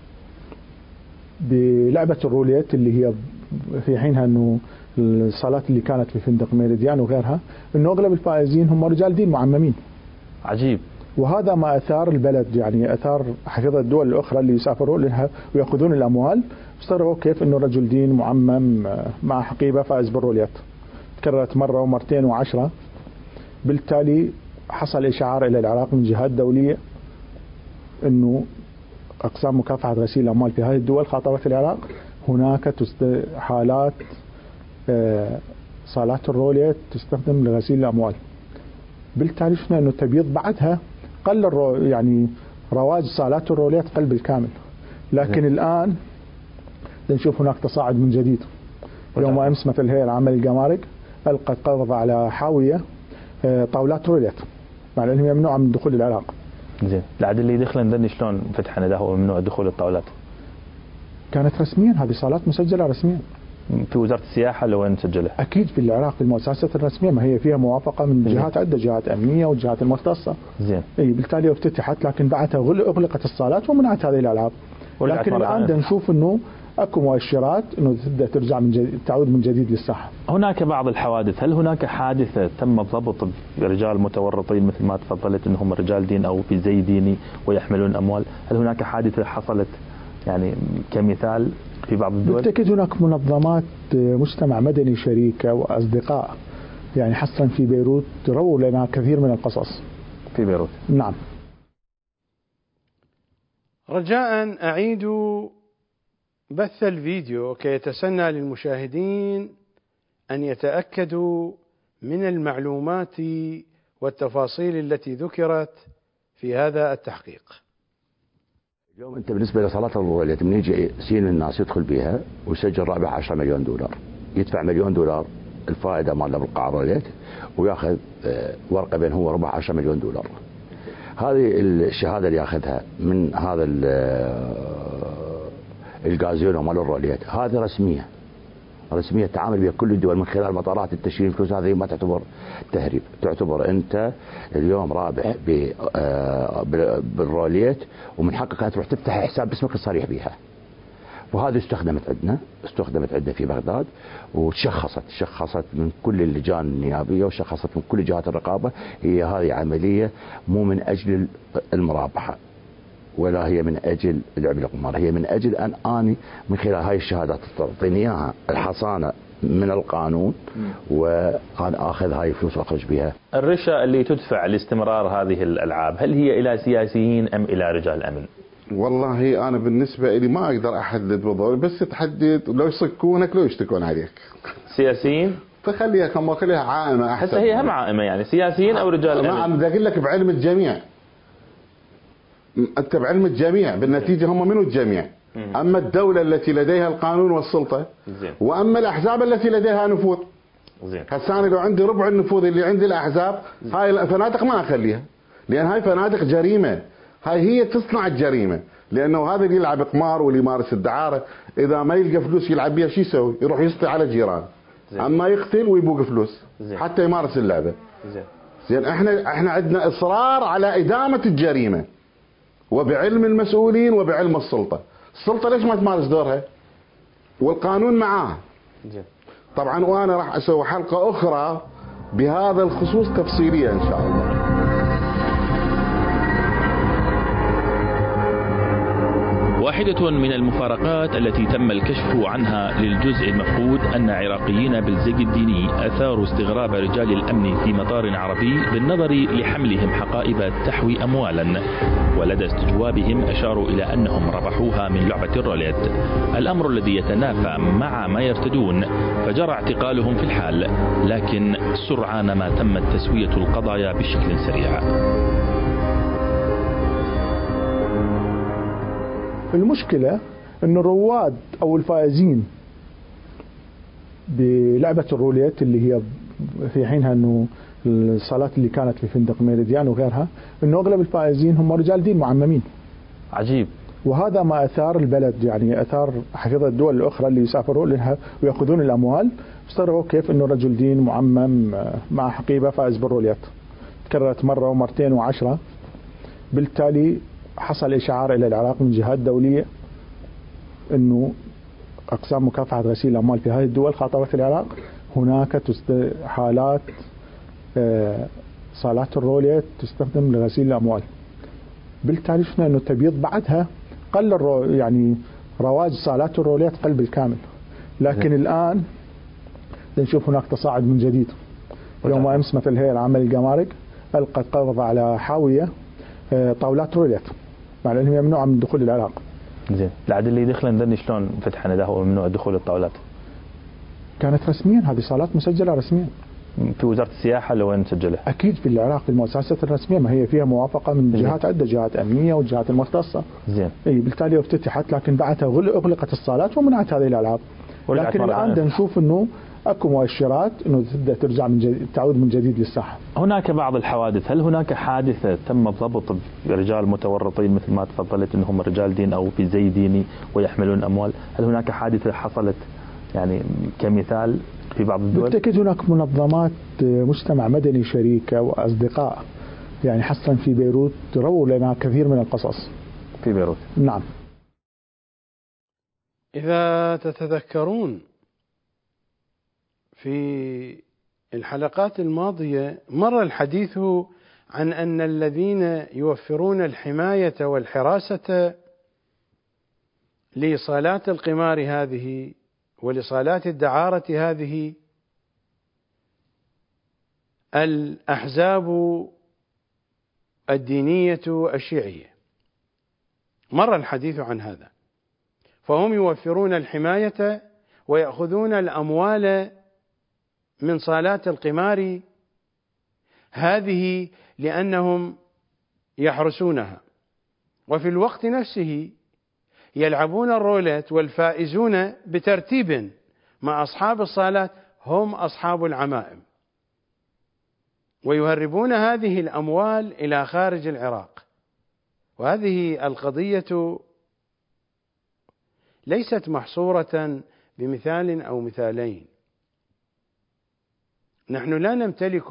بلعبة الروليت اللي هي في حينها أنه الصالات اللي كانت في فندق ميريديان وغيرها، أنه أغلب الفائزين هم رجال دين معممين. عجيب. وهذا ما أثار البلد، يعني أثار حفظ الدول الأخرى اللي يسافروا لها ويأخذون الأموال، استغربوا كيف أنه رجل دين معمم مع حقيبة فائز بالروليت. تكررت مرة ومرتين وعشرة، بالتالي حصل إشعار إلى العراق من جهات دولية أنه أقسام مكافحة غسيل الأموال في هذه الدول خاطبت العراق، هناك حالات صالات الروليت تستخدم لغسيل الأموال. بالتالي شفنا أنه التبييض بعدها قل يعني رواج صالات الروليت قل بالكامل، لكن الآن نشوف هناك تصاعد من جديد. يوم أمس مثل الهيئة العامة للجمارك ألقت قبض على حاوية طاولات روليت مع أنها ممنوعة من دخول العراق. زين، العدل اللي يدخل ندني شلون فتحنا ده هو ممنوع دخول الطاولات؟ كانت رسميا، هذه صالات مسجلة رسميا في وزارة السياحة لو وين مسجلة؟ أكيد في العراق في المؤسسات الرسمية، ما هي فيها موافقة من جهات عدة، جهات أمنية والجهات المختصة. زين. أي بالتالي افتتحت، لكن بعدها أغلقت الصالات ومنعت هذه الألعاب. لكن الآن نشوف أنه اكو مؤشرات انه تبدا ترجع من جديد، تعود من جديد للساحه. هناك بعض الحوادث، هل هناك حادثه تم الضبط برجال متورطين مثل ما تفضلت انهم رجال دين او في زي ديني ويحملون اموال؟ هل هناك حادثه حصلت يعني كمثال في بعض الدول؟ بالتاكيد هناك منظمات مجتمع مدني شريكه واصدقاء، يعني حصلا في بيروت رووا لنا كثير من القصص. في بيروت؟ نعم. رجاء أعيد بث الفيديو كي يتسنى للمشاهدين أن يتأكدوا من المعلومات والتفاصيل التي ذكرت في هذا التحقيق. اليوم أنت بالنسبة لصالات الروليت من يجي سين الناس يدخل بها ويسجل رابح 10 مليون دولار، يدفع مليون دولار الفائدة ماله بالقاع الروليت وياخذ ورقة بين هو ربع 10 مليون دولار. هذه الشهادة اللي ياخذها من هذا الجازينو مال الروليت هذه رسمية تعامل بها كل الدول من خلال مطارات التشرين فلوس. هذه ما تعتبر تهريب، تعتبر أنت اليوم رابح بالروليت ومن حقك تروح تفتح حساب باسمك الصريح بها. وهذه استخدمت عندنا في بغداد وشخصت من كل اللجان النيابية وشخصت من كل جهات الرقابة. هي هذه عملية مو من أجل المرابحة ولا هي من أجل لعب القمار، هي من أجل أن أني من خلال هاي الشهادات تعطيني إياها الحصانة من القانون، وأنا أخذ هاي الفلوس وأخرج بها. الرشا اللي تدفع لاستمرار هذه الألعاب هل هي إلى سياسيين أم إلى رجال أمن؟ والله أنا بالنسبة لي ما أقدر أحدد بالضبط، بس تحدد لو يصكونك لو يشتكون عليك. سياسيين؟ فخليها كما خليها عائمة أحسن. هي هم عائمة يعني سياسيين أو رجال أمن؟ نعم بدي أقول لك بعلم الجميع. أنت بعلم الجميع بالنتيجة هم منو الجميع؟ أما الدولة التي لديها القانون والسلطة، وأما الأحزاب التي لديها نفوذ. هسه أنا لو عندي ربع النفوذ اللي عندي الأحزاب، هاي الفنادق ما أخليها، لأن هاي فنادق جريمة، هاي هي تصنع الجريمة، لأنه هذا اللي يلعب قمار واللي يمارس الدعارة إذا ما يلقى فلوس يلعب بيها شو يسوي؟ يروح يسطي على جيران، أما يقتل ويبوق فلوس حتى يمارس اللعبة. زين احنا عندنا إصرار على إدامة الجريمة، وبعلم المسؤولين وبعلم السلطة. السلطة ليش ما تمارس دورها؟ والقانون معاه. طبعا وانا راح اسوي حلقة اخرى بهذا الخصوص تفصيلية ان شاء الله. واحدة من المفارقات التي تم الكشف عنها للجزء المفقود أن عراقيين بالزي الديني أثاروا استغراب رجال الأمن في مطار عربي بالنظر لحملهم حقائب تحوي أموالا، ولدى استجوابهم أشاروا إلى أنهم ربحوها من لعبة الروليت، الأمر الذي يتنافى مع ما يرتدون، فجرى اعتقالهم في الحال، لكن سرعان ما تمت تسوية القضايا بشكل سريع. المشكلة أن الرواد أو الفائزين بلعبة الروليت اللي هي في حينها أنه الصالات اللي كانت في فندق ميريديان وغيرها، أنه أغلب الفائزين هم رجال دين معممين. عجيب. وهذا ما أثار البلد، يعني أثار حفظ الدول الأخرى اللي يسافروا لها ويأخذون الأموال، استغربوا كيف أنه رجل دين معمم مع حقيبة فائز بالروليت. تكررت مرة ومرتين وعشرة، بالتالي حصل إشعار إلى العراق من جهات دولية أنه أقسام مكافحة غسيل الأموال في هذه الدول خاطبت العراق، هناك حالات صالات الروليت تستخدم لغسيل الأموال. بالتالي شفنا أنه التبييض بعدها قل يعني رواج صالات الروليت قل بالكامل، لكن الآن نشوف هناك تصاعد من جديد. يوم أمس مثل الهيئة العامة للجمارك ألقت قبض على حاوية طاولات روليت مع أنها ممنوعة من دخول العراق. زين، العدل اللي يدخلن ذني شلون فتحنا ده هو ممنوع دخول الطاولات؟ كانت رسميا، هذه صالات مسجلة رسميا في وزارة السياحة لو وين مسجلة؟ أكيد في العراق في المؤسسات الرسمية، ما هي فيها موافقة من جهات عدة، جهات أمنية وجهات المختصة. زين. أي بالتالي افتتحت، لكن بعدها أغلقت الصالات ومنعت هذه الألعاب. لكن الآن نشوف أنه اكو مؤشرات انه تبدا ترجع من جديد، تعود من جديد للساحه. هناك بعض الحوادث، هل هناك حادثه تم ضبط برجال متورطين مثل ما تفضلت انهم رجال دين او في زي ديني ويحملون اموال، هل هناك حادثه حصلت يعني كمثال في بعض الدول؟ بالتاكيد هناك منظمات مجتمع مدني شريكه واصدقاء، يعني حصلا في بيروت رووا لنا كثير من القصص. في بيروت؟ نعم. إذا تتذكرون في الحلقات الماضية مر الحديث عن أن الذين يوفرون الحماية والحراسة لصالات القمار هذه ولصالات الدعارة هذه الأحزاب الدينية الشيعية. مر الحديث عن هذا، فهم يوفرون الحماية ويأخذون الأموال من صالات القمار هذه لأنهم يحرسونها، وفي الوقت نفسه يلعبون الرولات، والفائزون بترتيب مع أصحاب الصالات هم أصحاب العمائم، ويهربون هذه الأموال إلى خارج العراق. وهذه القضية ليست محصورة بمثال أو مثالين. نحن لا نمتلك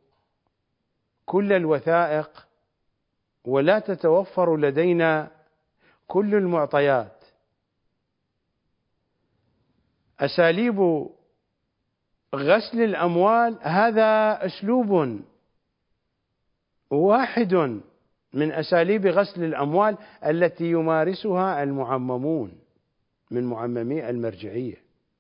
كل الوثائق ولا تتوفر لدينا كل المعطيات. أساليب غسل الأموال هذا أسلوب واحد من أساليب غسل الأموال التي يمارسها المعممون من معممي المرجعية.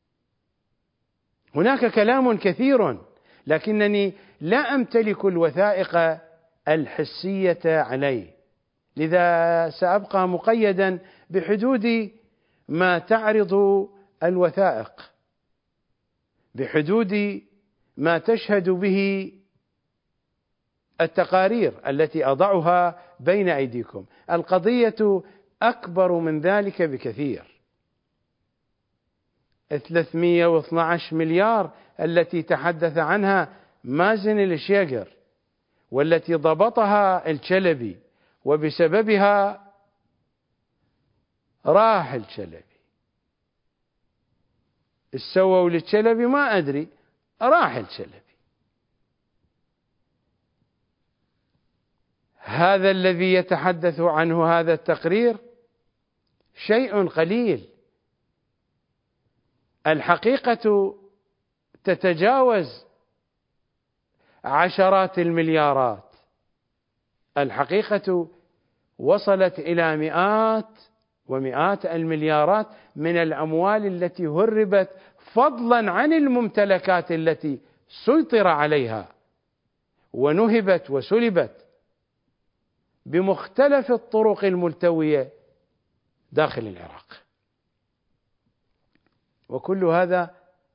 هناك كلام كثير، لكنني لا أمتلك الوثائق الحسية عليه، لذا سأبقى مقيدا بحدود ما تعرض الوثائق، بحدود ما تشهد به التقارير التي أضعها بين أيديكم. القضية أكبر من ذلك بكثير. 312 مليار التي تحدث عنها مازن الشيقر والتي ضبطها الشلبي وبسببها راح الشلبي، السووا للشلبي ما أدري، راح الشلبي. هذا الذي يتحدث عنه هذا التقرير شيء قليل، الحقيقة تتجاوز عشرات المليارات، الحقيقة وصلت إلى مئات ومئات المليارات من الأموال التي هربت، فضلا عن الممتلكات التي سيطر عليها ونهبت وسلبت بمختلف الطرق الملتوية داخل العراق. وكل هذا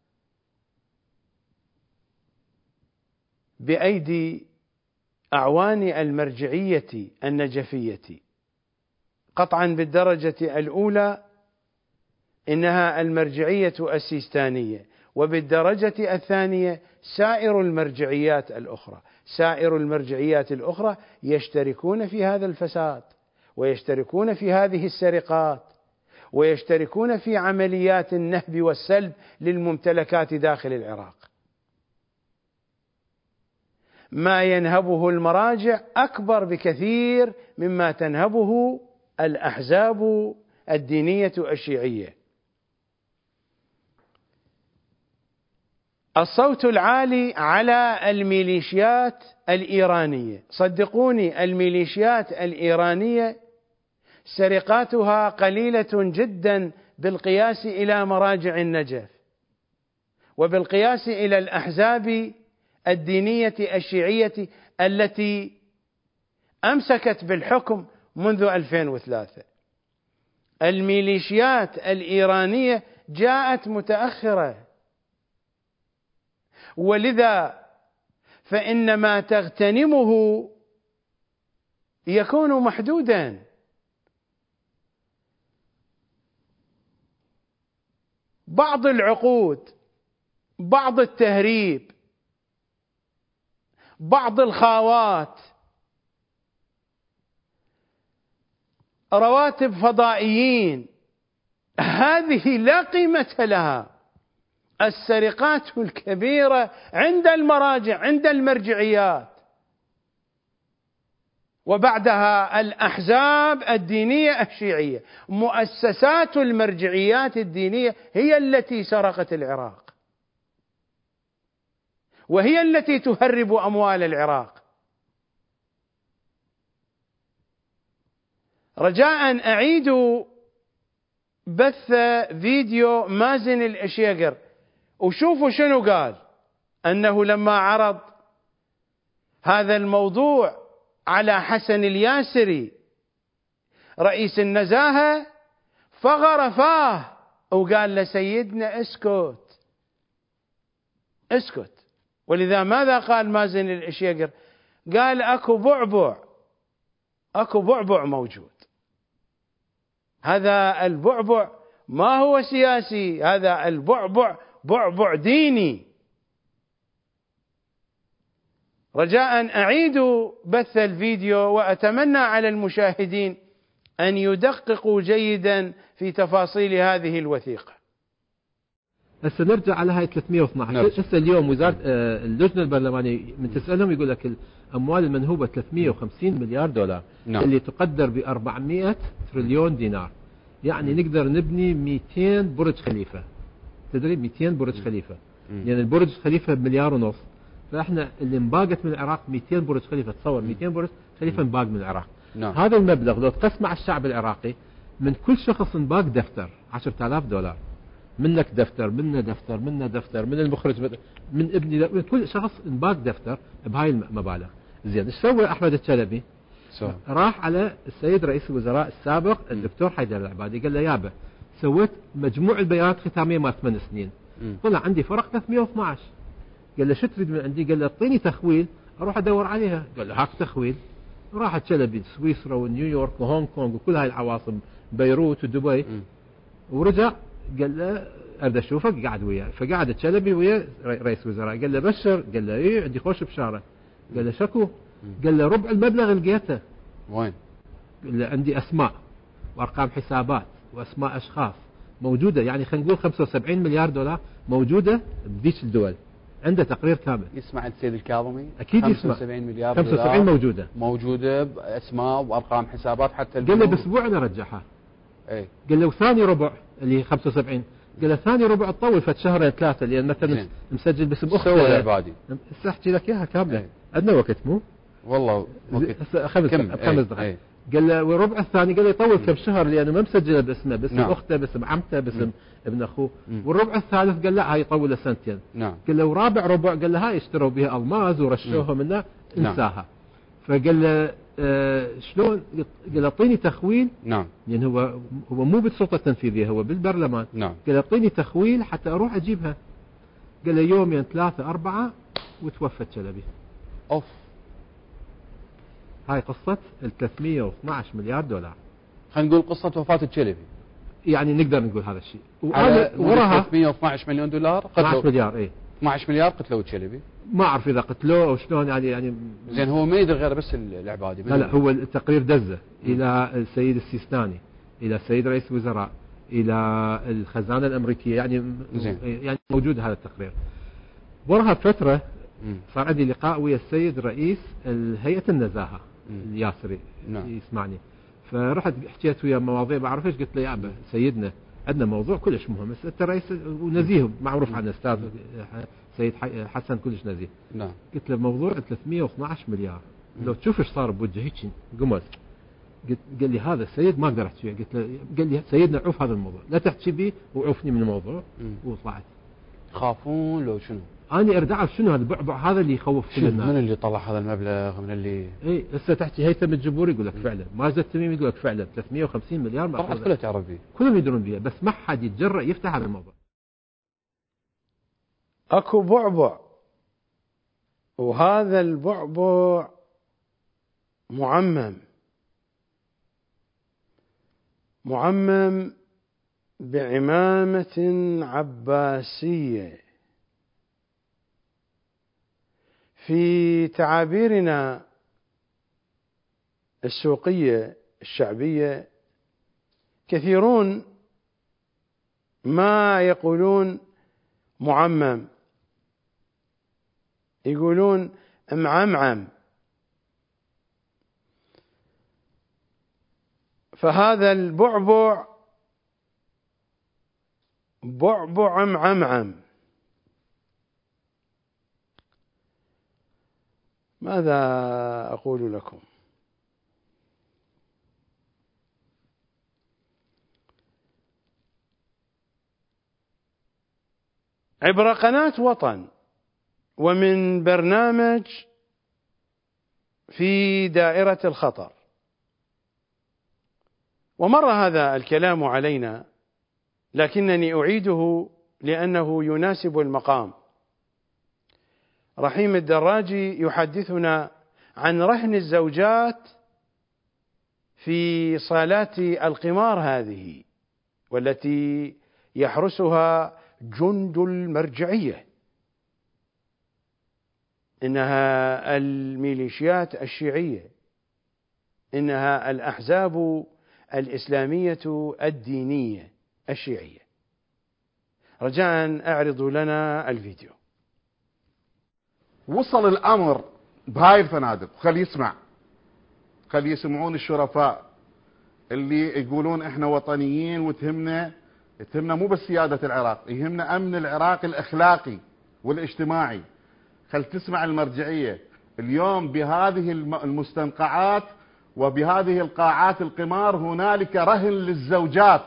بأيدي أعوان المرجعية النجفية. قطعا بالدرجة الأولى إنها المرجعية السيستانية، وبالدرجة الثانية سائر المرجعيات الأخرى. سائر المرجعيات الأخرى يشتركون في هذا الفساد، ويشتركون في هذه السرقات، ويشتركون في عمليات النهب والسلب للممتلكات داخل العراق. ما ينهبه المراجع أكبر بكثير مما تنهبه الأحزاب الدينية الشيعية. الصوت العالي على الميليشيات الإيرانية، صدقوني الميليشيات الإيرانية سرقاتها قليلة جدا بالقياس إلى مراجع النجف، وبالقياس إلى الأحزاب الدينية الشيعية التي أمسكت بالحكم منذ 2003. الميليشيات الإيرانية جاءت متأخرة، ولذا فإن ما تغتنمه يكون محدودا. بعض العقود، بعض التهريب، بعض الخاوات، رواتب فضائيين، هذه لا قيمة لها. السرقات الكبيرة عند المراجع، عند المرجعيات، وبعدها الأحزاب الدينية الشيعية. مؤسسات المرجعيات الدينية هي التي سرقت العراق، وهي التي تهرب أموال العراق. رجاء أعيدوا بث فيديو مازن الشيقر وشوفوا شنو قال، أنه لما عرض هذا الموضوع على حسن الياسري رئيس النزاهة فغر فاه وقال لسيدنا اسكت اسكت. ولذا ماذا قال مازن الشيقر؟ قال اكو بعبع، اكو بعبع موجود. هذا البعبع ما هو سياسي، هذا البعبع بعبع ديني. رجاء أعيدوا بث الفيديو، وأتمنى على المشاهدين أن يدققوا جيدا في تفاصيل هذه الوثيقة. هسه نرجع على هاي 312. هسه اليوم وزارة اللجنة البرلمانية من تسألهم يقول لك الأموال المنهوبة 350 مليار دولار اللي تقدر ب 400 تريليون دينار. يعني نقدر نبني 200 برج خليفة. تدري 200 برج خليفة، يعني البرج خليفة بمليار ونص، فاحنا اللي انباقت من العراق 200 برج خليفة. تصور 200 برج خليفة انباق من العراق. هذا المبلغ لو تقسم على الشعب العراقي، من كل شخص انباق دفتر 10,000 دولار. منك دفتر، منا دفتر، منا دفتر، من المخرج، من ابني، من كل شخص انباق دفتر بهاي المبالغ. زين، ايش سوى احمد الشلبي؟ راح على السيد رئيس الوزراء السابق الدكتور حيدر العبادي، قال له يابا سويت مجموع البيانات ختاميه مال 8 سنين، طلع عندي فرق 312. قال له شو تريد من عندي؟ قال له اعطيني تخويل اروح ادور عليها. قال له هاك تخويل. راح الشلبي سويسرا ونيويورك وهونغ كونغ وكل هاي العواصم، بيروت ودبي، ورجع قال له اريد اشوفك. قاعد وياه، فقعد الشلبي ويا رئيس الوزراء. قال له بشر، قال له ايه عندي خوش بشاره. قال له شكو؟ قال له ربع المبلغ لقيته. وين؟ قال له عندي اسماء وارقام حسابات واسماء اشخاص موجوده، يعني خلينا نقول 75 مليار دولار موجوده بذيك الدول. عنده تقرير كامل. يسمع السيد الكاظمي؟ اكيد يسمع. 75 مليار 75 دولار موجوده باسماء وارقام حسابات حتى. قال له باسبوع انا رجعها. اي قال له وثاني ربع اللي 75، قال له ثاني ربع تطول فد شهرين ثلاثه، لان مثلا مسجل باسم اخته. سوى العبادي. هسه احكي لك اياها كامله. عندنا وقت مو؟ والله هسه خمس دقائق. قال له والربع الثاني قال له يطول كم شهر لانه ما مسجله باسمه، باسم اخته، باسم عمته، باسم ابن اخوه. والربع الثالث قال لا هاي يطول له سنتين. قال له ورابع ربع قال له هاي اشتروا بها الماز ورشوها منه، انساها. فقال له شلون؟ قال له اعطيني تخويل. يعني هو مو بالسلطه التنفيذيه، هو بالبرلمان. قال له اعطيني تخويل حتى اروح اجيبها. قال له يومين 3 4 وتوفى الشلبي. اوف. هاي قصة 312 مليار دولار. خلينا نقول قصة وفاة الشلبي. يعني نقدر نقول هذا الشيء. على وراها 312 مليون دولار 12 مليار. اي 12 مليار قتلوا الشلبي. ما اعرف اذا قتلوه او شلون، يعني زين هو ما يدري غير بس العبادي. لا هو التقرير دزه الى السيد السيستاني، الى السيد رئيس الوزراء، الى الخزانة الامريكية، يعني زين. يعني موجود هذا التقرير. وراها بفترة صار عندي لقاء ويا السيد رئيس هيئة النزاهة الياسري. يسمعني، فرحت حكيت ويا مواضيع بعرف ايش. قلت له يا ابا سيدنا عندنا موضوع كلش مهم، بس انت رئيس ونزيه معروف عن الاستاذ سيد حسن كلش نزيه. قلت له موضوع 312 مليار لو تشوف ايش صار بوجهه هيك قمص. قال لي هذا السيد ما اقدر احكي. قلت له قال لي سيدنا عوف هذا الموضوع، لا تحكي بيه وعوفني من الموضوع. وطلعت. خافون لو شنو؟ أنا أريد أعرف شنو هذا البعبع هذا اللي يخوف كل الناس. من اللي طلع هذا المبلغ؟ من اللي اي هسه تحكي هيثم الجبوري يقول لك فعلا، ماجد التميمي يقول لك فعلا 350 مليار طلعت كلها تعرف بيه، كلهم يدرون بيها، بس ما حد يتجرأ يفتح هذا الموضوع. اكو بعبع، وهذا البعبع معمم بعمامة عباسية. في تعابيرنا السوقية الشعبية كثيرون ما يقولون معمم، يقولون معمعم. فهذا البعبع بعبع معمعم. ماذا أقول لكم؟ عبر قناة وطن ومن برنامج في دائرة الخطر، ومر هذا الكلام علينا لكنني أعيده لأنه يناسب المقام. رحيم الدراجي يحدثنا عن رهن الزوجات في صالات القمار هذه، والتي يحرسها جند المرجعية. إنها الميليشيات الشيعية، إنها الأحزاب الإسلامية الدينية الشيعية. رجاء أعرضوا لنا الفيديو. وصل الأمر بهاي الفنادق، خلي يسمعون الشرفاء اللي يقولون احنا وطنيين وتهمنا مو بس سيادة العراق، يهمنا أمن العراق الأخلاقي والاجتماعي. خل تسمع المرجعية اليوم بهذه المستنقعات وبهذه القاعات القمار هنالك رهن للزوجات.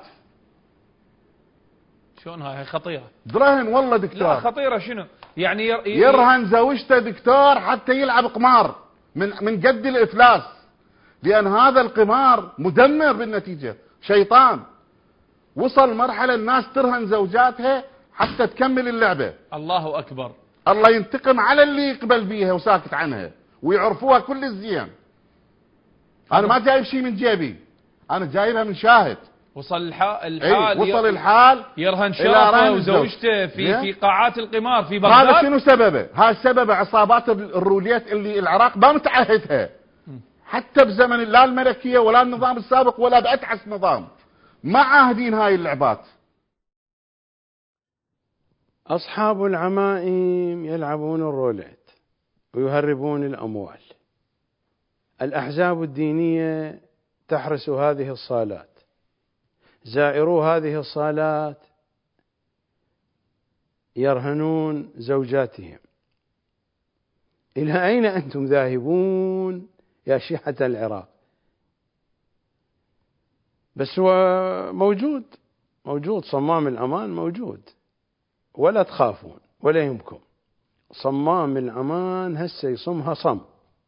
شلون هاي خطيرة؟ رهن والله دكتور. لا خطيرة شنو؟ يعني يرهن زوجته دكتور حتى يلعب قمار من قد الإفلاس، لأن هذا القمار مدمر بالنتيجة، شيطان. وصل مرحلة الناس ترهن زوجاتها حتى تكمل اللعبة. الله أكبر. الله ينتقم على اللي يقبل بيها وساكت عنها ويعرفوها كل الزين. أنا ما جايب شيء من جيبي، أنا جايبها من شاهد. وصل الحال وصل الحال يرهن شرفه وزوجته في قاعات القمار في بغداد. هذا شنو سببه؟ هذا سبب عصابات الروليات اللي العراق ما متعهدها حتى بزمن لا الملكية ولا النظام السابق ولا بأتعس نظام، ما عاهدين هاي اللعبات. أصحاب العمائم يلعبون الروليت ويهربون الأموال. الأحزاب الدينية تحرس هذه الصالات، زائرو هذه الصالات يرهنون زوجاتهم. إلى أين أنتم ذاهبون يا شيعة العراق؟ بس هو موجود صمام الأمان موجود، ولا تخافون ولا يهمكم. صمام الأمان هسه يصمها صم.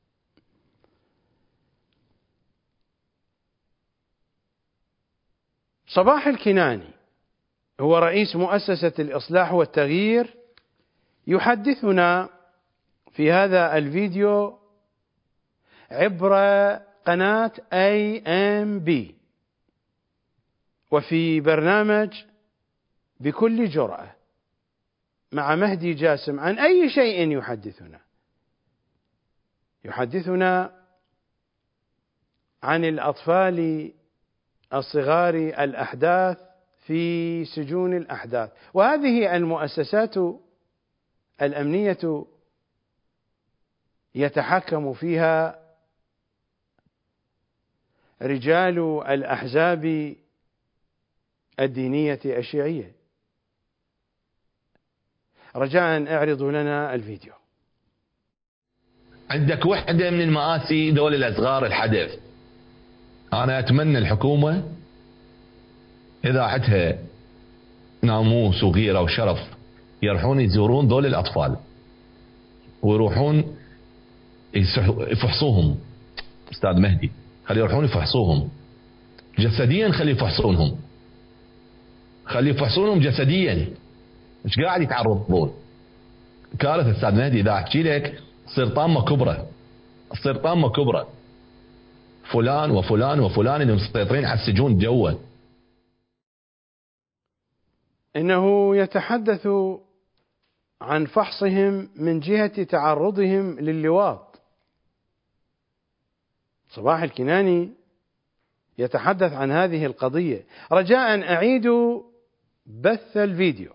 صباح الكناني هو رئيس مؤسسة الإصلاح والتغيير، يحدثنا في هذا الفيديو عبر قناة AMB وفي برنامج بكل جرأة مع مهدي جاسم عن أي شيء يحدثنا عن الأطفال الصغار الأحداث في سجون الأحداث. وهذه المؤسسات الأمنية يتحكم فيها رجال الأحزاب الدينية الشيعية. رجاء اعرضوا لنا الفيديو. عندك وحدة من المآسي دول الأصغار الحدث. أنا أتمنى الحكومة إذا عندها ناموس وغيرة وشرف يروحون يزورون دول الأطفال ويروحون يفحصوهم. أستاذ مهدي خلي يروحون يفحصوهم جسديا، خلي يفحصونهم جسديا. مش قاعد يتعرضون كارثة أستاذ مهدي. إذا أحكي لك تصير طامة كبرى فلان وفلان وفلان اللي مسيطرين على السجون جوا. إنه يتحدث عن فحصهم من جهة تعرضهم للواط. صباح الكناني يتحدث عن هذه القضية. رجاء أعيدوا بث الفيديو.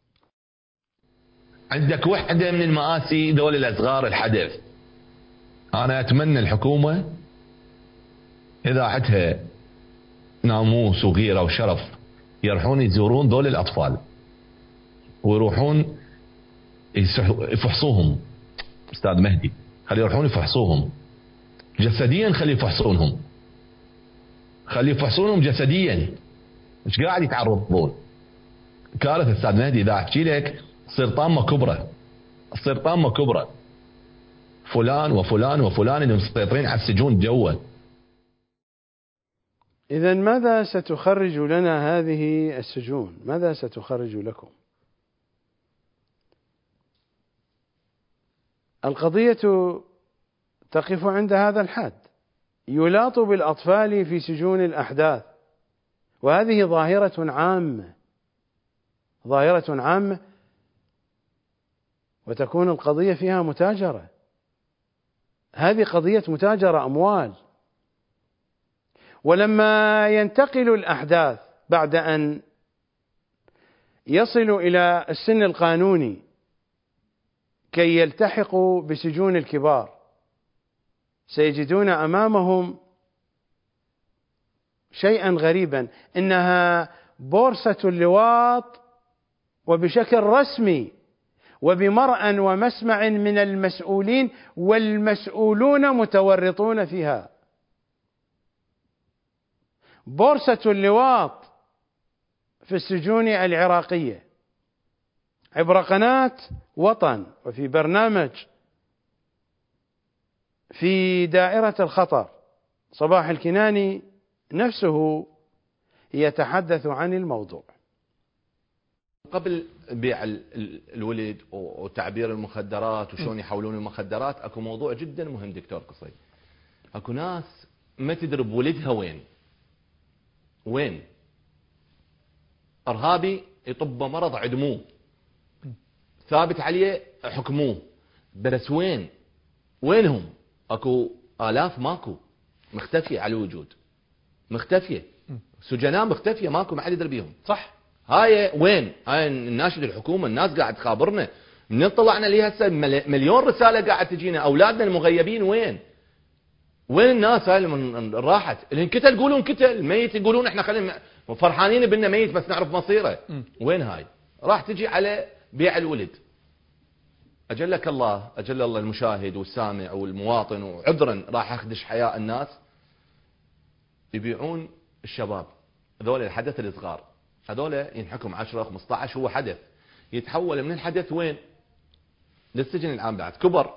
عندك وحدة من المآسي دول الأصغار الحدث. أنا أتمنى الحكومة إذا عندها ناموس وغيرة وشرف يروحون يزورون دول الأطفال ويروحون يفحصوهم. أستاذ مهدي خلي يروحون يفحصوهم جسديا، خلي يفحصونهم جسديا. مش قاعد يتعرضون كارثة أستاذ مهدي. إذا أحكي لك تصير طامة كبرى فلان وفلان وفلان اللي مسيطرين على السجون جوا. إذن ماذا ستخرج لنا هذه السجون؟ ماذا ستخرج لكم؟ القضية تقف عند هذا الحد. يلاط بالأطفال في سجون الأحداث، وهذه ظاهرة عامة، وتكون القضية فيها متاجرة. هذه قضية متاجرة أموال. ولما ينتقل الأحداث بعد أن يصلوا إلى السن القانوني كي يلتحقوا بسجون الكبار، سيجدون أمامهم شيئا غريبا، إنها بورصة اللواط، وبشكل رسمي وبمرأى ومسمع من المسؤولين، والمسؤولون متورطون فيها. بورصة اللواط في السجون العراقية عبر قناة وطن وفي برنامج في دائرة الخطر. صباح الكناني نفسه يتحدث عن الموضوع. قبل بيع الولد وتعبير المخدرات وشلون يحولون المخدرات، اكو موضوع جدا مهم دكتور قصي. اكو ناس ما تدري بولدها وين ارهابي يطب مرض عدموه، ثابت عليه حكموه، بس وينهم؟ اكو آلاف ماكو، مختفية على الوجود، مختفية، سجناء مختفية ماكو، ما حد يدري بيهم. صح. هاي وين؟ هاي الناشد الحكومة، الناس قاعد تخابرنا من طلعنا ليه هسه مليون رسالة قاعد تجينا. اولادنا المغيبين وين الناس هاي اللي راحت؟ اللي انقتل يقولون انقتل، الميت يقولون احنا خلينا فرحانين بانه ميت بس نعرف مصيره. وين هاي؟ راح تجي على بيع الولد. اجل الله المشاهد والسامع والمواطن، وعذرا راح اخدش حياء الناس. يبيعون الشباب هذول، الحدث الصغار هذول ينحكم 10 15، هو حدث يتحول من الحدث وين؟ للسجن العام بعد كبر.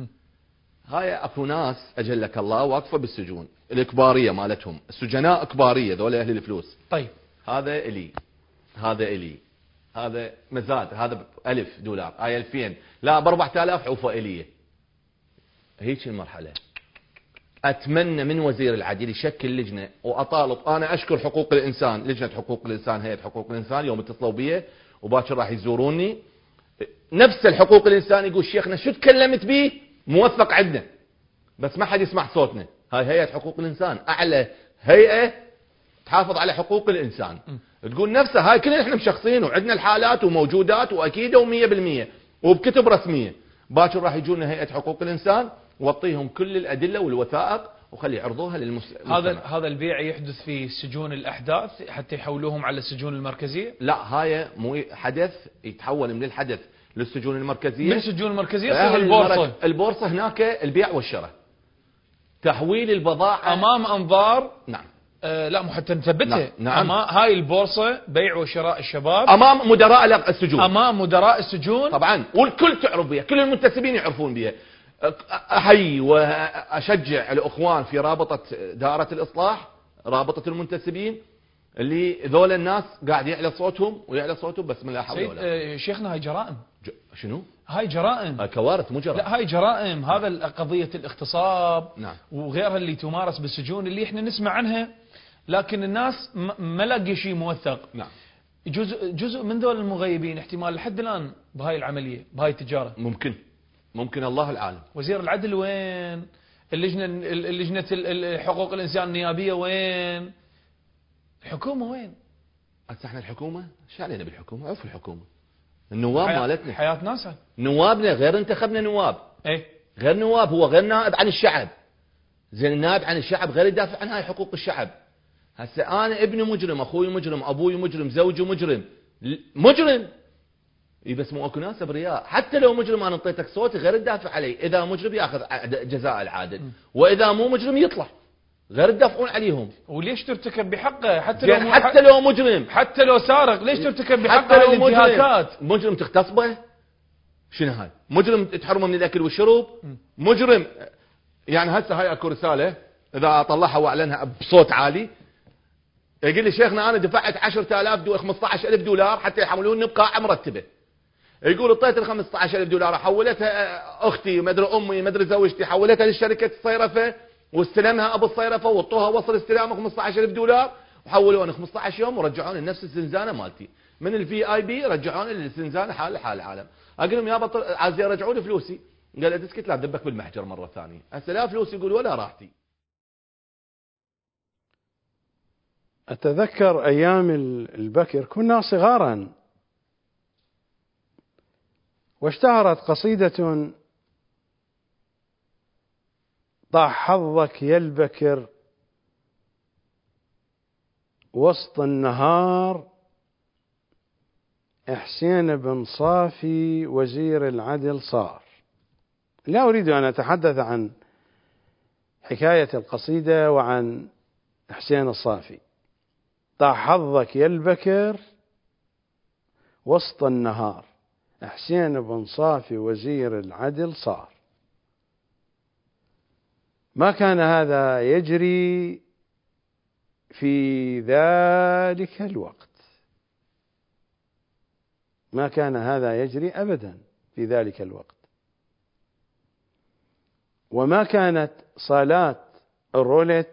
هاي اكو ناس اجلك الله واقفه بالسجون الاكباريه مالتهم، السجناء اكباريه ذول اهل الفلوس. طيب هذا الي هذا مزاد، هذا $1000، هاي 2000، لا ب4000 عوفه اليه. هيك المرحله. اتمنى من وزير العدل يشكل لجنه، واطالب، انا اشكر حقوق الانسان، لجنه حقوق الانسان، هيئه حقوق الانسان، يوم اتصلوا بي وباكر راح يزوروني، نفس الحقوق الانسان يقول شيخنا شو تكلمت بيه موثق عندنا، بس ما حد يسمع صوتنا. هاي هيئه حقوق الانسان، اعلى هيئه تحافظ على حقوق الانسان، تقول نفسها. هاي كلنا احنا مشخصين وعندنا الحالات وموجودات واكيده و100% وبكتب رسميه. باكر راح يجونا هيئه حقوق الانسان ووطيهم كل الادله والوثائق وخلي يعرضوها للمجتمع. هذا البيع يحدث في سجون الاحداث حتى يحولوهم على السجون المركزيه؟ لا، هاي مو حدث يتحول من الحدث للسجون المركزيه. من السجون المركزيه تصير البورصه. البورصه هناك البيع والشراء، تحويل البضاعه امام انظار. نعم. لا، مو حتى نثبتها. نعم. هاي البورصه بيع وشراء الشباب امام مدراء السجون. امام مدراء السجون طبعا، والكل تعرف بها، كل المنتسبين يعرفون بها. احيي واشجع الاخوان في رابطه دائره الاصلاح، رابطه المنتسبين، اللي ذول الناس قاعد يعلى صوتهم بس من لا حول ولا قوه. شيخنا هاي جرائم. شنو؟ هاي جرائم. كوارث مو جرائم. لا، هاي جرائم. هذا قضيه الاغتصاب. نعم. وغيرها اللي تمارس بالسجون اللي احنا نسمع عنها، لكن الناس ما لقي شيء موثق. نعم. جزء من ذول المغيبين احتمال لحد الان بهاي العمليه، بهاي التجاره. ممكن الله العالم. وزير العدل وين؟ اللجنه حقوق الانسان النيابيه وين؟ الحكومه وين؟ هسه احنا الحكومه شو علينا بالحكومه؟ عرفوا الحكومه النواب مالتنا، حياه ناسها، نوابنا غير انتخبنا نواب. غير نواب، هو غير نائب عن الشعب. زين، النائب عن الشعب غير يدافع عن هاي حقوق الشعب. هسه انا ابني مجرم، اخوي مجرم، ابوي مجرم، زوجي مجرم. بس مو اكو ناس ابرياء، حتى لو مجرم انا انطيتك صوتي غير تدافع عليه. اذا مجرم ياخذ جزاء العادل، واذا مو مجرم يطلع، غير تدافعون عليهم. وليش ترتكب بحقه؟ حتى لو مجرم، حتى لو سارق، ليش ترتكب بحقه؟ حتى لو مجرم تغتصبه. شنو هاي؟ مجرم تحرمه من الاكل والشرب. مجرم يعني هسه هاي اكو رساله اذا اطلعها واعلنها بصوت عالي، يقول لي شيخنا انا دفعت 10,000 $15,000 حتى يحولوني بقاعه مرتبه. يقول اعطيت $15,000 حولتها اختي، مدري امي، مدري زوجتي، حولتها لشركه الصيرفه واستلمها ابو الصيرفه وطوها وصل استلامه $15,000 وحولوني 15 يوم ورجعوني لنفس الزنزانه مالتي. من الVIP رجعوني للزنزانه حال العالم. اقول لهم يابا عايزين يرجعوا لي فلوسي. قال لي اسكت لا تدبك بالمحجر مره ثانيه. هسه لا فلوسي يقول ولا راحتي. أتذكر أيام البكر كنا صغارا، واشتهرت قصيدة ضع حظك يا البكر وسط النهار، حسين بن صافي وزير العدل صار. لا أريد أن أتحدث عن حكاية القصيدة وعن حسين الصافي، طاح حظك يا البكر وسط النهار، حسين بن صافي وزير العدل صار. ما كان هذا يجري في ذلك الوقت، ما كان هذا يجري أبدا في ذلك الوقت، وما كانت صالات الروليت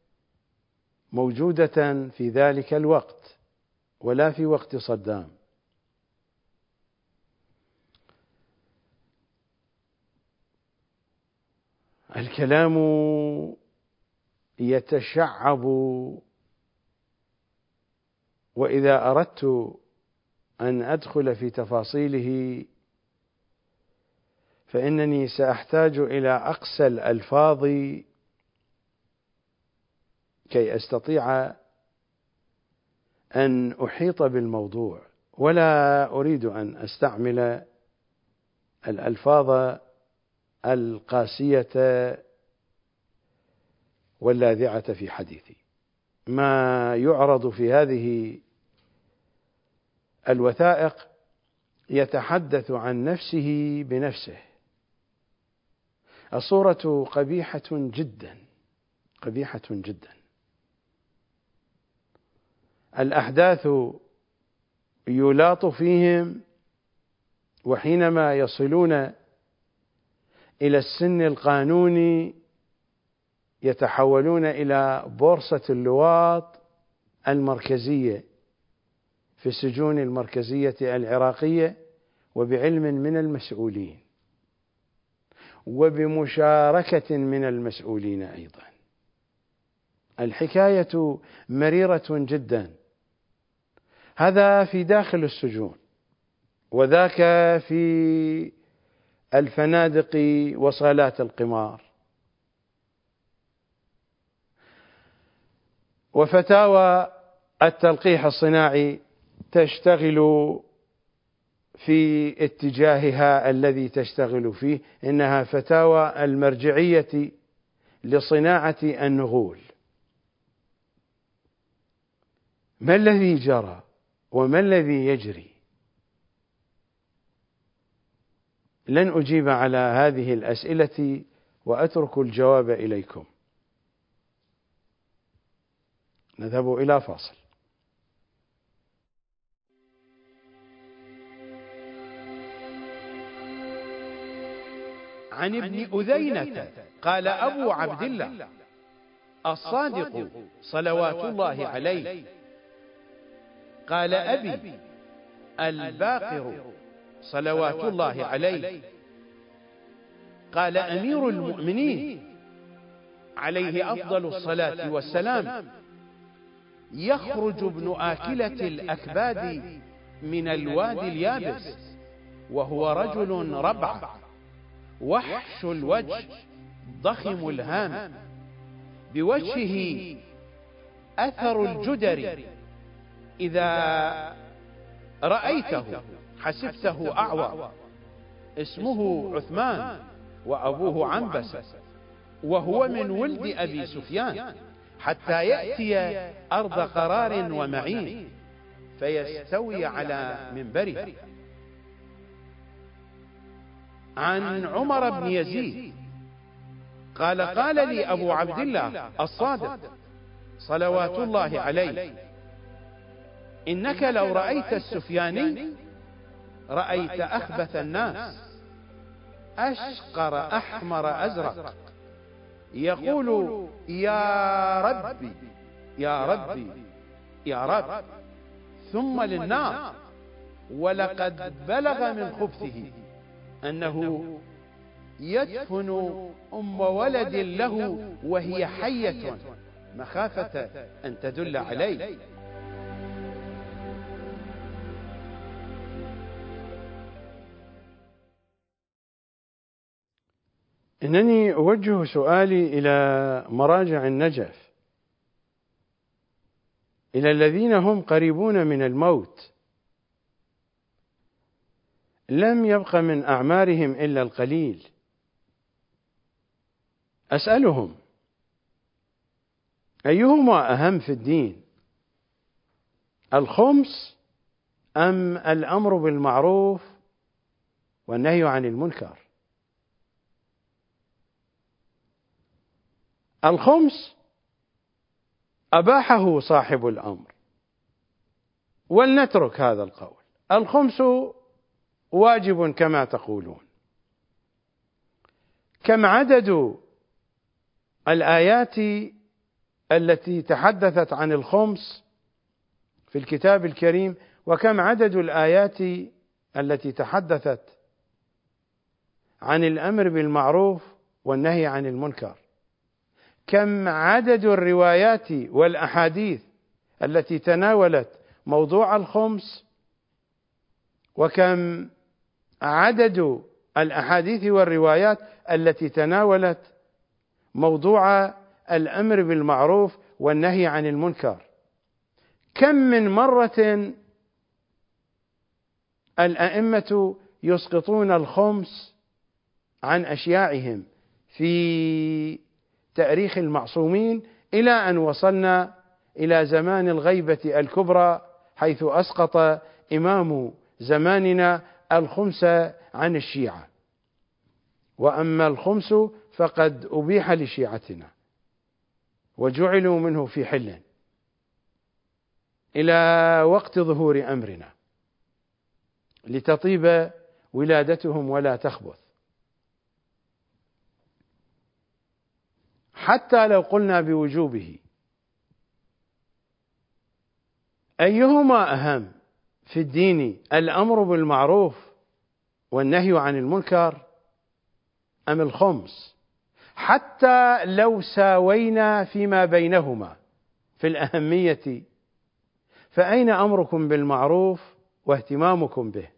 موجودة في ذلك الوقت ولا في وقت صدام. الكلام يتشعب، وإذا أردت أن أدخل في تفاصيله فإنني سأحتاج إلى أقصى الألفاظ كي أستطيع أن أحيط بالموضوع، ولا أريد أن أستعمل الألفاظ القاسية واللاذعة في حديثي. ما يعرض في هذه الوثائق يتحدث عن نفسه بنفسه. الصورة قبيحة جدا، قبيحة جدا. الأحداث يلاط فيهم، وحينما يصلون إلى السن القانوني يتحولون إلى بورصة اللواط المركزية في السجون المركزية العراقية، وبعلم من المسؤولين وبمشاركة من المسؤولين أيضا. الحكاية مريرة جدا. هذا في داخل السجون، وذاك في الفنادق وصالات القمار. وفتاوى التلقيح الصناعي تشتغل في اتجاهها الذي تشتغل فيه، إنها فتاوى المرجعية لصناعة النغول. ما الذي جرى وما الذي يجري؟ لن أجيب على هذه الأسئلة وأترك الجواب إليكم. نذهب إلى فاصل. عن ابن أذينة قال أبو عبد الله الصادق صلوات الله عليه قال أبي الباقر صلوات الله عليه قال أمير المؤمنين عليه أفضل الصلاة والسلام يخرج ابن آكلة الأكباد من الوادي اليابس وهو رجل ربع وحش الوجه ضخم الهام بوجهه أثر الجدر، إذا رأيته حسبته أعور. اسمه عثمان وأبوه عنبسة، وهو من ولد أبي سفيان، حتى يأتي أرض قرار ومعين فيستوي على منبره. عن عمر بن يزيد قال قال لي أبو عبد الله الصادق صلوات الله عليه إنك لو رأيت السفياني رأيت أخبث الناس أشقر أحمر أزرق يقول يا ربي يا ربي يا رب، ثم للنار. ولقد بلغ من خبثه أنه يدفن أم ولد له وهي حية مخافة أن تدل عليه. إنني أوجه سؤالي إلى مراجع النجف، إلى الذين هم قريبون من الموت، لم يبق من أعمارهم إلا القليل. أسألهم أيهما أهم في الدين، الخمس أم الأمر بالمعروف والنهي عن المنكر؟ الخمس أباحه صاحب الأمر، ولنترك هذا القول. الخمس واجب كما تقولون. كم عدد الآيات التي تحدثت عن الخمس في الكتاب الكريم، وكم عدد الآيات التي تحدثت عن الأمر بالمعروف والنهي عن المنكر؟ كم عدد الروايات والأحاديث التي تناولت موضوع الخمس، وكم عدد الأحاديث والروايات التي تناولت موضوع الأمر بالمعروف والنهي عن المنكر؟ كم من مرة الأئمة يسقطون الخمس عن أشياعهم في تاريخ المعصومين، إلى أن وصلنا إلى زمان الغيبة الكبرى، حيث أسقط إمام زماننا الخمس عن الشيعة. وأما الخمس فقد أبيح لشيعتنا وجعلوا منه في حل إلى وقت ظهور أمرنا، لتطيب ولادتهم ولا تخبث. حتى لو قلنا بوجوبه، أيهما أهم في الدين، الأمر بالمعروف والنهي عن المنكر أم الخمس؟ حتى لو ساوينا فيما بينهما في الأهمية، فأين أمركم بالمعروف واهتمامكم به؟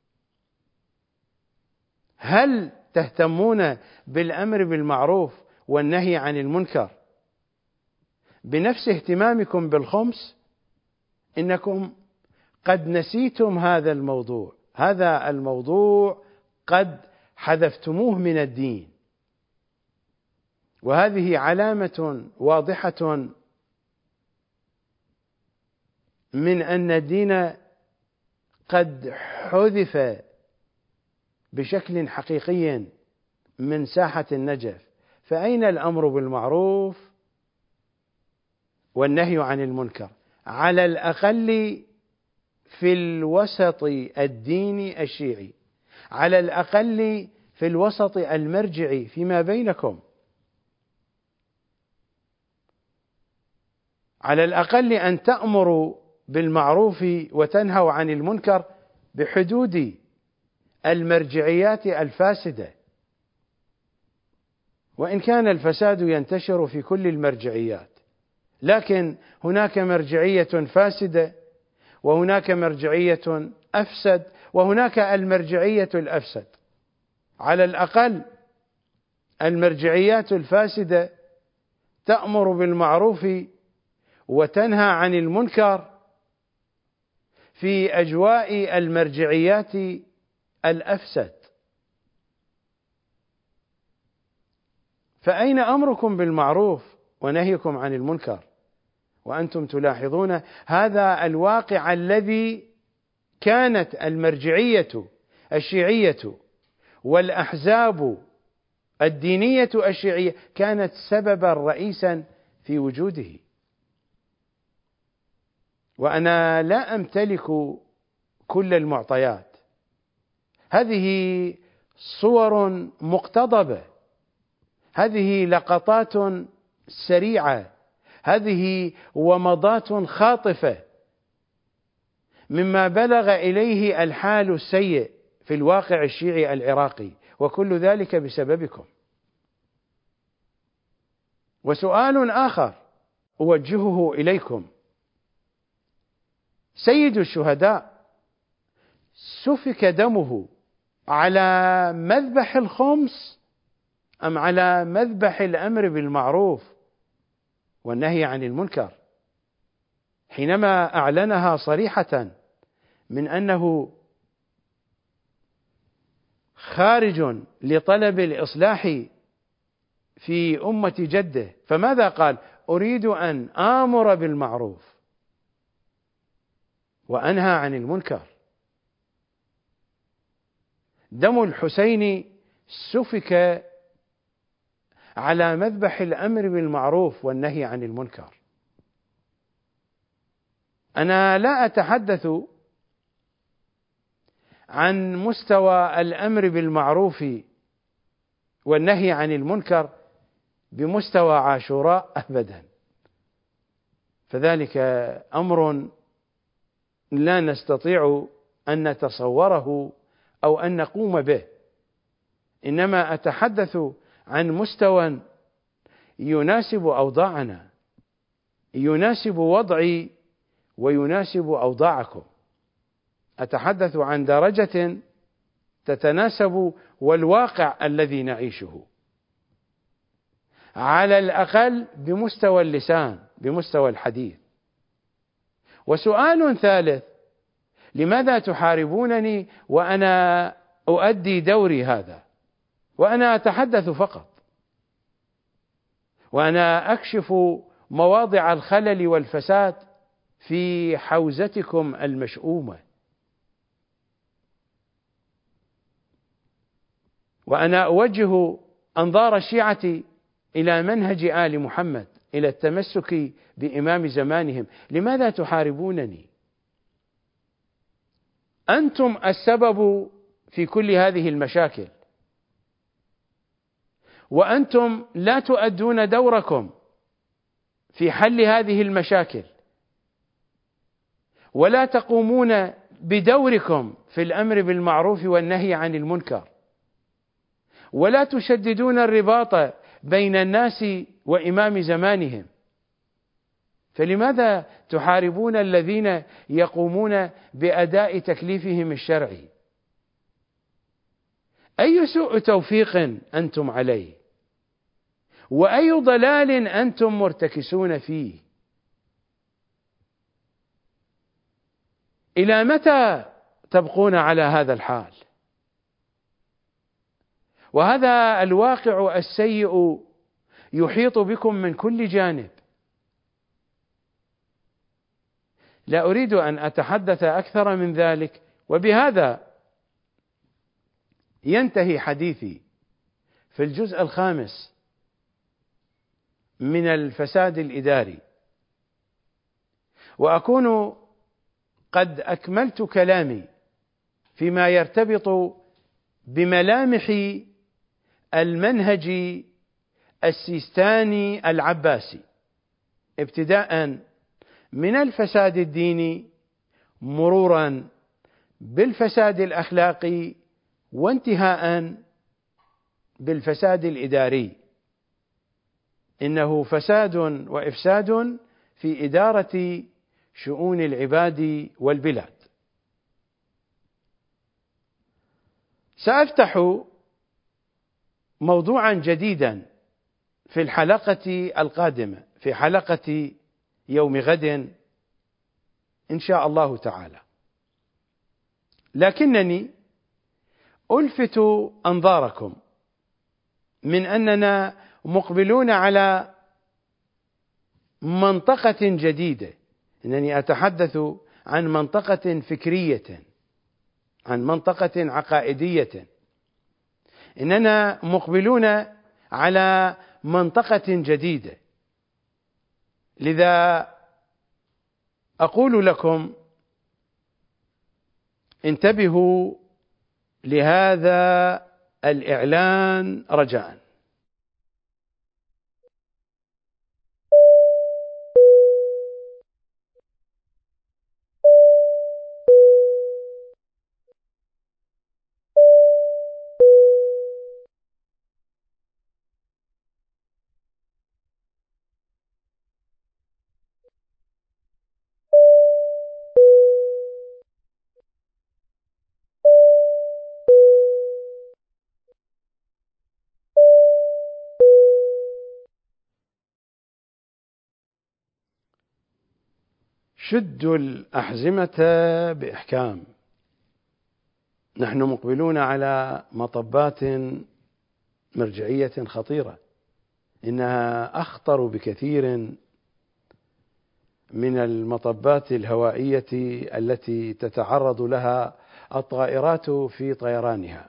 هل تهتمون بالأمر بالمعروف والنهي عن المنكر بنفس اهتمامكم بالخمس؟ إنكم قد نسيتم هذا الموضوع. هذا الموضوع قد حذفتموه من الدين، وهذه علامة واضحة من أن الدين قد حذف بشكل حقيقي من ساحة النجف. فأين الأمر بالمعروف والنهي عن المنكر؟ على الأقل في الوسط الديني الشيعي، على الأقل في الوسط المرجعي فيما بينكم، على الأقل أن تأمروا بالمعروف وتنهوا عن المنكر بحدود المرجعيات الفاسدة، وإن كان الفساد ينتشر في كل المرجعيات، لكن هناك مرجعية فاسدة، وهناك مرجعية أفسد، وهناك المرجعية الأفسد. على الأقل المرجعيات الفاسدة تأمر بالمعروف وتنهى عن المنكر في أجواء المرجعيات الأفسد. فأين أمركم بالمعروف ونهيكم عن المنكر وأنتم تلاحظون هذا الواقع الذي كانت المرجعية الشيعية والأحزاب الدينية الشيعية كانت سببا رئيسا في وجوده؟ وأنا لا أمتلك كل المعطيات، هذه صور مقتضبة، هذه لقطات سريعة، هذه ومضات خاطفة مما بلغ إليه الحال السيء في الواقع الشيعي العراقي، وكل ذلك بسببكم. وسؤال آخر أوجهه إليكم: سيد الشهداء سفك دمه على مذبح الخمس أم على مذبح الأمر بالمعروف والنهي عن المنكر؟ حينما أعلنها صريحة من أنه خارج لطلب الإصلاح في أمة جده، فماذا قال؟ أريد أن آمر بالمعروف وأنهى عن المنكر. دم الحسين سفك على مذبح الأمر بالمعروف والنهي عن المنكر. أنا لا أتحدث عن مستوى الأمر بالمعروف والنهي عن المنكر بمستوى عاشوراء أبدا، فذلك أمر لا نستطيع أن نتصوره أو أن نقوم به، إنما أتحدث عن مستوى يناسب أوضاعنا، يناسب وضعي ويناسب أوضاعكم. أتحدث عن درجة تتناسب والواقع الذي نعيشه، على الأقل بمستوى اللسان، بمستوى الحديث. وسؤال ثالث: لماذا تحاربونني وأنا أؤدي دوري هذا، وأنا أتحدث فقط، وأنا أكشف مواضع الخلل والفساد في حوزتكم المشؤومة، وأنا أوجه أنظار الشيعة إلى منهج آل محمد، إلى التمسك بإمام زمانهم. لماذا تحاربونني؟ أنتم السبب في كل هذه المشاكل، وأنتم لا تؤدون دوركم في حل هذه المشاكل، ولا تقومون بدوركم في الأمر بالمعروف والنهي عن المنكر، ولا تشددون الرباط بين الناس وإمام زمانهم. فلماذا تحاربون الذين يقومون بأداء تكليفهم الشرعي؟ أي سوء توفيق أنتم عليه، وأي ضلال أنتم مرتكسون فيه؟ إلى متى تبقون على هذا الحال؟ وهذا الواقع السيء يحيط بكم من كل جانب. لا أريد أن أتحدث أكثر من ذلك، وبهذا ينتهي حديثي في الجزء الخامس من الفساد الإداري، وأكون قد أكملت كلامي فيما يرتبط بملامح المنهج السيستاني العباسي، ابتداء من الفساد الديني، مرورا بالفساد الأخلاقي، وانتهاء بالفساد الإداري. إنه فساد وإفساد في إدارة شؤون العباد والبلاد. سأفتح موضوعا جديدا في الحلقة القادمة، في حلقة يوم غد إن شاء الله تعالى، لكنني ألفت أنظاركم من أننا مقبلون على منطقة جديدة. إنني أتحدث عن منطقة فكرية، عن منطقة عقائدية. إننا مقبلون على منطقة جديدة، لذا أقول لكم انتبهوا لهذا الإعلان رجاءً. شدوا الأحزمة بإحكام. نحن مقبلون على مطبات مرجعية خطيرة، إنها أخطر بكثير من المطبات الهوائية التي تتعرض لها الطائرات في طيرانها.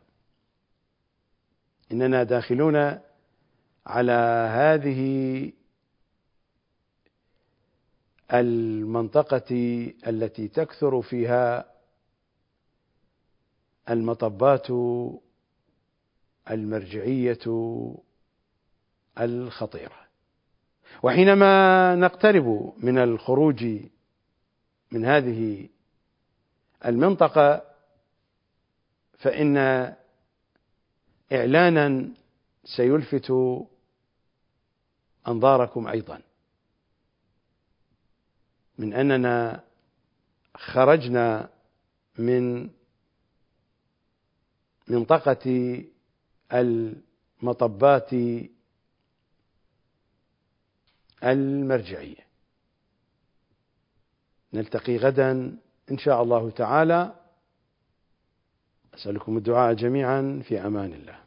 إننا داخلون على هذه المنطقة التي تكثر فيها المطبات المرجعية الخطيرة. وحينما نقترب من الخروج من هذه المنطقة فإن إعلانا سيلفت أنظاركم أيضا من أننا خرجنا من منطقة المطبات المرجعية. نلتقي غدا إن شاء الله تعالى. أسألكم الدعاء جميعا، في أمان الله.